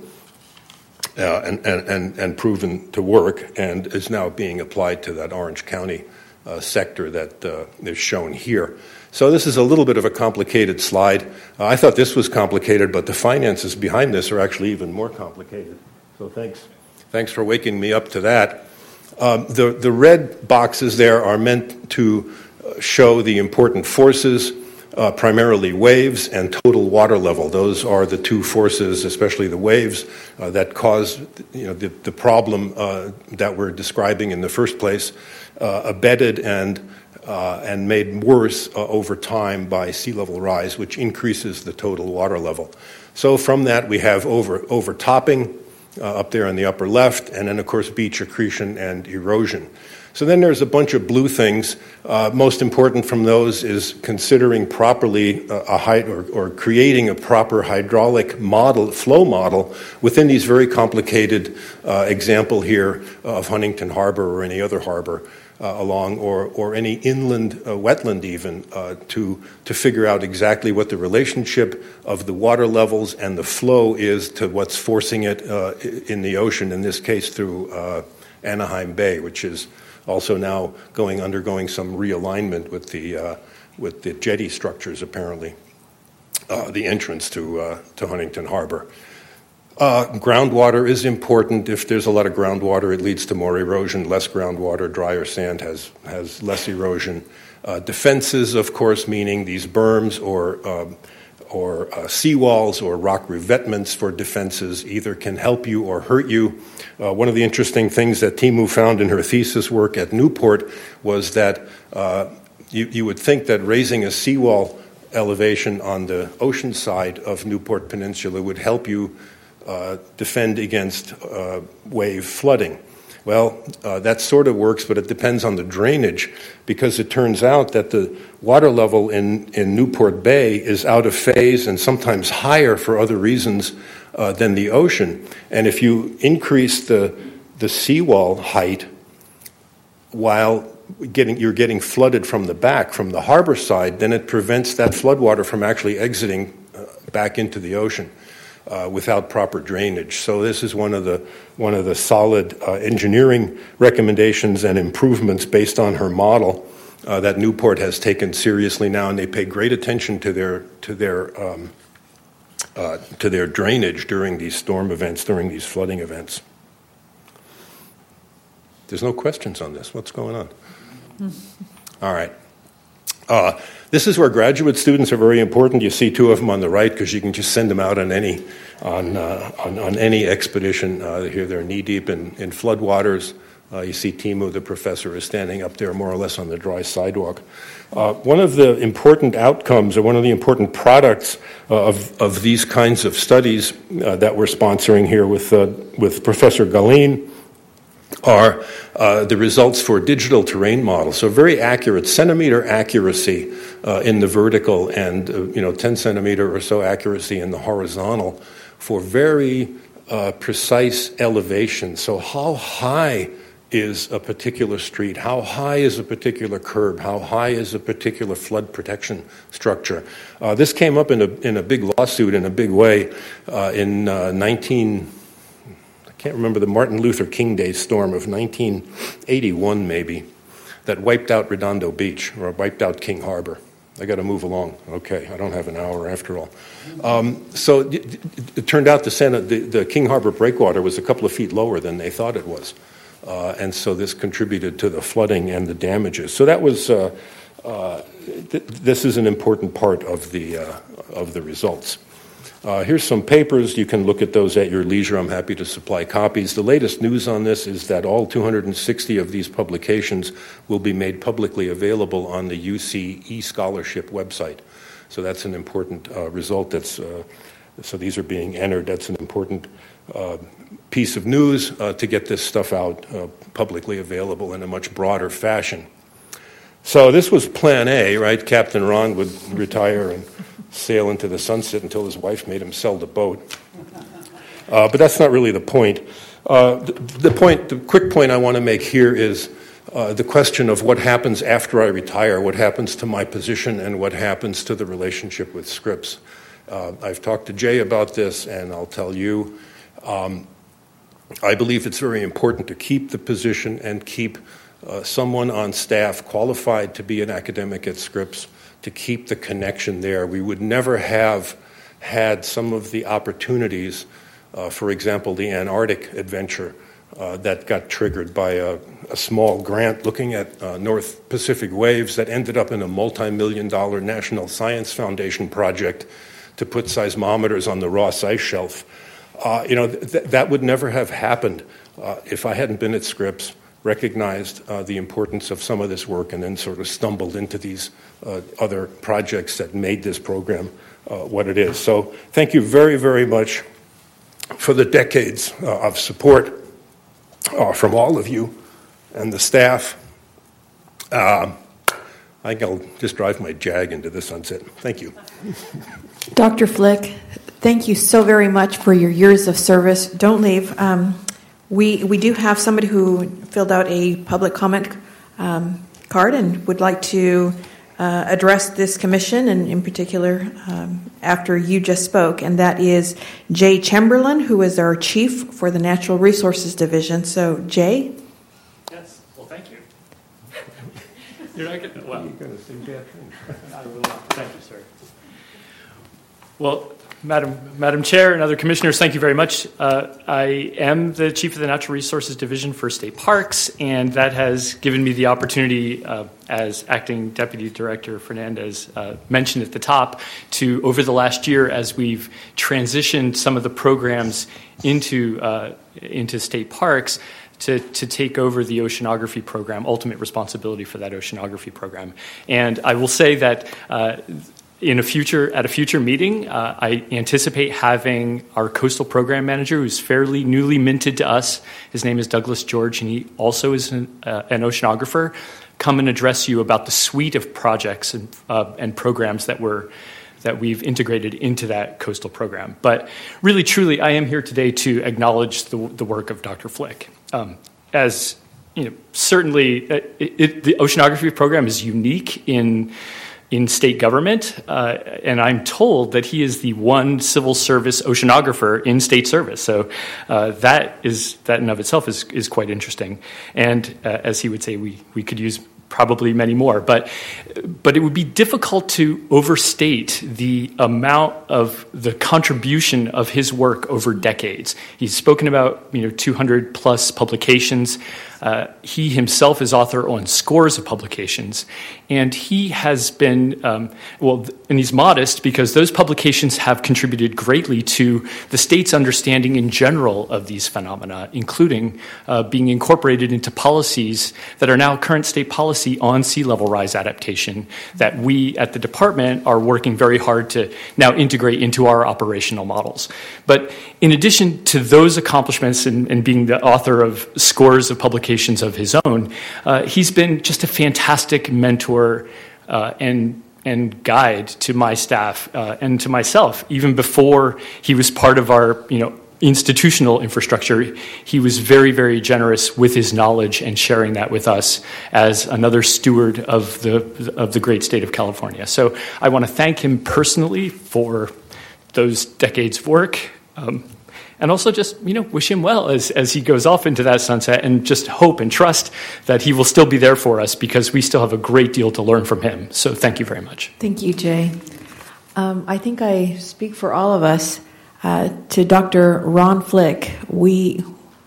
Uh, and, and, and proven to work, and is now being applied to that Orange County uh, sector that uh, is shown here. So this is a little bit of a complicated slide. Uh, I thought this was complicated, but the finances behind this are actually even more complicated. So thanks, thanks for waking me up to that. Um, the, the red boxes there are meant to show the important forces, Uh, primarily waves and total water level. Those are the two forces, especially the waves, uh, that cause you know, the, the problem uh, that we're describing in the first place, uh, abetted and uh, and made worse uh, over time by sea level rise, which increases the total water level. So from that we have over overtopping uh, up there in the upper left, and then of course beach accretion and erosion. So then there's a bunch of blue things. Uh, most important from those is considering properly uh, a height or, or creating a proper hydraulic model, flow model within these very complicated uh, example here of Huntington Harbor or any other harbor uh, along, or or any inland uh, wetland even, uh, to to figure out exactly what the relationship of the water levels and the flow is to what's forcing it uh, in the ocean. In this case, through uh, Anaheim Bay, which is also now going undergoing some realignment with the uh, with the jetty structures, apparently, uh, the entrance to uh, to Huntington Harbor. Uh, groundwater is important. If there's a lot of groundwater, it leads to more erosion. Less groundwater, drier sand has has less erosion. Uh, defenses, of course, meaning these berms or um, or uh, seawalls or rock revetments for defenses, either can help you or hurt you. Uh, one of the interesting things that TIMU found in her thesis work at Newport was that uh, you, you would think that raising a seawall elevation on the ocean side of Newport Peninsula would help you uh, defend against uh, wave flooding. Well, uh, that sort of works, but it depends on the drainage, because it turns out that the water level in, in Newport Bay is out of phase and sometimes higher for other reasons uh, than the ocean. And if you increase the the seawall height while getting you're getting flooded from the back, from the harbor side, then it prevents that floodwater from actually exiting uh, back into the ocean. Uh, without proper drainage. So this is one of the one of the solid uh, engineering recommendations and improvements based on her model uh, that Newport has taken seriously now, and they pay great attention to their to their um, uh, to their drainage during these storm events, during these flooding events. There's no questions on this. What's going on? All right. Uh, this is where graduate students are very important. You see two of them on the right because you can just send them out on any on uh, on, on any expedition. Uh, here they're knee deep in, in floodwaters. Uh, you see TIMU, the professor, is standing up there more or less on the dry sidewalk. Uh, one of the important outcomes, or one of the important products uh, of of these kinds of studies uh, that we're sponsoring here with uh, with Professor Galeen are uh, the results for digital terrain models. So very accurate, centimeter accuracy uh, in the vertical and uh, you know ten centimeter or so accuracy in the horizontal for very uh, precise elevation. So how high is a particular street? How high is a particular curb? How high is a particular flood protection structure? Uh, this came up in a in a big lawsuit in a big way uh, in uh, nineteen. I can't remember the Martin Luther King Day storm of nineteen eighty-one, maybe, that wiped out Redondo Beach or wiped out King Harbor. I got to move along. Okay, I don't have an hour after all. Um, so it, it turned out the, Santa, the, the King Harbor breakwater was a couple of feet lower than they thought it was. Uh, and so this contributed to the flooding and the damages. So that was, uh, uh, th- this is an important part of the, uh, of the results. Uh, here's some papers. You can look at those at your leisure. I'm happy to supply copies. The latest news on this is that all two hundred sixty of these publications will be made publicly available on the U C eScholarship website. So that's an important uh, result. That's uh, so these are being entered. That's an important uh, piece of news uh, to get this stuff out uh, publicly available in a much broader fashion. So this was Plan A, right? Captain Ron would retire and sail into the sunset until his wife made him sell the boat. Uh, but that's not really the point. Uh, the, the point, the quick point I want to make here is uh, the question of what happens after I retire, what happens to my position, and what happens to the relationship with Scripps. Uh, I've talked to Jay about this, and I'll tell you, um, I believe it's very important to keep the position and keep uh, someone on staff qualified to be an academic at Scripps, to keep the connection there. We would never have had some of the opportunities, uh, for example, the Antarctic adventure uh, that got triggered by a, a small grant looking at uh, North Pacific waves that ended up in a multi-million dollar National Science Foundation project to put seismometers on the Ross Ice Shelf. Uh, you know, th- that would never have happened uh, if I hadn't been at Scripps, recognized uh, the importance of some of this work, and then sort of stumbled into these uh, other projects that made this program uh, what it is. So thank you very, very much for the decades uh, of support uh, from all of you and the staff. Uh, I think I'll just drive my Jag into the sunset. Thank you. Doctor Flick, thank you so very much for your years of service. Don't leave. Um, We we do have somebody who filled out a public comment um, card and would like to uh, address this commission, and in particular um, after you just spoke, and that is Jay Chamberlain, who is our chief for the Natural Resources Division. So, Jay? Yes, well, thank you. You're not going to, well, you're going to sing that thing. I will not. Thank you, sir. Well, Madam, Madam Chair and other commissioners, thank you very much. Uh, I am the Chief of the Natural Resources Division for State Parks, and that has given me the opportunity, uh, as Acting Deputy Director Fernandez uh, mentioned at the top, to, over the last year, as we've transitioned some of the programs into, uh, into state parks, to, to take over the oceanography program, ultimate responsibility for that oceanography program. And I will say that uh, In a future, at a future meeting, uh, I anticipate having our coastal program manager, who's fairly newly minted to us. His name is Douglas George, and he also is an, uh, an oceanographer. Come and address you about the suite of projects and uh, and programs that we're that we've integrated into that coastal program. But really, truly, I am here today to acknowledge the, the work of Doctor Flick. Um, as you know, certainly, it, it, the oceanography program is unique in. in state government, uh, and I'm told that he is the one civil service oceanographer in state service. So uh, that is that in of itself is is quite interesting. And uh, as he would say, we we could use probably many more, but but it would be difficult to overstate the amount of the contribution of his work over decades. He's spoken about you know two hundred plus publications. Uh, he himself is author on scores of publications, and he has been, um, well, and he's modest because those publications have contributed greatly to the state's understanding in general of these phenomena, including uh, being incorporated into policies that are now current state policy on sea level rise adaptation that we at the department are working very hard to now integrate into our operational models. But in addition to those accomplishments and, and being the author of scores of publications of his own, uh, he's been just a fantastic mentor uh, and and guide to my staff uh, and to myself. Even before he was part of our, you know, institutional infrastructure, he was very, very generous with his knowledge and sharing that with us as another steward of the of the great state of California. So I want to thank him personally for those decades of work, um, and also just, you know, wish him well as, as he goes off into that sunset, and just hope and trust that he will still be there for us because we still have a great deal to learn from him. So thank you very much. Thank you, Jay. Um, I think I speak for all of us. Uh, to Doctor Ron Flick, we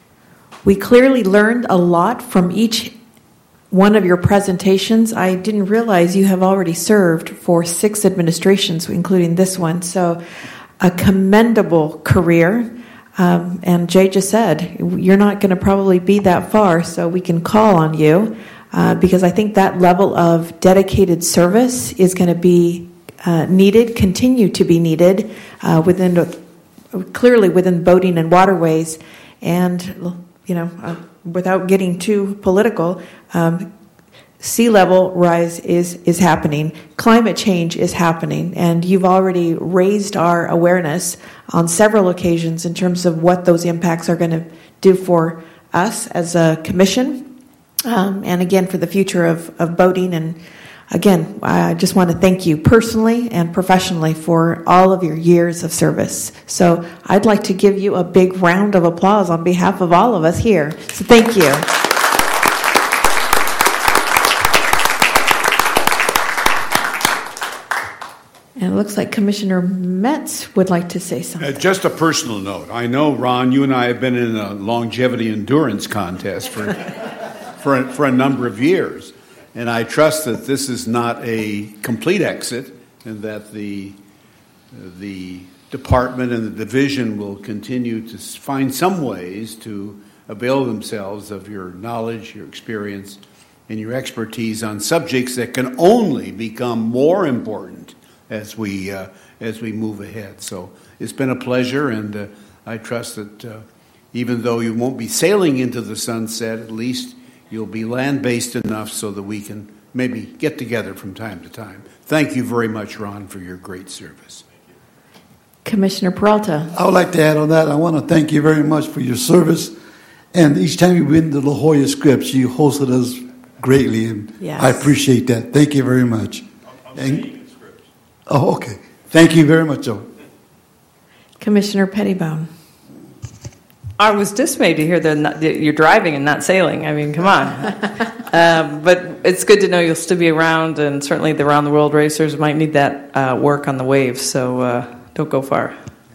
we clearly learned a lot from each one of your presentations. I didn't realize you have already served for six administrations, including this one. So, a commendable career. Um, and Jay just said you're not going to probably be that far, so we can call on you uh, because I think that level of dedicated service is going to be uh, needed, continue to be needed uh, within the clearly within boating and waterways. And, you know, uh, without getting too political, um, sea level rise is, is happening. Climate change is happening. And you've already raised our awareness on several occasions in terms of what those impacts are going to do for us as a commission. Um, and again, for the future of, of boating. And again, I just want to thank you personally and professionally for all of your years of service. So I'd like to give you a big round of applause on behalf of all of us here. So thank you. And it looks like Commissioner Metz would like to say something. Uh, just a personal note. I know, Ron, you and I have been in a longevity endurance contest for, for, a, for a number of years. And I trust that this is not a complete exit and that the, the department and the division will continue to find some ways to avail themselves of your knowledge, your experience, and your expertise on subjects that can only become more important as we uh, as we move ahead. So it's been a pleasure, and uh, I trust that uh, even though you won't be sailing into the sunset, at least you'll be land-based enough so that we can maybe get together from time to time. Thank you very much, Ron, for your great service. Commissioner Peralta. I would like to add on that. I want to thank you very much for your service. And each time you've been to La Jolla Scripps, you hosted us greatly, and yes. I appreciate that. Thank you very much. I'm and, oh, okay. Thank you very much, Joe. Commissioner Pettibone. I was dismayed to hear that you're driving and not sailing. I mean, come on. um, but it's good to know you'll still be around, and certainly the Around the World racers might need that uh, work on the waves, so uh, don't go far.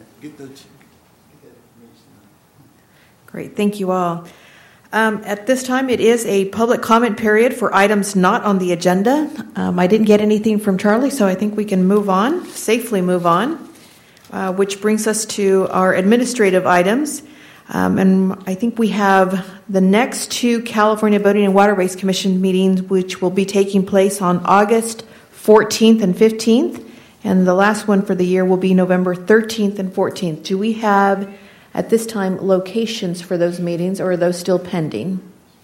Great. Thank you all. Um, at this time, it is a public comment period for items not on the agenda. Um, I didn't get anything from Charlie, so I think we can move on, safely move on, uh, which brings us to our administrative items. Um, and I think we have the next two California Boating and Waterways Commission meetings, which will be taking place on August fourteenth and fifteenth. And the last one for the year will be November thirteenth and fourteenth. Do we have, at this time, locations for those meetings, or are those still pending?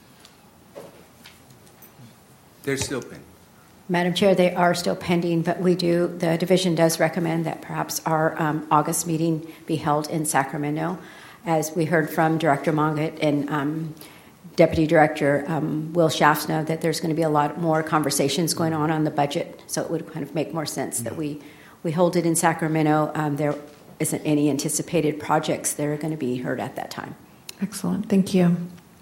They're still pending. Madam Chair, they are still pending, but we do, the division does recommend that perhaps our um, August meeting be held in Sacramento. As we heard from Director Monget and um, Deputy Director um, Will Schaffsnow, that there's going to be a lot more conversations going on on the budget, so it would kind of make more sense that we, we hold it in Sacramento. Um, there isn't any anticipated projects that are going to be heard at that time. Excellent. Thank you.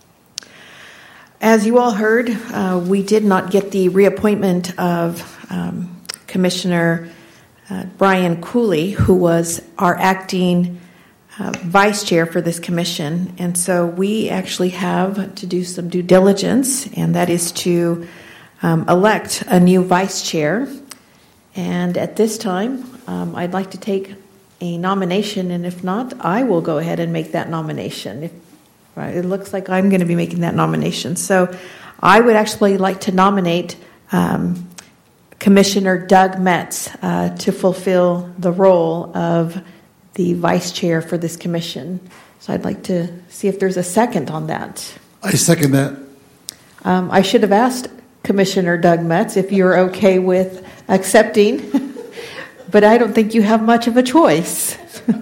As you all heard, uh, we did not get the reappointment of um, Commissioner uh, Brian Cooley, who was our acting uh, vice chair for this commission. And so we actually have to do some due diligence, and that is to um, elect a new vice chair. And at this time, um, I'd like to take a nomination, and if not, I will go ahead and make that nomination. If, right, it looks like I'm going to be making that nomination. So I would actually like to nominate um, Commissioner Doug Metz uh, to fulfill the role of the vice chair for this commission. So I'd like to see if there's a second on that. I second that. Um, I should have asked Commissioner Doug Metz if you're okay with accepting, but I don't think you have much of a choice.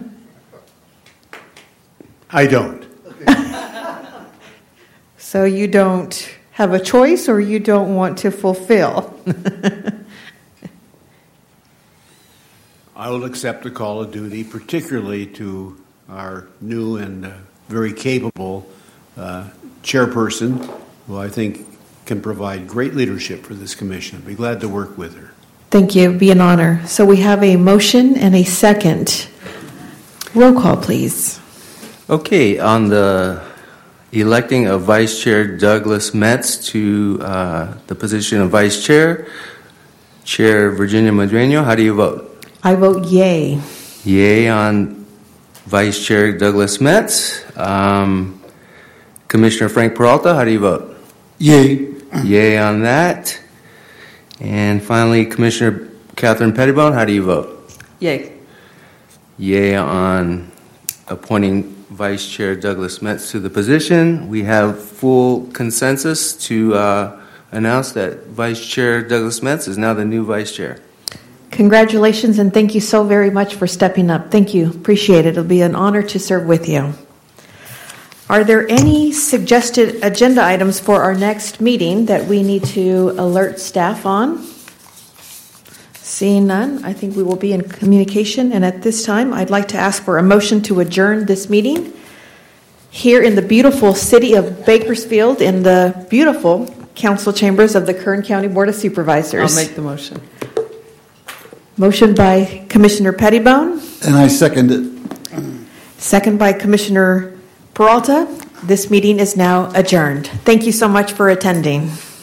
I don't. So you don't have a choice, or you don't want to fulfill? I will accept the call of duty, particularly to our new and uh, very capable uh, chairperson, who I think can provide great leadership for this commission. I'd be glad to work with her. Thank you. It'd be an honor. So we have a motion and a second. Roll call, please. Okay, on the electing of Vice Chair Douglas Metz to uh, the position of Vice Chair, Chair Virginia Madreño, how do you vote? I vote yay. Yay on Vice Chair Douglas Metz. Um, Commissioner Frank Peralta, how do you vote? Yay. Yay on that. And finally, Commissioner Catherine Pettibone, how do you vote? Yay. Yay on appointing Vice Chair Douglas Metz to the position. We have full consensus to uh, announce that Vice Chair Douglas Metz is now the new Vice Chair. Congratulations, and thank you so very much for stepping up. Thank you. Appreciate it. It'll be an honor to serve with you. Are there any suggested agenda items for our next meeting that we need to alert staff on? Seeing none, I think we will be in communication. And at this time, I'd like to ask for a motion to adjourn this meeting here in the beautiful city of Bakersfield, in the beautiful council chambers of the Kern County Board of Supervisors. I'll make the motion. Motion by Commissioner Pettibone. And I second it. Second by Commissioner Peralta. This meeting is now adjourned. Thank you so much for attending.